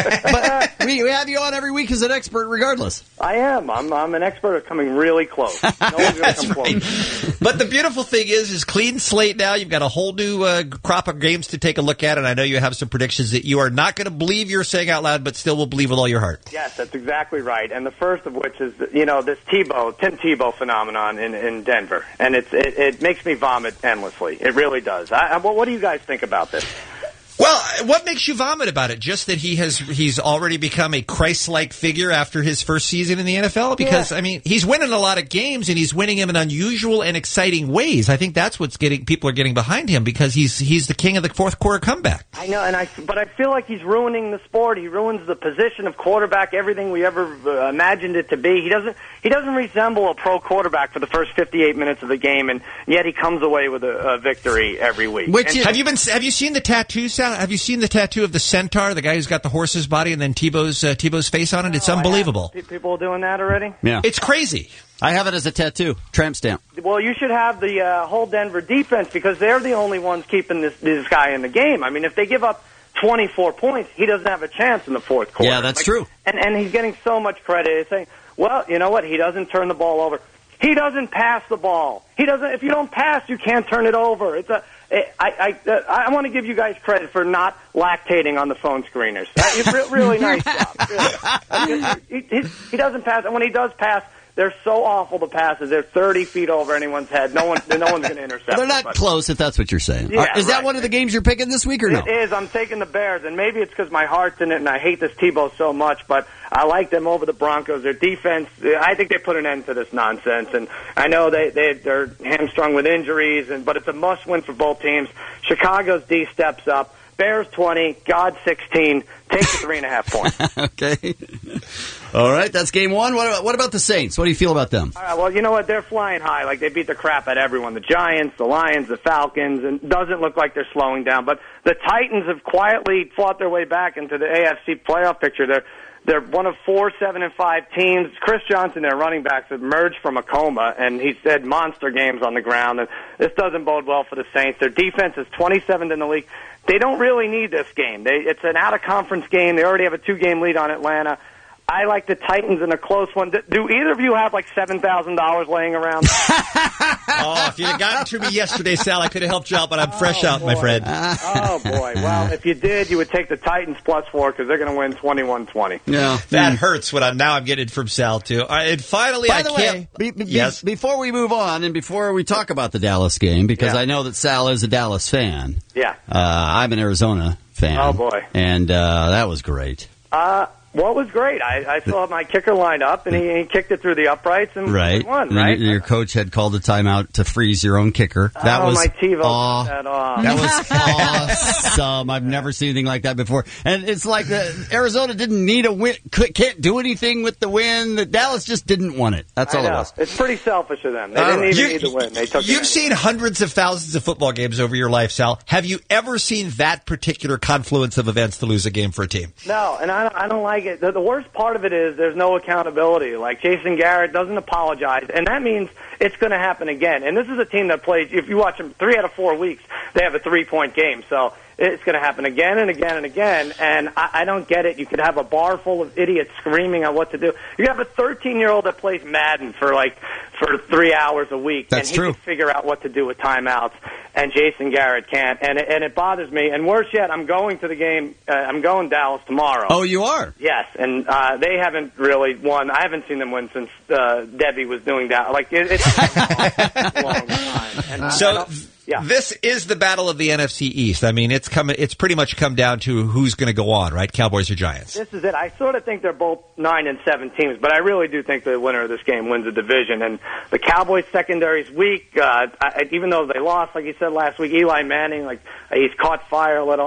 But we, we have you on every week as an expert, regardless. I am. I'm I'm an expert at coming really close. No one's going to come close. But the beautiful thing is, is clean slate now. You've got a whole new uh, crop of games to take a look at, and I know you have some predictions that you are not going to believe you're saying out loud, but still will believe with all your heart. Yes, that's exactly right. And the first of which is, you know, this Tebow, Tim Tebow phenomenon in, in Denver. And it's, it, it makes me vomit endlessly. It really does. I, I, what do you guys think about this? Well, what makes you vomit about it? Just that he has he's already become a Christ-like figure after his first season in the N F L? Because, yeah. I mean, he's winning a lot of games, and he's winning them in unusual and exciting ways. I think that's what's getting people are getting behind him, because he's he's the king of the fourth quarter comeback. I know, and I but I feel like he's ruining the sport. He ruins the position of quarterback, everything we ever uh, imagined it to be. He doesn't he doesn't resemble a pro quarterback for the first fifty-eight minutes of the game, and yet he comes away with a, a victory every week. Which and, have you been have you seen the tattoo sound? Have you seen the tattoo of the centaur, the guy who's got the horse's body and then Tebow's uh, Tebow's face on it? It's oh, unbelievable. Pe- People doing that already? Yeah, it's crazy. I have it as a tattoo, tramp stamp. Well, you should have the uh, whole Denver defense, because they're the only ones keeping this this guy in the game. I mean, if they give up twenty-four points, he doesn't have a chance in the fourth quarter. Yeah, that's like, true. And and he's getting so much credit. He's saying, well, you know what? He doesn't turn the ball over. He doesn't pass the ball. He doesn't. If you don't pass, you can't turn it over. It's a. I I I want to give you guys credit for not lactating on the phone screeners. It's re- really nice job. Really. He, he, he doesn't pass, and when he does pass, they're so awful, the passes. They're thirty feet over anyone's head. No one, no one's going to intercept. They're not them, close, if that's what you're saying. Yeah, Is that right. one of the games you're picking this week or no? It is. I'm taking the Bears, and maybe it's because my heart's in it, and I hate this Tebow so much, but I like them over the Broncos. Their defense, I think they put an end to this nonsense, and I know they, they, they're hamstrung with injuries, and but it's a must-win for both teams. Chicago's D steps up. Bears twenty, God sixteen. Take the three and a half points. Okay. All right, that's game one. What about, what about the Saints? What do you feel about them? All right, well, you know what? They're flying high. Like, they beat the crap out of everyone. The Giants, the Lions, the Falcons, and it doesn't look like they're slowing down. But the Titans have quietly fought their way back into the A F C playoff picture. They're They're one of four, seven, and five teams. Chris Johnson, their running backs, have emerged from a coma, and he's had monster games on the ground. And this doesn't bode well for the Saints. Their defense is twenty-seventh in the league. They don't really need this game. They, it's an out-of-conference game. They already have a two-game lead on Atlanta. I like the Titans in a close one. Do, do either of you have like seven thousand dollars laying around? Oh, if you'd have gotten to me yesterday, Sal, I could have helped you out, but I'm fresh oh, out, boy. my friend. Oh, boy. Well, if you did, you would take the Titans plus four, because they're going to win twenty-one twenty. Yeah. That hurts when I'm, now I'm getting it from Sal, too. All right, and finally, By I the can't. way, be, be, yes. before we move on and before we talk about the Dallas game, because Yeah. I know that Sal is a Dallas fan. Yeah. Uh, I'm an Arizona fan. Oh, boy. And uh, that was great. Uh, well, it was great. I, I saw my kicker lined up, and he, he kicked it through the uprights and Right. won, And right? Your, your coach had called a timeout to freeze your own kicker. That oh, was my TiVo aw- cut that off. That was awesome. I've never seen anything like that before. And it's like the, Arizona didn't need a win, could, can't do anything with the win. The Dallas just didn't want it. That's I all it know. was. It's pretty selfish of them. They Uh, didn't even you- need to win. They took it You've anyway. seen hundreds of thousands of football games over your life, Sal. Have you ever seen that particular confluence of events to lose a game for a team? No, and I don't, I don't like it. The, the worst part of it is there's no accountability. Like, Jason Garrett doesn't apologize, and that means it's going to happen again. And this is a team that plays, if you watch them three out of four weeks, they have a three-point game. So it's going to happen again and again and again, and I, I don't get it. You could have a bar full of idiots screaming on what to do. You have a thirteen-year-old that plays Madden for, like, for three hours a week, That's and he true. can figure out what to do with timeouts, and Jason Garrett can't. And it, and it bothers me. And worse yet, I'm going to the game. Uh, I'm going Dallas tomorrow. Oh, you are? Yes, and uh, they haven't really won. I haven't seen them win since uh, Debbie was doing that. Like, it, it's a long, long time. And I So don't- yeah. this is the battle of the N F C East. I mean, it's come. It's pretty much come down to who's going to go on, right? Cowboys or Giants? This is it. I sort of think they're both nine and seven teams, but I really do think the winner of this game wins the division. And the Cowboys secondary's weak. Uh, I, even though they lost, like you said last week, Eli Manning, like he's caught fire a little. I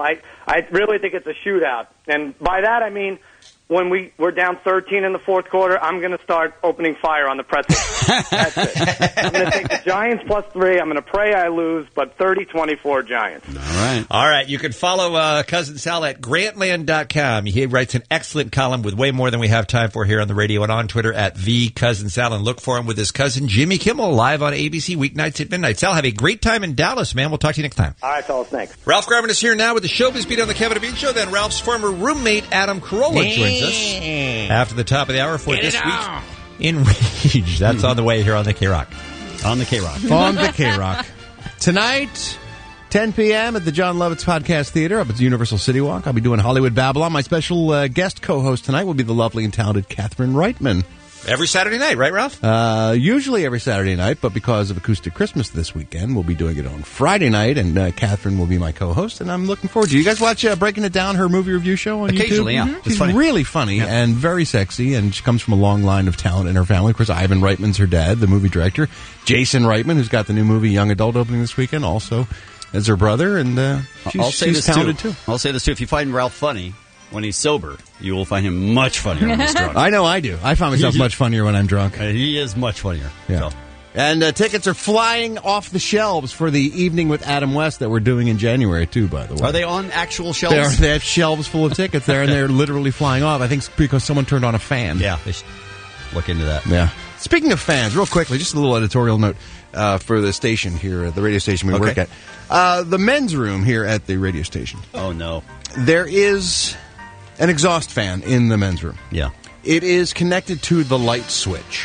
I really think it's a shootout. And by that, I mean when we, we're down thirteen in the fourth quarter, I'm going to start opening fire on the pretzel. That's it. I'm going to take the Giants plus three. I'm going to pray I lose, but thirty twenty-four Giants. All right. All right. You can follow uh, Cousin Sal at grantland dot com. He writes an excellent column with way more than we have time for here on the radio, and on Twitter at the Cousin Sal. And look for him with his cousin Jimmy Kimmel live on A B C weeknights at midnight. Sal, have a great time in Dallas, man. We'll talk to you next time. All right, fellas. Thanks. Ralph Garman is here now with the Showbiz Beat on the Kevin and Bean Show. Then Ralph's former roommate Adam Carolla joins us after the top of the hour for Get this it week on. in Rage. That's on the way here on the K-Rock. On the K-Rock. On the K-Rock. Tonight, ten p.m. at the John Lovitz Podcast Theater up at the Universal City Walk. I'll be doing Hollywood Babylon. My special uh, guest co-host tonight will be the lovely and talented Catherine Reitman. Every Saturday night, right, Ralph? Uh, usually every Saturday night, but because of Acoustic Christmas this weekend, we'll be doing it on Friday night, and uh, Catherine will be my co-host, and I'm looking forward to it. You guys watch uh, Breaking It Down, her movie review show on Occasionally, YouTube? yeah. Mm-hmm. She's funny. really funny yeah. and very sexy, and she comes from a long line of talent in her family. Of course, Ivan Reitman's her dad, the movie director. Jason Reitman, who's got the new movie Young Adult opening this weekend, also as her brother, and uh, she's, I'll say she's this talented too. too. I'll say this too. If you find Ralph funny when he's sober, you will find him much funnier when he's drunk. I know I do. I find myself much funnier when I'm drunk. Uh, he is much funnier. Yeah. So. And uh, tickets are flying off the shelves for the Evening with Adam West that we're doing in January, too, by the way. Are they on actual shelves? They, are, they have shelves full of tickets there, and they're literally flying off. I think it's because someone turned on a fan. Yeah, they should look into that. Yeah. Speaking of fans, real quickly, just a little editorial note uh, for the station here, uh, the radio station we Okay. work at. Uh, the men's room here at the radio station. Oh, no. There is an exhaust fan in the men's room. Yeah. It is connected to the light switch.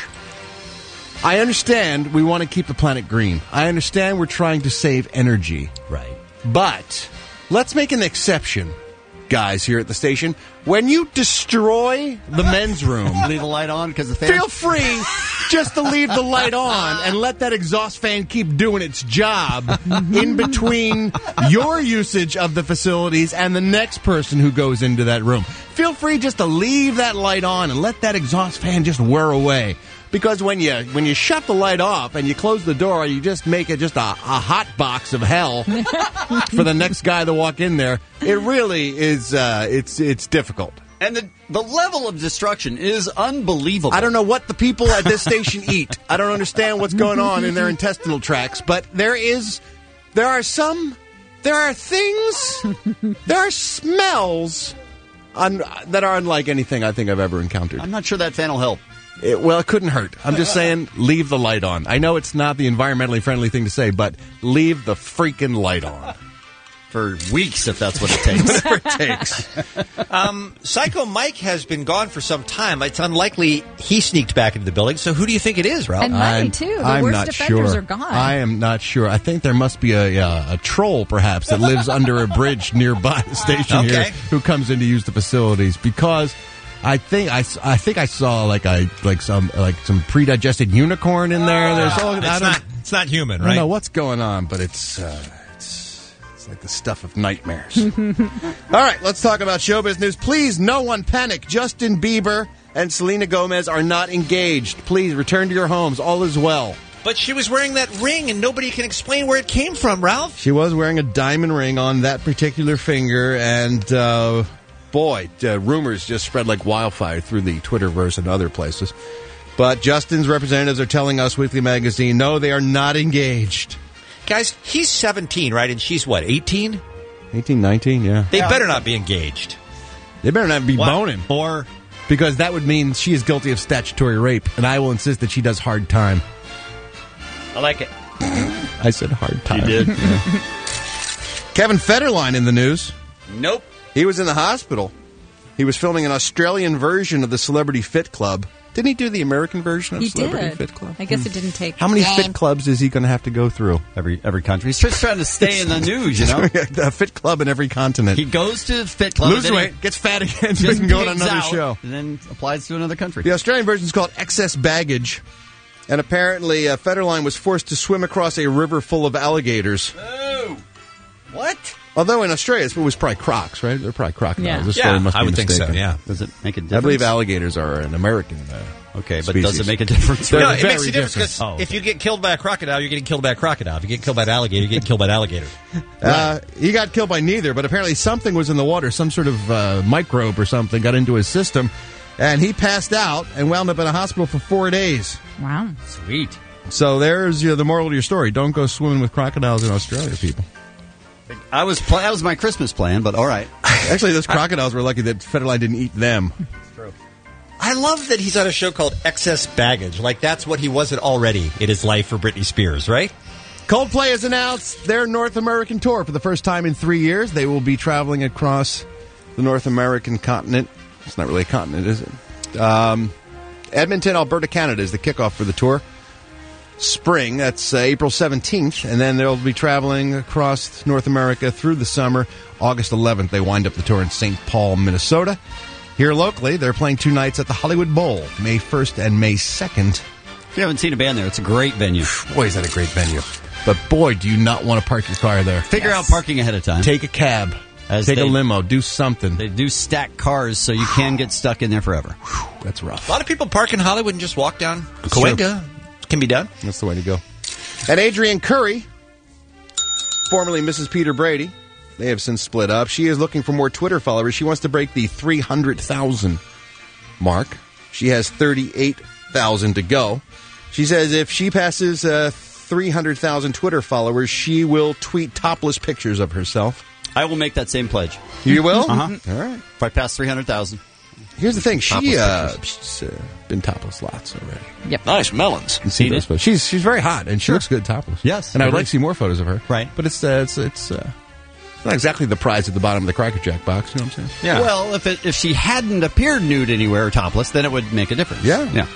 I understand we want to keep the planet green. I understand we're trying to save energy. Right. But let's make an exception, guys, here at the station. When you destroy the men's room, leave the light on because the fan. Feel free just to leave the light on and let that exhaust fan keep doing its job in between your usage of the facilities and the next person who goes into that room. Feel free just to leave that light on and let that exhaust fan just whir away. Because when you when you shut the light off and you close the door, you just make it just a, a hot box of hell for the next guy to walk in there. It really is. Uh, it's it's difficult. And the the level of destruction is unbelievable. I don't know what the people at this station eat. I don't understand what's going on in their intestinal tracts. But there is, there are some, there are things, there are smells un, that are unlike anything I think I've ever encountered. I'm not sure that fan will help. It, well, it couldn't hurt. I'm just saying, leave the light on. I know it's not the environmentally friendly thing to say, but leave the freaking light on. For weeks, if that's what it takes. Whatever it takes. Um, Psycho Mike has been gone for some time. It's unlikely he sneaked back into the building. So who do you think it is, Ralph? And money, I'm, too. The I'm worst not offenders sure. are gone. I am not sure. I think there must be a, uh, a troll, perhaps, that lives under a bridge nearby the station Okay. here who comes in to use the facilities because... I think I, I think I saw like I like some like some pre-digested unicorn in there. There's all, it's I don't, not it's not human, I right? don't know what's going on, but it's uh, it's it's like the stuff of nightmares. All right, let's talk about showbiz news. Please, no one panic. Justin Bieber and Selena Gomez are not engaged. Please return to your homes. All is well. But she was wearing that ring, and nobody can explain where it came from, Ralph. She was wearing a diamond ring on that particular finger, and. Uh, Boy, uh, rumors just spread like wildfire through the Twitterverse and other places. But Justin's representatives are telling Us Weekly Magazine, no, they are not engaged. Guys, he's seventeen, right? And she's what, eighteen? eighteen, nineteen, yeah. They better not be engaged. They better not be What? boning. Or Because that would mean she is guilty of statutory rape, and I will insist that she does hard time. I like it. I said hard time. You did. Yeah. Kevin Federline in the news. Nope. He was in the hospital. He was filming an Australian version of the Celebrity Fit Club. Didn't he do the American version of He Celebrity did. Fit Club? I guess it didn't take. How many long. fit clubs is he going to have to go through? Every every country. He's just trying to stay in the news, you know? A fit club in every continent. He goes to fit club. Loses and then weight, gets fat again, he so he just can go on pigs another out, show. And then applies to another country. The Australian version is called Excess Baggage. And apparently, uh, Federline was forced to swim across a river full of alligators. Oh! What? Although in Australia, it was probably crocs, right? They're probably crocodiles. Yeah. This Yeah, story must I be would think so, mistaken. yeah. Does it make a difference? I believe alligators are an American uh, Okay, but species. does it make a difference? They're No, it very makes a difference because different. Oh, if you get killed by a crocodile, you're getting killed by a crocodile. If you get killed by an alligator, you're getting killed by an alligator. Uh, he got killed by neither, but apparently something was in the water, some sort of uh, microbe or something got into his system, and he passed out and wound up in a hospital for four days. Wow. Sweet. So there's you know, the moral to your story. Don't go swimming with crocodiles in Australia, people. I was pl- that was my Christmas plan, but all right. Actually, those crocodiles were lucky that Federline didn't eat them. I love that he's on a show called Excess Baggage. Like, that's what he wasn't already in his life for Britney Spears, right? Coldplay has announced their North American tour for the first time in three years. They will be traveling across the North American continent. It's not really a continent, is it? Um, Edmonton, Alberta, Canada is the kickoff for the tour. Spring, that's uh, April seventeenth, and then they'll be traveling across North America through the summer. August eleventh, they wind up the tour in Saint Paul, Minnesota. Here locally, they're playing two nights at the Hollywood Bowl, May first and May second. If you haven't seen a band there, it's a great venue. Boy, is that a great venue. But boy, do you not want to park your car there. Figure out parking ahead of time. Take a cab. As Take they- a limo. Do something. They do stack cars so you can get stuck in there forever. That's rough. A lot of people park in Hollywood and just walk down Cahuenga. Can be done. That's the way to go. And Adrienne Curry, formerly Missus Peter Brady, they have since split up. She is looking for more Twitter followers. She wants to break the three hundred thousand mark. She has thirty-eight thousand to go. She says if she passes uh, three hundred thousand Twitter followers, she will tweet topless pictures of herself. I will make that same pledge. You will? Uh-huh. All right. If I pass three hundred thousand. Here's the thing. She, Topless uh, pictures. she's uh, been topless lots already. Yep. Nice melons. See those photos. She's she's very hot and she looks good topless. Yes, and I would really. like to see more photos of her. Right, but it's uh, it's it's uh, not exactly the prize at the bottom of the Cracker Jack box. You know what I'm saying? Yeah. Well, if it, if she hadn't appeared nude anywhere or topless, then it would make a difference. Yeah. Yeah.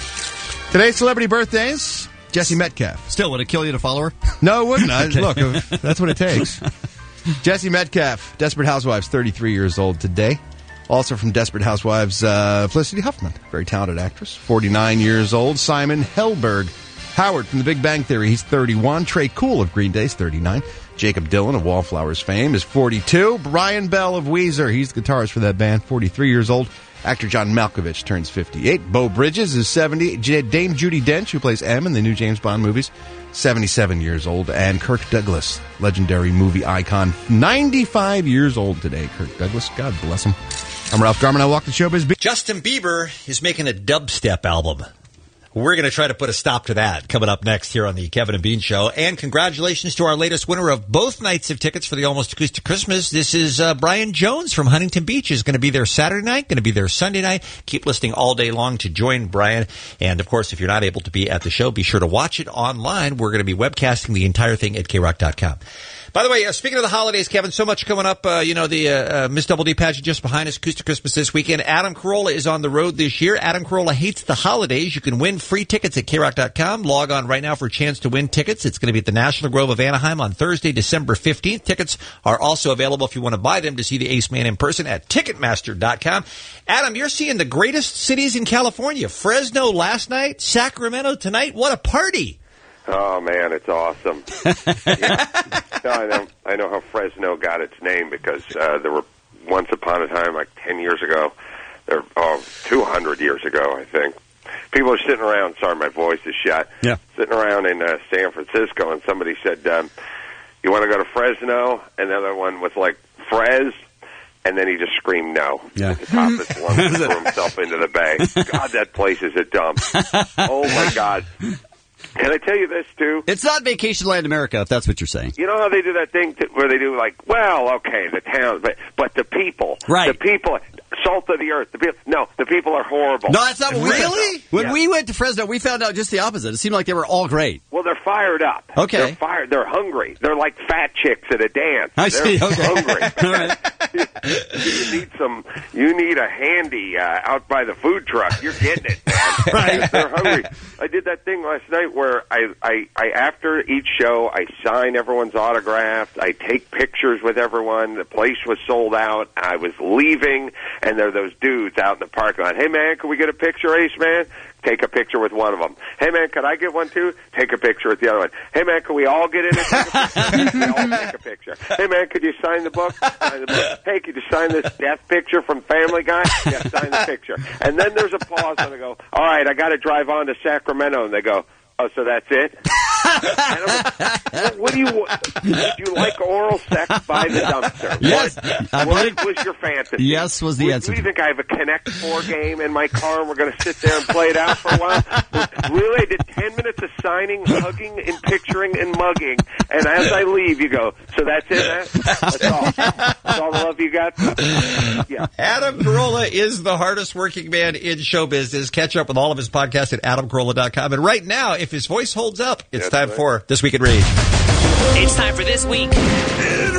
Today's celebrity birthdays: Jesse Metcalf. Still, would it kill you to follow her? No, it wouldn't. I, Okay. Look, that's what it takes. Jesse Metcalf, Desperate Housewives, thirty-three years old today. Also from Desperate Housewives, uh, Felicity Huffman, very talented actress, forty-nine years old. Simon Helberg, Howard from The Big Bang Theory, he's thirty-one. Trey Cool of Green Day is thirty-nine. Jacob Dylan of Wallflowers fame is forty-two. Brian Bell of Weezer, he's the guitarist for that band, forty-three years old. Actor John Malkovich turns fifty-eight. Bo Bridges is seventy. J- Dame Judi Dench, who plays M in the new James Bond movies, seventy-seven years old. And Kirk Douglas, legendary movie icon, ninety-five years old today. Kirk Douglas, God bless him. I'm Ralph Garman. I walk the showbiz beat. Justin Bieber is making a dubstep album. We're going to try to put a stop to that coming up next here on the Kevin and Bean Show. And congratulations to our latest winner of both nights of tickets for the Almost Acoustic Christmas. This is uh, Brian Jones from Huntington Beach. Is going to be there Saturday night, going to be there Sunday night. Keep listening all day long to join Brian. And, of course, if you're not able to be at the show, be sure to watch it online. We're going to be webcasting the entire thing at K rock dot com. By the way, uh, speaking of the holidays, Kevin, so much coming up. Uh, you know, the uh, uh, Miss Double D pageant just behind us, Acoustic Christmas this weekend. Adam Carolla is on the road this year. Adam Carolla hates the holidays. You can win free tickets at K rock dot com. Log on right now for a chance to win tickets. It's going to be at the National Grove of Anaheim on Thursday, December fifteenth. Tickets are also available if you want to buy them to see the Ace Man in person at Ticketmaster dot com. Adam, you're seeing the greatest cities in California. Fresno last night, Sacramento tonight. What a party! Oh man, it's awesome! Yeah. No, I know, I know how Fresno got its name because uh, there were once upon a time, like ten years ago, there, oh, two hundred years ago, I think. People are sitting around. Sorry, my voice is shot. Yeah, sitting around in uh, San Francisco, and somebody said, um, "You want to go to Fresno?" And the other one was like, "Frez." And then he just screamed no yeah. at the top of his lungs and threw himself into the bay. God, that place is a dump. Oh, my God. Can I tell you this, too? It's not Vacation Land America, if that's what you're saying. You know how they do that thing to, where they do like, well, okay, the town, but but the people, right? The people, salt of the earth. The people, no, the people are horrible. No, that's not what we really. When Yeah. we went to Fresno, we found out just the opposite. It seemed like they were all great. Well, they're fired up. Okay. They're fired. They're hungry. They're like fat chicks at a dance. I see. They're Okay. hungry. All right. You need some. You need a handy uh, out by the food truck. You're getting it, man. Right. They're hungry. I did that thing last night where I, I, I, after each show, I sign everyone's autographs. I take pictures with everyone. The place was sold out. I was leaving, and there are those dudes out in the parking lot. Hey, man, can we get a picture, Ace Man? Take a picture with one of them. Hey, man, could I get one too? Take a picture with the other one. Hey, man, can we all get in and take a picture? We all take a picture. Hey, man, could you sign the book? Sign the book. Hey, could you sign this death picture from Family Guy? Yeah, sign the picture. And then there's a pause and I go, all right, I got to drive on to Sacramento. And they go, oh, so that's it? What, what do you? Did you like oral sex by the dumpster? Yes. What, what was your fantasy? Yes was the Would, answer. Do you think I have a Connect Four game in my car and we're going to sit there and play it out for a while? Really? I did ten minutes of signing, hugging, and picturing and mugging, and as I leave, you go, so that's it, man? That's all. That's all the love you got? Yeah. Adam Carolla is the hardest working man in show business. Catch up with all of his podcasts at adam carolla dot com. And right now, if his voice holds up, it's That's time right. for This Week in Rage. It's time for This Week in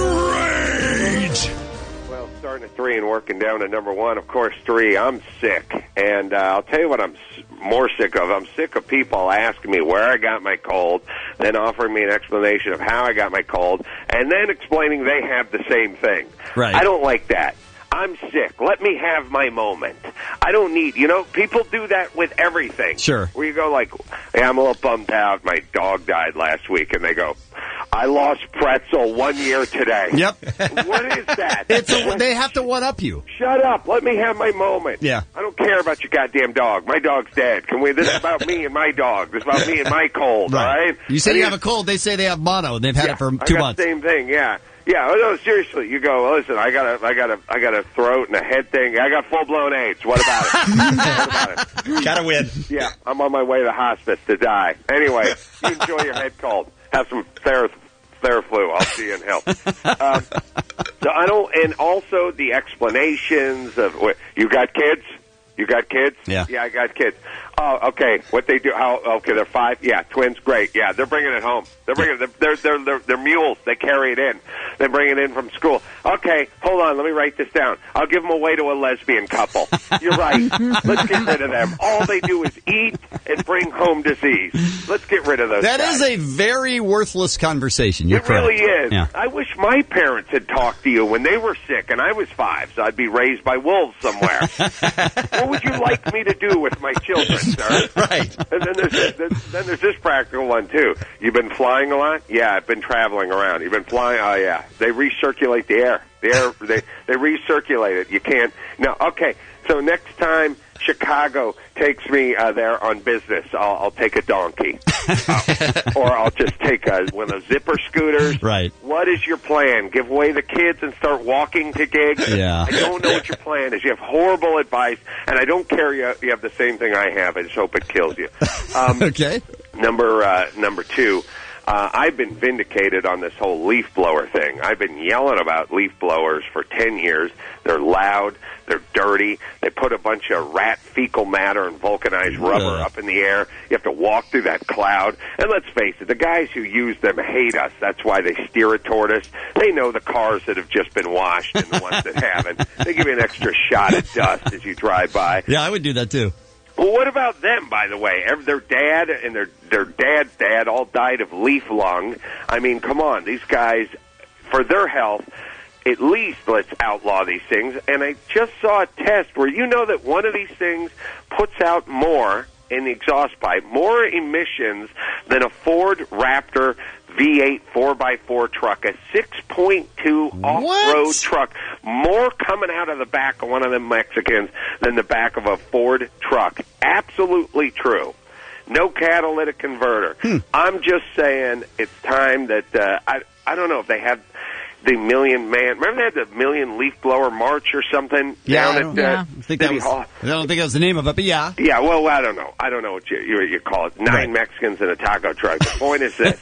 Rage. Well, starting at three and working down to number one, of course, three, I'm sick. And uh, I'll tell you what I'm s- more sick of. I'm sick of people asking me where I got my cold, then offering me an explanation of how I got my cold, and then explaining they have the same thing. Right. I don't like that. I'm sick. Let me have my moment. I don't need, you know, people do that with everything. Sure. Where you go like, hey, I'm a little bummed out. My dog died last week. And they go, I lost Pretzel one year today. Yep. What is that? It's a, they have to one-up you. Shut up. Let me have my moment. Yeah. I don't care about your goddamn dog. My dog's dead. Can we? This is about me and my dog. This is about me and my cold, all right? You say And you you- have a cold. They say they have mono, and they've had yeah, it for I two got months. the same thing, yeah. Yeah, oh, no, seriously. You go, listen, I got a, I got a, I got a throat and a head thing. I got full-blown AIDS. What about it? What about it? Gotta win. Yeah, I'm on my way to hospice to die. Anyway, you enjoy your head cold. Have some Ther- Theraflu. I'll see you in hell. Um, so I don't, and also the explanations of, what, you got kids? You got kids? Yeah. Yeah, I got kids. Oh, okay. What they do? How? Okay, they're five. Yeah, twins. Great. Yeah, they're bringing it home. They're bringing. They're they're they're, they're, they're mules. They carry it in. They bring it in from school. Okay, hold on. Let me write this down. I'll give them away to a lesbian couple. You're right. Let's get rid of them. All they do is eat and bring home disease. Let's get rid of those. That guys. is a very worthless conversation. You're It correct. really is. Yeah. I wish my parents had talked to you when they were sick and I was five, so I'd be raised by wolves somewhere. What would you like me to do with my children, sir? Right. And then there's, this, then there's this practical one, too. You've been flying a lot? Yeah, I've been traveling around. You've been flying? Oh, yeah. They recirculate the air. The air, they, they recirculate it. You can't. No, okay. So next time Chicago takes me uh, there on business, I'll, I'll take a donkey. uh, or I'll just take a, one of those zipper scooters. Right. What is your plan? Give away the kids and start walking to gigs? Yeah. I don't know what your plan is. You have horrible advice, and I don't care you, you have the same thing I have. I just hope it kills you. Um, Okay. Number uh, number two, uh, I've been vindicated on this whole leaf blower thing. I've been yelling about leaf blowers for ten years. They're loud. They're dirty. They put a bunch of rat fecal matter and vulcanized rubber Yeah. up in the air. You have to walk through that cloud. And let's face it, the guys who use them hate us. That's why they steer it toward us. They know the cars that have just been washed and the ones that haven't. They give you an extra shot at dust as you drive by. Yeah, I would do that too. Well, what about them, by the way? Ev- Their dad and their their dad's dad all died of leaf lung. I mean, come on. These guys, for their health, at least let's outlaw these things. And I just saw a test where you know that one of these things puts out more in the exhaust pipe, more emissions than a Ford Raptor V eight four by four truck, a six point two off-road truck, more coming out of the back of one of them Mexicans than the back of a Ford truck. Absolutely true. No catalytic converter. Hmm. I'm just saying it's time that, uh, I, I don't know if they have the Million Man, remember they had the Million Leaf Blower March or something Yeah, down I at don't- uh, yeah. I think that City was- Hall? I don't think that was the name of it, but yeah. Yeah, well, I don't know. I don't know what you, you, you call it. Nine Right. Mexicans in a taco truck. The point is this.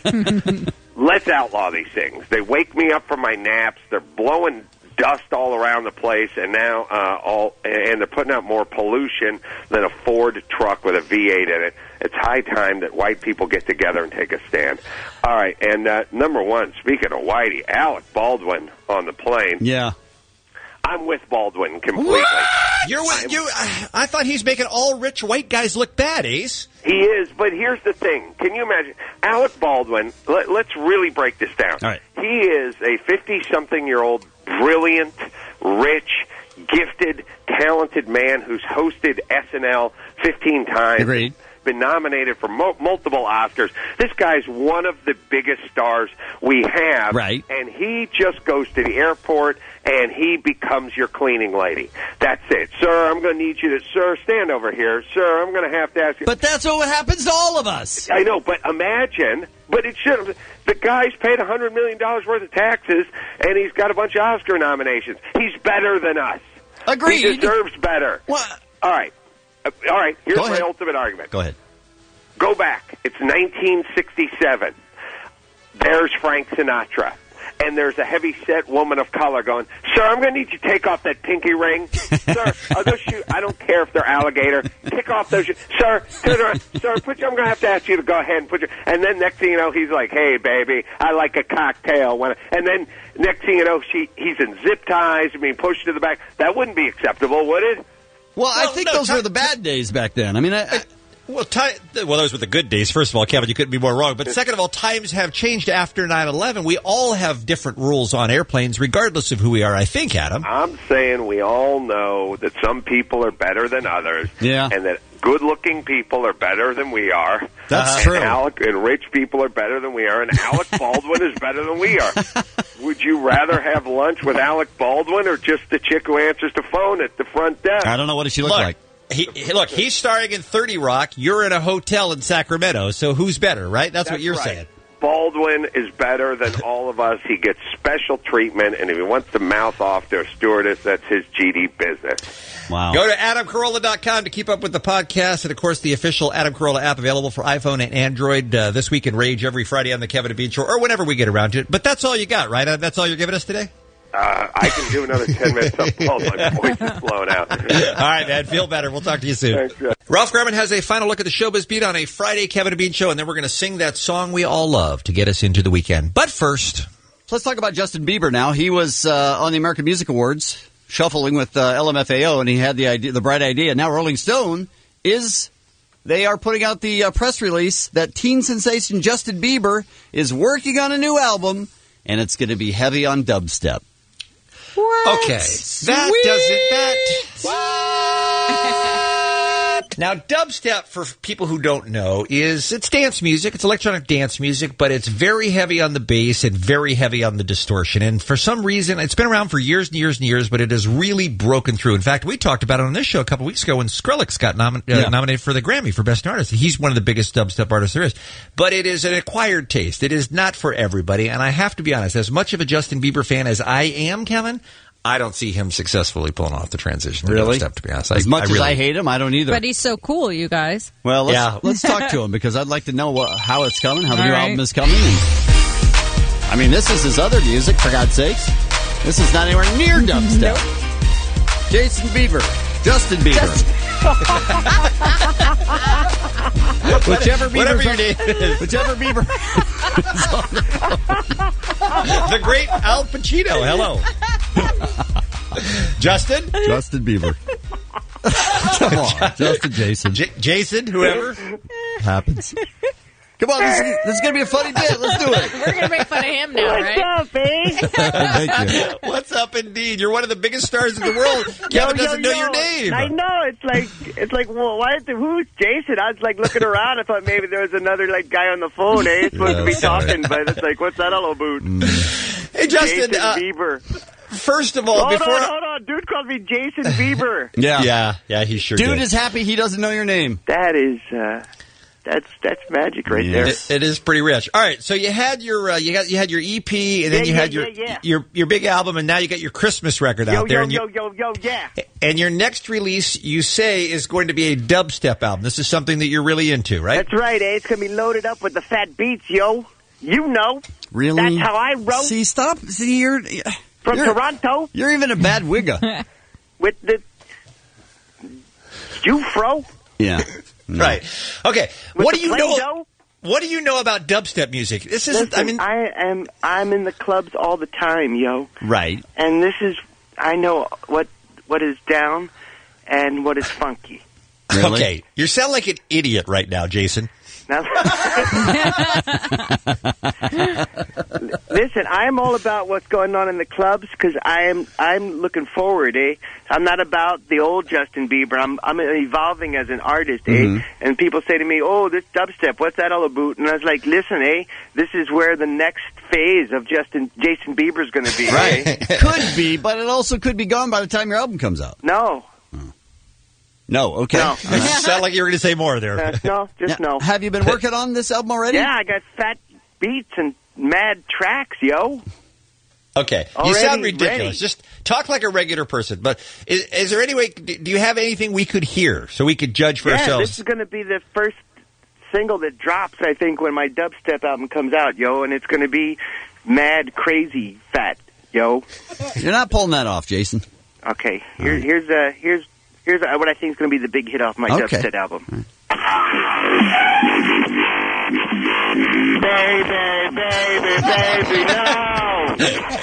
Let's outlaw these things. They wake me up from my naps. They're blowing dust all around the place, and now uh, all and they're putting out more pollution than a Ford truck with a V eight in it. It's high time that white people get together and take a stand. All right, and uh, number one, speaking of whitey, Alec Baldwin on the plane. Yeah. I'm with Baldwin completely. You're with, you. I, I thought he's making all rich white guys look bad, Ace. He is, but here's the thing. Can you imagine? Alec Baldwin, let, let's really break this down. All right. He is a fifty-something-year-old, brilliant, rich, gifted, talented man who's hosted S N L fifteen times. Agreed. Been nominated for mo- multiple Oscars. This guy's one of the biggest stars we have. Right. And he just goes to the airport and he becomes your cleaning lady. That's it. Sir, I'm going to need you to, sir, stand over here. Sir, I'm going to have to ask you. But that's what happens to all of us. I know, but imagine, but it should. The guy's paid one hundred million dollars worth of taxes and he's got a bunch of Oscar nominations. He's better than us. Agreed. He deserves better. What? All right. Uh, all right, here's Go my ahead. ultimate argument. Go ahead. Go back. It's nineteen sixty-seven. There's Frank Sinatra. And there's a heavy-set woman of color going, sir, I'm going to need you to take off that pinky ring. Sir, are those shoes, I don't care if they're alligator. Take off those shoes. Sir, turn around. Sir, put your, I'm going to have to ask you to go ahead and put your... And then next thing you know, he's like, hey, baby, I like a cocktail. When, and then next thing you know, she he's in zip ties and being pushed to the back. That wouldn't be acceptable, would it? Well, I Well, think no, those ti- were the bad days back then. I mean, I, I, Well, ti- well, those were the good days. First of all, Kevin, you couldn't be more wrong. But second of all, times have changed after nine eleven. We all have different rules on airplanes, regardless of who we are, I think, Adam. I'm saying we all know that some people are better than others. Yeah. And that good-looking people are better than we are. That's and true. Alec, and rich people are better than we are. And Alec Baldwin is better than we are. Would you rather have lunch with Alec Baldwin or just the chick who answers the phone at the front desk? I don't know what does she look Look, like. He, he- look, he's starring in thirty Rock. You're in a hotel in Sacramento. So who's better, right? That's, what you're right. saying. Baldwin is better than all of us. He gets special treatment, and if he wants to mouth off to a stewardess, that's his G D business. Wow. Go to adam carolla dot com to keep up with the podcast. And, of course, the official Adam Carolla app available for iPhone and Android uh, this week in Rage every Friday on the Kevin and Bean Show, or whenever we get around to it. But that's all you got, right? Adam? That's all you're giving us today? Uh, I can do another ten minutes up. Oh, my voice is blown out. All right, man. Feel better. We'll talk to you soon. Thanks, Ralph Garman has a final look at the Showbiz Beat on a Friday Kevin and Bean Show, and then we're going to sing that song we all love to get us into the weekend. But first... Let's talk about Justin Bieber now. He was uh, on the American Music Awards shuffling with uh, L M F A O, and he had the idea, the bright idea. Now Rolling Stone is... They are putting out the uh, press release that teen sensation Justin Bieber is working on a new album, and it's going to be heavy on dubstep. What? Okay, that doesn't that. Now, dubstep, for people who don't know, is it's dance music. It's electronic dance music, but it's very heavy on the bass and very heavy on the distortion. And for some reason, it's been around for years and years and years, but it has really broken through. In fact, we talked about it on this show a couple weeks ago when Skrillex got nomi- uh, Yeah. nominated for the Grammy for Best Artist. He's one of the biggest dubstep artists there is. But it is an acquired taste. It is not for everybody. And I have to be honest, as much of a Justin Bieber fan as I am, Kevin, I don't see him successfully pulling off the transition to Really? dubstep, to be honest. As I, much I really, as I hate him, I don't either. But he's so cool, you guys. Well, let's, Yeah. let's talk to him because I'd like to know what, how it's coming, how the All new right. album is coming. And, I mean, this is his other music, for God's sakes. This is not anywhere near dubstep. Jason Bieber. Justin Bieber. Whichever Bieber. Whatever your name is. Whichever Bieber. The great Al Pacino. Hello. Justin? Justin Bieber. Come on. Justin Jason. J- Jason, whoever. Happens. Come on, this is, this is going to be a funny bit. Let's do it. We're going to make fun of him now, right? up, eh? Thank you. What's up, indeed? You're one of the biggest stars in the world. Kevin Yo, yo, doesn't know yo. your name. I know. It's like, it's like, well, why? The, who's Jason? I was like looking around. I thought maybe there was another like guy on the phone. Eh, supposed to be Yeah, sorry. talking, but it's like, what's that all about? Hey, Justin, Jason uh, Bieber. first of all, Hold before... on, hold on. Dude called me Jason Bieber. Yeah. Yeah, yeah, he sure Dude did. is happy he doesn't know your name. That is, uh, that's that's magic right there. It, it is pretty rich. All right, so you had your uh, you got you had your E P, and then Yeah, you yeah, had your yeah, yeah. your your big album, and now you got your Christmas record Yo, out there. yo, and, you, yo, yo, yo, yeah. and your next release, you say, is going to be a dubstep album. This is something that you're really into, right? That's right, eh? It's gonna be loaded up with the fat beats, yo. You know. Really? That's how I wrote. See, stop. See, you're... From you're, Toronto. You're even a bad wigger. With the Jufro. Yeah. No. Right. Okay. With what the do you know? Play-Doh? What do you know about dubstep music? This isn't. Listen, I mean, I am. I'm in the clubs all the time, yo. Right. And this is. I know what what is down, and what is funky. Really? okay. You sound like an idiot right now, Jason. Now, listen, I'm all about what's going on in the clubs because I'm I'm looking forward, eh? I'm not about the old Justin Bieber. I'm I'm evolving as an artist, eh? Mm-hmm. And people say to me, "Oh, this dubstep, what's that all about?" And I was like, "Listen, eh? This is where the next phase of Justin Jason Bieber's going to be, Right. eh?" Could be, but it also could be gone by the time your album comes out. No. No, okay. No. You sound like you were going to say more there. Uh, no, just Yeah. no. Have you been working on this album already? Yeah, I got fat beats and mad tracks, yo. Okay, you Already sound ridiculous. ready. Just talk like a regular person. But is, is there any way? Do you have anything we could hear so we could judge for yeah, ourselves? this is going to be the first single that drops, I think, when my dubstep album comes out, yo, and it's going to be mad, crazy, fat, yo. You're not pulling that off, Jason. Okay, here, here's uh, here's here's uh, what I think is going to be the big hit off my Okay. dubstep album. Baby, baby, baby, no!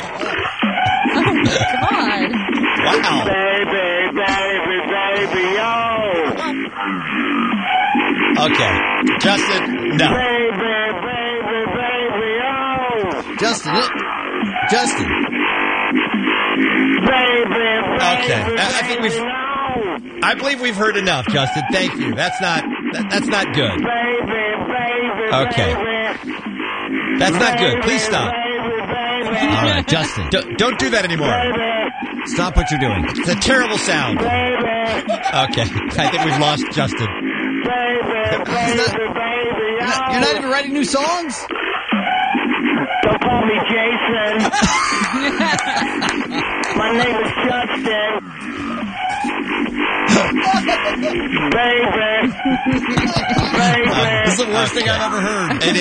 God. Wow. Baby, baby, baby, yo! Okay, Justin, no. Baby, baby, baby, yo! Justin, it, Justin. Baby, Okay, I, I think we've. I believe we've heard enough, Justin. Thank you. That's not. That, that's not good. Okay, that's not good. Please stop. All right, Justin. Don't, don't do that anymore. Stop what you're doing. It's a terrible sound. Okay, I think we've lost Justin. You're not, you're not even writing new songs? Don't call me Jason. My name is Justin. Baby. Baby. This is the worst thing I've ever heard. It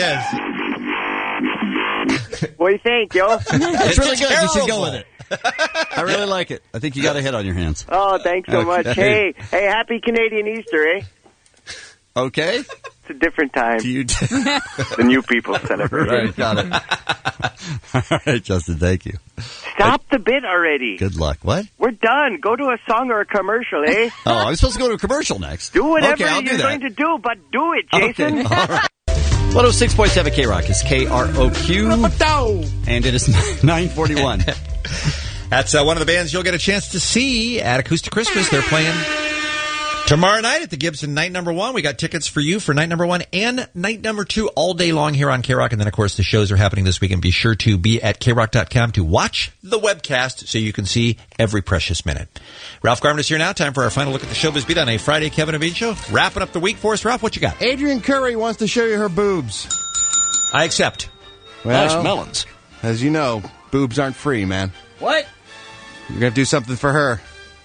is. What do you think, yo? It's really good. You should go terrible. with it. I really like it. I think you got a hit on your hands. Oh, thanks so much. Okay. Hey, hey, happy Canadian Easter, eh? Okay. It's a different time. Do you The new people celebrate. Right, got it. All right, Justin, thank you. Stop the bit already. Good luck. What? We're done. Go to a song or a commercial, eh? Oh, I'm supposed to go to a commercial next. Do whatever Okay, I'll do you're that. going to do, but do it, Jason. Okay, all right. one oh six point seven K-Rock is K R O Q, and it is nine forty-one. That's uh, one of the bands you'll get a chance to see at Acoustic Christmas. They're playing tomorrow night at the Gibson night number one. We got tickets for you for night number one and night number two all day long here on K-Rock. And then, of course, the shows are happening this weekend. Be sure to be at K rock dot com to watch the webcast so you can see every precious minute. Ralph Garman is here now. Time for our final look at the Showbiz Beat on a Friday Kevin and Bean show. Wrapping up the week for us. Ralph, what you got? Adrian Curry wants to show you her boobs. I accept. Well, Nice melons. As you know, boobs aren't free, man. What? You're going to do something for her.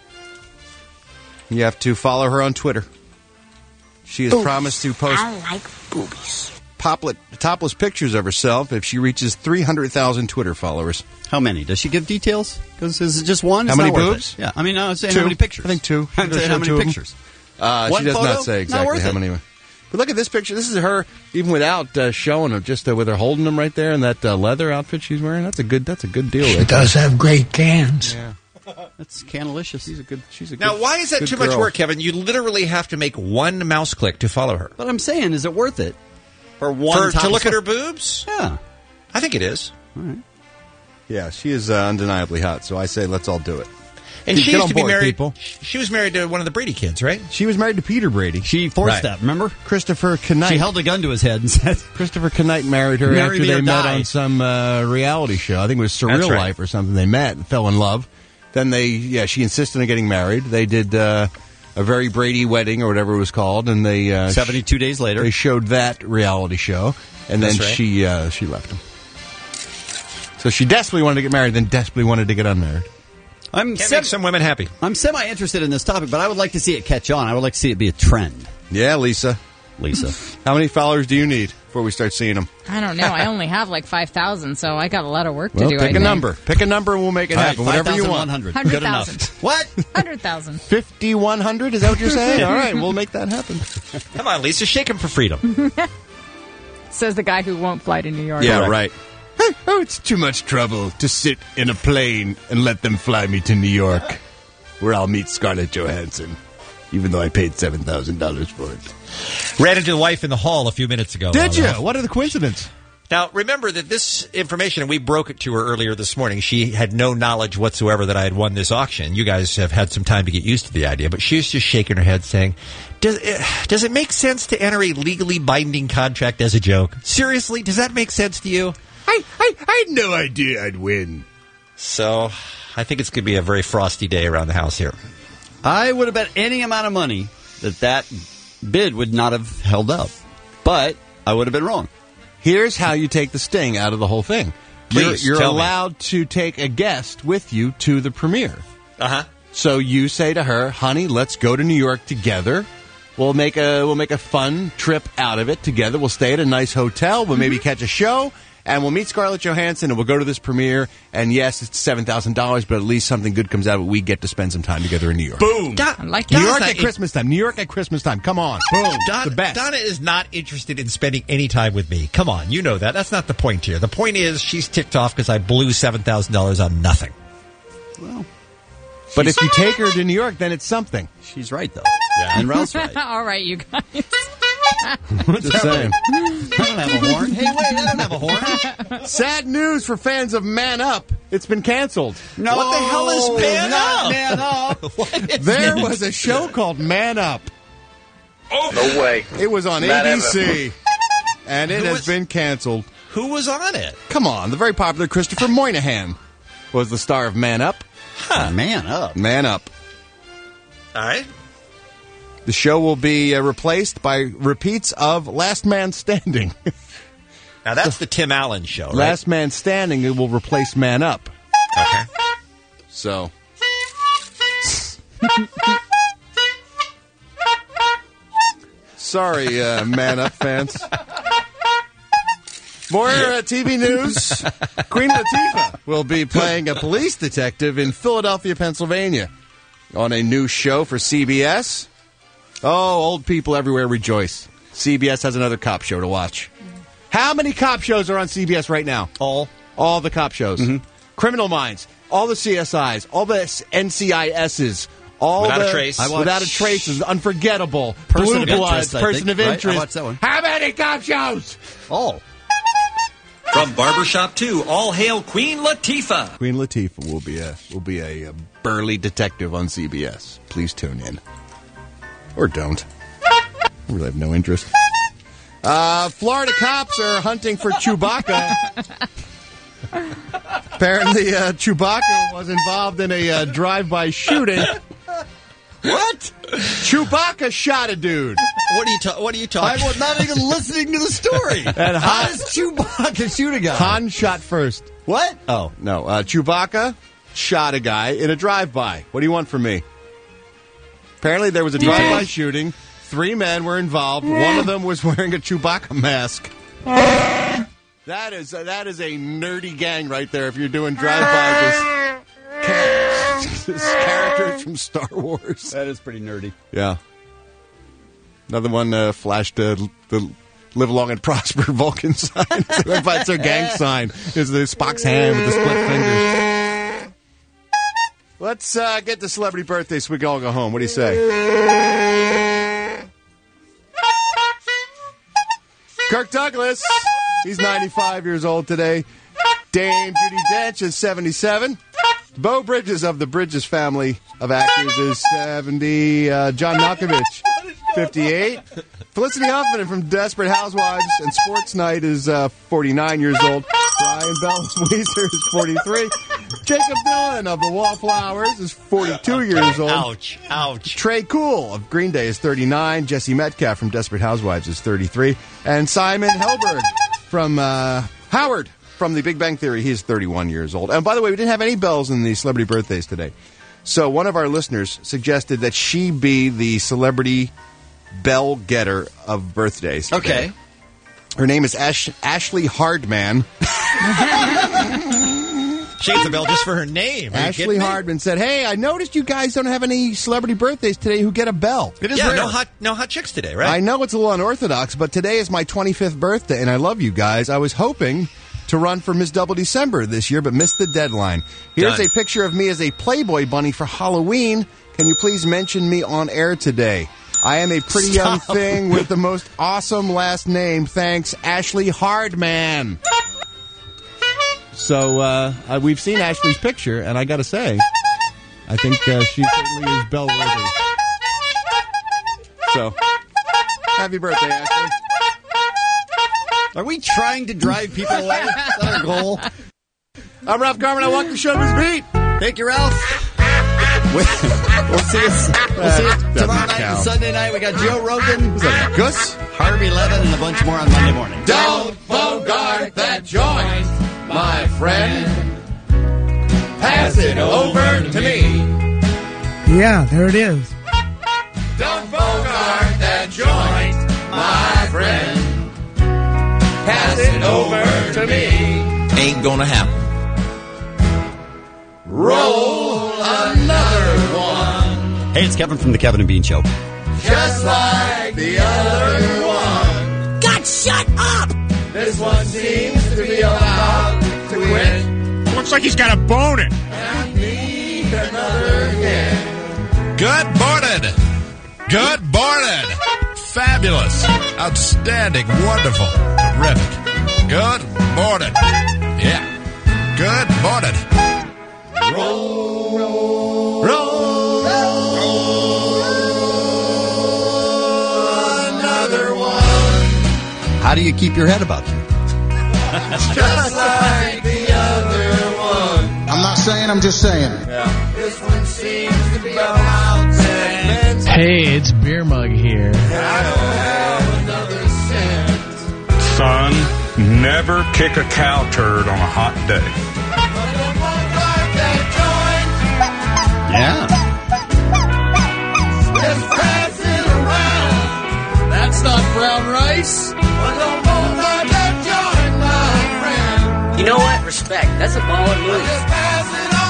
You have to follow her on Twitter. She has Boobies. promised to post I like boobies. poplet, topless pictures of herself if she reaches three hundred thousand Twitter followers. How many? Does she give details? Because is it just one? How It's many not worth boobs? it. Yeah, I mean, I was saying Two. how many pictures. I think two. I'm saying how many Two of them. pictures. Uh, One she does photo? not say Not exactly worth how it. many. But look at this picture. This is her, even without uh, showing them, just uh, with her holding them right there in that uh, leather outfit she's wearing. That's a good. That's a good deal. She right there. does have great cans. Yeah. That's canalicious. She's a good. She's a good. Now, why is that good too much girl. work, Kevin? You literally have to make one mouse click to follow her. But I'm saying, is it worth it? For one For, to topless look at her photo? boobs? Yeah. I think it is. All right. Yeah, she is uh, undeniably hot. So I say, let's all do it. And Get she on used to be board, married. people. She was married to one of the Brady kids, right? She was married to Peter Brady. She forced Right. that, remember? Christopher Knight. She held a gun to his head and said, Christopher Knight married her Marry after me or they met die. on some uh, reality show. I think it was Surreal That's right. Life or something. They met and fell in love. Then they, yeah, she insisted on getting married. They did uh, a very Brady wedding or whatever it was called, and they uh, seventy-two days later. they showed that reality show, and then That's right. she uh, she left him. So she desperately wanted to get married, then desperately wanted to get unmarried. I'm Can't sem- make some women happy. I'm semi-interested in this topic, but I would like to see it catch on. I would like to see it be a trend. Yeah, Lisa. Lisa. How many followers do you need before we start seeing them? I don't know. I only have like five thousand, so I got a lot of work to Well, do. I pick a think. number. Pick a number and we'll make it All right, happen. Whatever you want. five thousand one hundred. one hundred Good enough. thousand. What? one hundred thousand. fifty-one hundred? Is that what you're saying? All right, we'll make that happen. Come on, Lisa, shake him for freedom. Says the guy who won't fly to New York. Yeah, right. Oh, it's too much trouble to sit in a plane and let them fly me to New York, where I'll meet Scarlett Johansson. even though I paid seven thousand dollars for it. Ran into the wife in the hall a few minutes ago. Did you? Ralph. What are the coincidence? Now, remember that this information, and we broke it to her earlier this morning, she had no knowledge whatsoever that I had won this auction. You guys have had some time to get used to the idea, but she's just shaking her head saying, does it, does it make sense to enter a legally binding contract as a joke? Seriously, does that make sense to you? I, I, I had no idea I'd win. So, I think it's going to be a very frosty day around the house here. I would have bet any amount of money that that bid would not have held up. But I would have been wrong. Here's how you take the sting out of the whole thing. Please, you're, you're tell me. allowed to take a guest with you to the premiere. Uh-huh. So you say to her, honey, let's go to New York together. We'll make a we'll make a fun trip out of it together. We'll stay at a nice hotel. We'll maybe catch a show. And we'll meet Scarlett Johansson, and we'll go to this premiere. And yes, it's seven thousand dollars, but at least something good comes out of it. We get to spend some time together in New York. Boom. I like New that. York Donna's at not- Christmas time. New York at Christmas time. Come on. Boom. Don, the best. Donna is not interested in spending any time with me. Come on, you know that. That's not the point here. The point is she's ticked off because I blew seven thousand dollars on nothing. Well, But if you take her to New York, then it's something. she's right, though. Yeah. And Ralph's right. All right, you guys. Just saying. I don't have a horn. Hey, wait, I don't have a horn. Sad news for fans of Man Up. It's been canceled. No, What the hell is Man not Up? Man Up. What is There this? was a show called Man Up. No way. It was on Not A B C, and it Who has was- been canceled. Who was on it? Come on, the very popular Christopher Moynihan was the star of Man Up. Huh. Man Up. Man Up. All right. The show will be uh, replaced by repeats of Last Man Standing. Now, that's the Tim Allen show, right? Last Man Standing it will replace Man Up. Okay. So. Sorry, uh, Man Up fans. More uh, T V news. Queen Latifah will be playing a police detective in Philadelphia, Pennsylvania on a new show for C B S. Oh, old people everywhere rejoice. C B S has another cop show to watch. How many cop shows are on C B S right now? All. All the cop shows. Mm-hmm. Criminal Minds, all the C S Is, all the N C I S's. All Without the, a Trace. I watch- Without a Trace is Unforgettable. Person Blue of Bloods, Interest, I Person think, of right? I Interest. watched that one. How many cop shows? Oh. From Barbershop two, all hail Queen Latifah. Queen Latifah will be a will be a, a burly detective on C B S. Please tune in, or don't. I really have no interest. Uh, Florida cops are hunting for Chewbacca. Apparently, uh, Chewbacca was involved in a uh, drive-by shooting. What? Chewbacca shot a dude. What are you ta- What are you talking? I was not even listening to the story. And How Han, does Chewbacca shoot a guy? Han shot first. What? Oh, no. Uh, Chewbacca shot a guy in a drive-by. What do you want from me? Apparently, there was a drive-by shooting. Three men were involved. One of them was wearing a Chewbacca mask. That is uh, that is a nerdy gang right there. If you're doing drive-by, just, char- just characters from Star Wars. That is pretty nerdy. Yeah. Another one uh, flashed uh, the "Live Long and Prosper" Vulcan sign. It's their gang sign. It's the Spock's hand with the split fingers. Let's uh, get to celebrity birthdays so we can all go home. What do you say? Kirk Douglas. He's ninety-five years old today. Dame Judi Dench is seventy-seven. Beau Bridges of the Bridges family of actors is seventy. Uh, John Malkovich, fifty-eight. Felicity Huffman from Desperate Housewives and Sports Night is uh, forty-nine years old. Brian Bell Weezer is forty-three. Jacob Dylan of the Wallflowers is forty-two years old. Ouch! Ouch! Trey Cool of Green Day is thirty-nine. Jesse Metcalf from Desperate Housewives is thirty-three. And Simon Helberg from uh, Howard from The Big Bang Theory, he's thirty-one years old. And by the way, we didn't have any bells in the celebrity birthdays today. So one of our listeners suggested that she be the celebrity bell getter of birthdays today. Okay. Her name is Ash- Ashley Hardman. She gets a bell just for her name. Are you Ashley kidding me? Hardman said, "Hey, I noticed you guys don't have any celebrity birthdays today who get a bell. It is yeah, no hot, no hot chicks today, right? I know it's a little unorthodox, but today is my twenty-fifth birthday, and I love you guys. I was hoping to run for Miss Double December this year, but missed the deadline. Here's Done. a picture of me as a Playboy bunny for Halloween. Can you please mention me on air today? I am a pretty young Stop. thing with the most awesome last name. Thanks, Ashley Hardman. So uh, uh, we've seen Ashley's picture, and I got to say, I think uh, she certainly is bell-worthy. So, happy birthday, Ashley. Are we trying to drive people away? Is that our goal? I'm Ralph Garman. I walk the showbiz beat. Thank you, Ralph. We'll see you, we'll see you tomorrow night and Sunday night. We got Joe Rogan, Gus, Harvey Levin, and a bunch more on Monday morning. Don't bogart that joint, my friend. Pass it over to me. Yeah, there it is. Don't bogart that joint, my friend. Pass it over to me. Ain't gonna happen. Roll another one. Hey, it's Kevin from the Kevin and Bean Show. Just like the other one. God, shut up! This one seems to be about to quit. Looks like he's got a boner. I need another hit. Good morning. Good morning. Fabulous. Outstanding. Wonderful. Terrific. Good morning. Yeah. Good morning. Roll, roll, roll, roll another one. How do you keep your head about you? Just like the other one. I'm not saying, I'm just saying. Yeah. This one seems to be about ten minutes. Hey, it's Beer Mug here. I don't have another cent. Son, never kick a cow turd on a hot day. Yeah. Just pass it around. That's not brown rice. You know what? Respect. That's a baller move. Just pass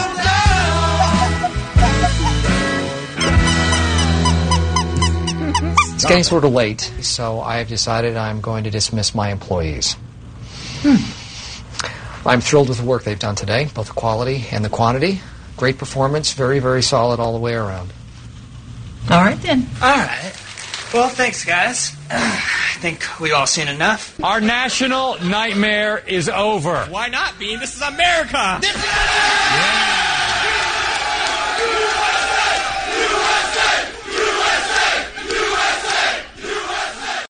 it on down. It's getting sort of late, so I have decided I'm going to dismiss my employees. Hmm. I'm thrilled with the work they've done today, both the quality and the quantity. Great performance, very, very solid all the way around. All right, then. All right. Well, thanks, guys. I think we've all seen enough. Our national nightmare is over. Why not, Bean? This is America. This is